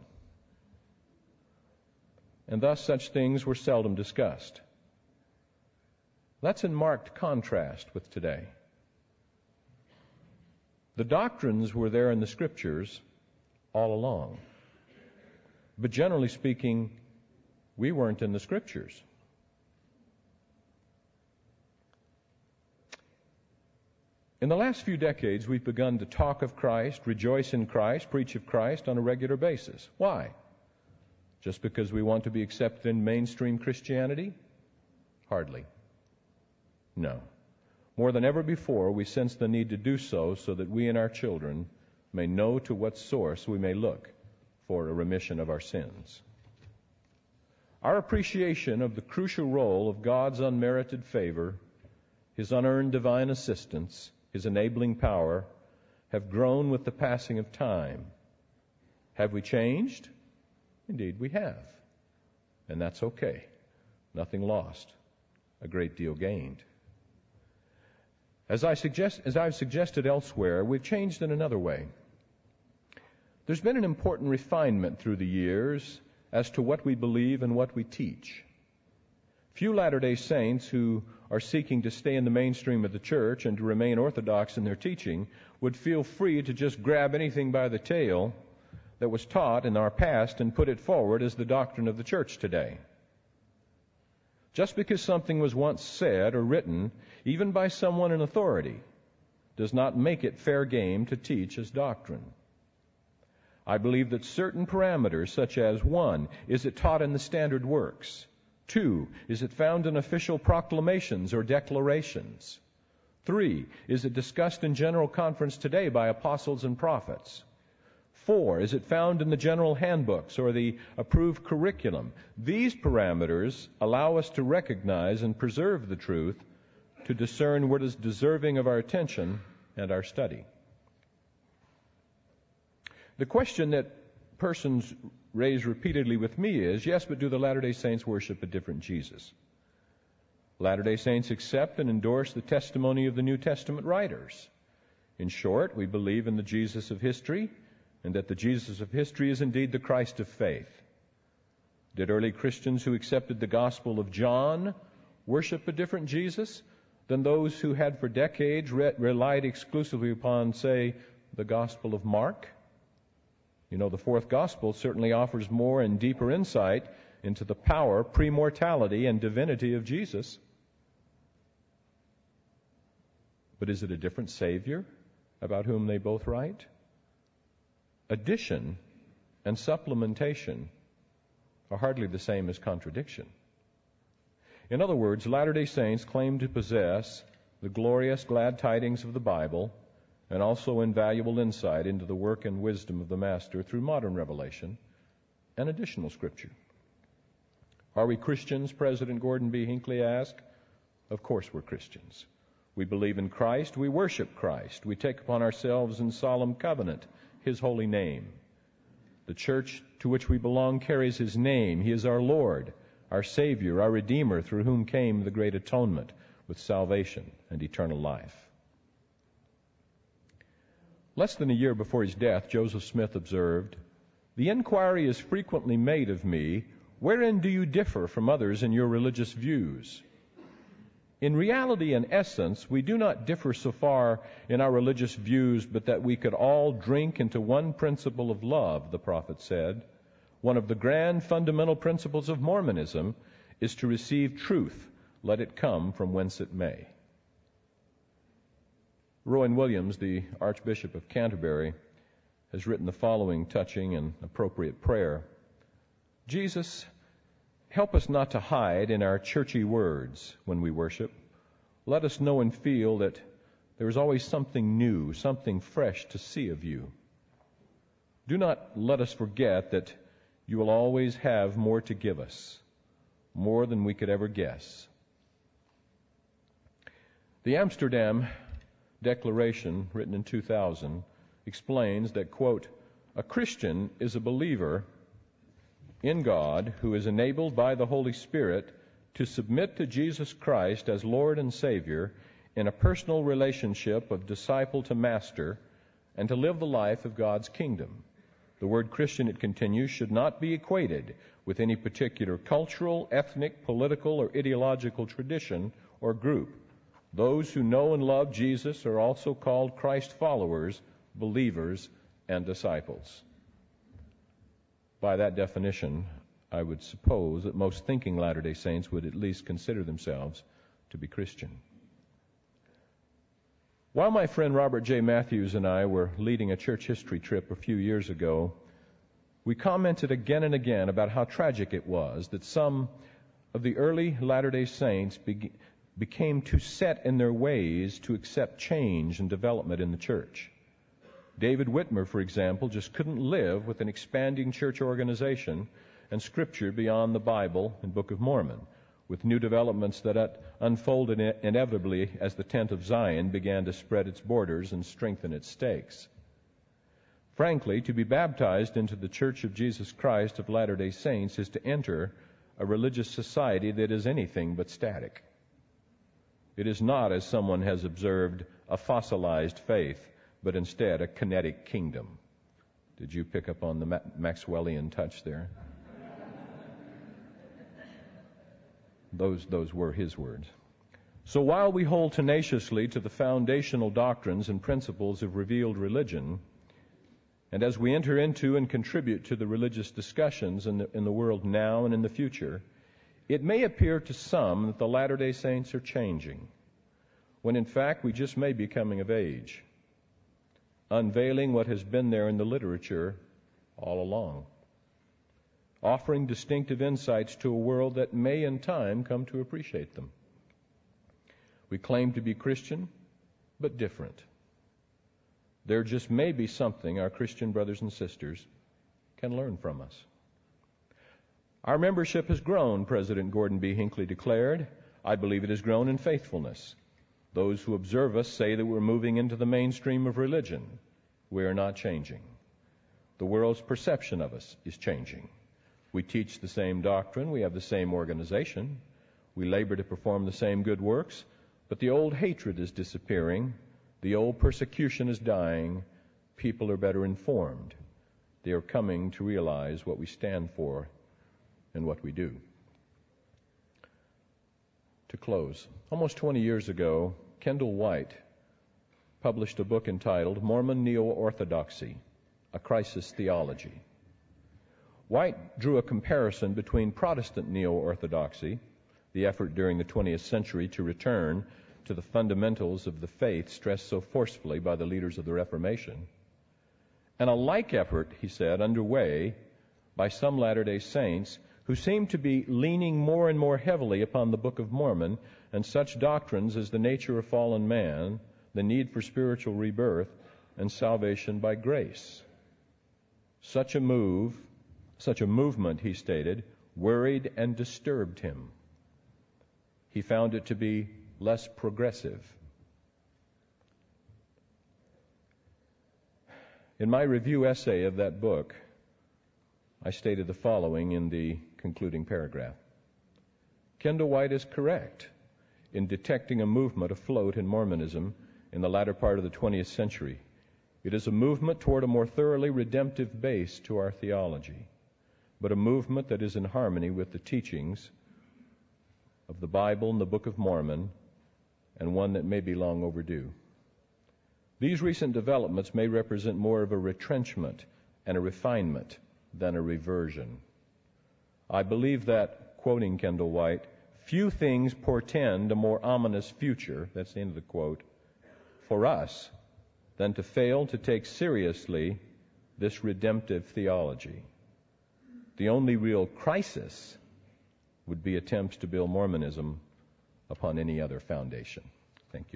And thus such things were seldom discussed. That's in marked contrast with today. The doctrines were there in the Scriptures all along. But generally speaking, we weren't in the Scriptures. In the last few decades, we've begun to talk of Christ, rejoice in Christ, preach of Christ on a regular basis. Why? Just because we want to be accepted in mainstream Christianity? Hardly. No. More than ever before, we sense the need to do so so that we and our children may know to what source we may look for a remission of our sins. Our appreciation of the crucial role of God's unmerited favor, His unearned divine assistance, His enabling power, have grown with the passing of time. Have we changed? Indeed, we have. And that's okay. Nothing lost. A great deal gained. As I suggest, as I've suggested elsewhere, we've changed in another way. There's been an important refinement through the years as to what we believe and what we teach. Few Latter-day Saints who are seeking to stay in the mainstream of the church and to remain orthodox in their teaching would feel free to just grab anything by the tail that was taught in our past and put it forward as the doctrine of the church today. Just because something was once said or written, even by someone in authority, does not make it fair game to teach as doctrine. I believe that certain parameters, such as, one, is it taught in the standard works? Two, is it found in official proclamations or declarations? Three, is it discussed in general conference today by apostles and prophets? Four, is it found in the general handbooks or the approved curriculum? These parameters allow us to recognize and preserve the truth, to discern what is deserving of our attention and our study. The question that persons raise repeatedly with me is, yes, but do the Latter-day Saints worship a different Jesus? Latter-day Saints accept and endorse the testimony of the New Testament writers. In short, we believe in the Jesus of history, and that the Jesus of history is indeed the Christ of faith. Did early Christians who accepted the Gospel of John worship a different Jesus than those who had for decades re- relied exclusively upon, say, the Gospel of Mark? You know, the fourth Gospel certainly offers more and deeper insight into the power, premortality, and divinity of Jesus. But is it a different Savior about whom they both write? Addition and supplementation are hardly the same as contradiction. In other words, Latter-day Saints claim to possess the glorious glad tidings of the Bible and also invaluable insight into the work and wisdom of the Master through modern revelation and additional Scripture. Are we Christians? President Gordon B. Hinckley asked. Of course we're Christians. We believe in Christ. We worship Christ. We take upon ourselves in solemn covenant His holy name. The church to which we belong carries His name. He is our Lord, our Savior, our Redeemer, through whom came the great atonement with salvation and eternal life. Less than a year before his death, Joseph Smith observed, "The inquiry is frequently made of me, wherein do you differ from others in your religious views? In reality and essence, we do not differ so far in our religious views, but that we could all drink into one principle of love," the prophet said. "One of the grand fundamental principles of Mormonism is to receive truth, let it come from whence it may." Rowan Williams, the Archbishop of Canterbury, has written the following touching and appropriate prayer. "Jesus, help us not to hide in our churchy words when we worship. Let us know and feel that there is always something new, something fresh to see of you. Do not let us forget that you will always have more to give us, more than we could ever guess." The Amsterdam Declaration, written in two thousand, explains that, quote, "A Christian is a believer in God who is enabled by the Holy Spirit to submit to Jesus Christ as Lord and Savior in a personal relationship of disciple to master and to live the life of God's kingdom. The word Christian," it continues, "should not be equated with any particular cultural, ethnic, political, or ideological tradition or group. Those who know and love Jesus are also called Christ followers, believers, and disciples." By that definition, I would suppose that most thinking Latter-day Saints would at least consider themselves to be Christian. While my friend Robert J. Matthews and I were leading a church history trip a few years ago, we commented again and again about how tragic it was that some of the early Latter-day Saints be- became too set in their ways to accept change and development in the church. David Whitmer, for example, just couldn't live with an expanding church organization and Scripture beyond the Bible and Book of Mormon, with new developments that unfolded inevitably as the tent of Zion began to spread its borders and strengthen its stakes. Frankly, to be baptized into the Church of Jesus Christ of Latter-day Saints is to enter a religious society that is anything but static. It is not, as someone has observed, a fossilized faith, but instead a kinetic kingdom. Did you pick up on the Maxwellian touch there? Those, those were his words. So while we hold tenaciously to the foundational doctrines and principles of revealed religion, and as we enter into and contribute to the religious discussions in the, in the world now and in the future, it may appear to some that the Latter-day Saints are changing, when in fact we just may be coming of age, unveiling what has been there in the literature all along, offering distinctive insights to a world that may in time come to appreciate them. We claim to be Christian, but different. There just may be something our Christian brothers and sisters can learn from us. Our membership has grown, President Gordon B. Hinckley declared. I believe it has grown in faithfulness. Those who observe us say that we're moving into the mainstream of religion. We are not changing. The world's perception of us is changing. We teach the same doctrine. We have the same organization. We labor to perform the same good works. But the old hatred is disappearing. The old persecution is dying. People are better informed. They are coming to realize what we stand for and what we do. To close, almost twenty years ago, Kendall White published a book entitled Mormon Neo-Orthodoxy, A Crisis Theology. White drew a comparison between Protestant neo-orthodoxy, the effort during the twentieth century to return to the fundamentals of the faith stressed so forcefully by the leaders of the Reformation, and a like effort, he said, underway by some Latter-day Saints who seem to be leaning more and more heavily upon the Book of Mormon and such doctrines as the nature of fallen man, the need for spiritual rebirth, and salvation by grace. Such a move, such a movement, he stated, worried and disturbed him. He found it to be less progressive. In my review essay of that book, I stated the following in the concluding paragraph. Kendall White is correct in detecting a movement afloat in Mormonism in the latter part of the twentieth century. It is a movement toward a more thoroughly redemptive base to our theology, but a movement that is in harmony with the teachings of the Bible and the Book of Mormon, and one that may be long overdue. These recent developments may represent more of a retrenchment and a refinement than a reversion. I believe that, quoting Kendall White, few things portend a more ominous future, that's the end of the quote, for us than to fail to take seriously this redemptive theology. The only real crisis would be attempts to build Mormonism upon any other foundation. Thank you.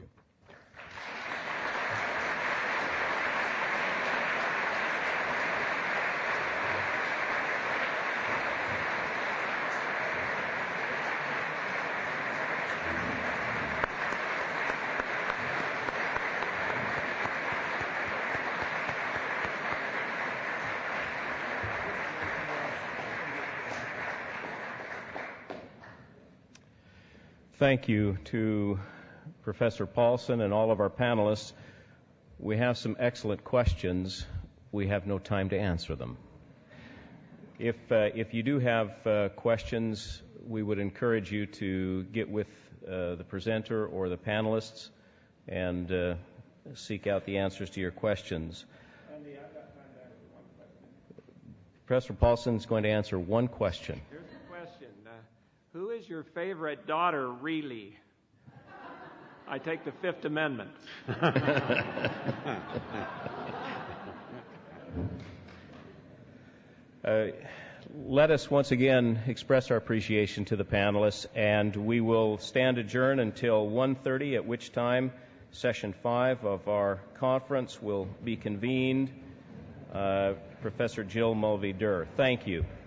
Thank you to Professor Paulson and all of our panelists. We have some excellent questions. We have no time to answer them. If, uh, if you do have uh, questions, we would encourage you to get with uh, the presenter or the panelists and uh, seek out the answers to your questions. Andy, I've got time to answer one question. Professor Paulson is going to answer one question. Here's the question. Uh, who is your favorite daughter, really? I take the Fifth Amendment. Uh, let us once again express our appreciation to the panelists, and we will stand adjourned until one thirty, at which time session five of our conference will be convened. Uh, Professor Jill Mulvey-Durr. Thank you.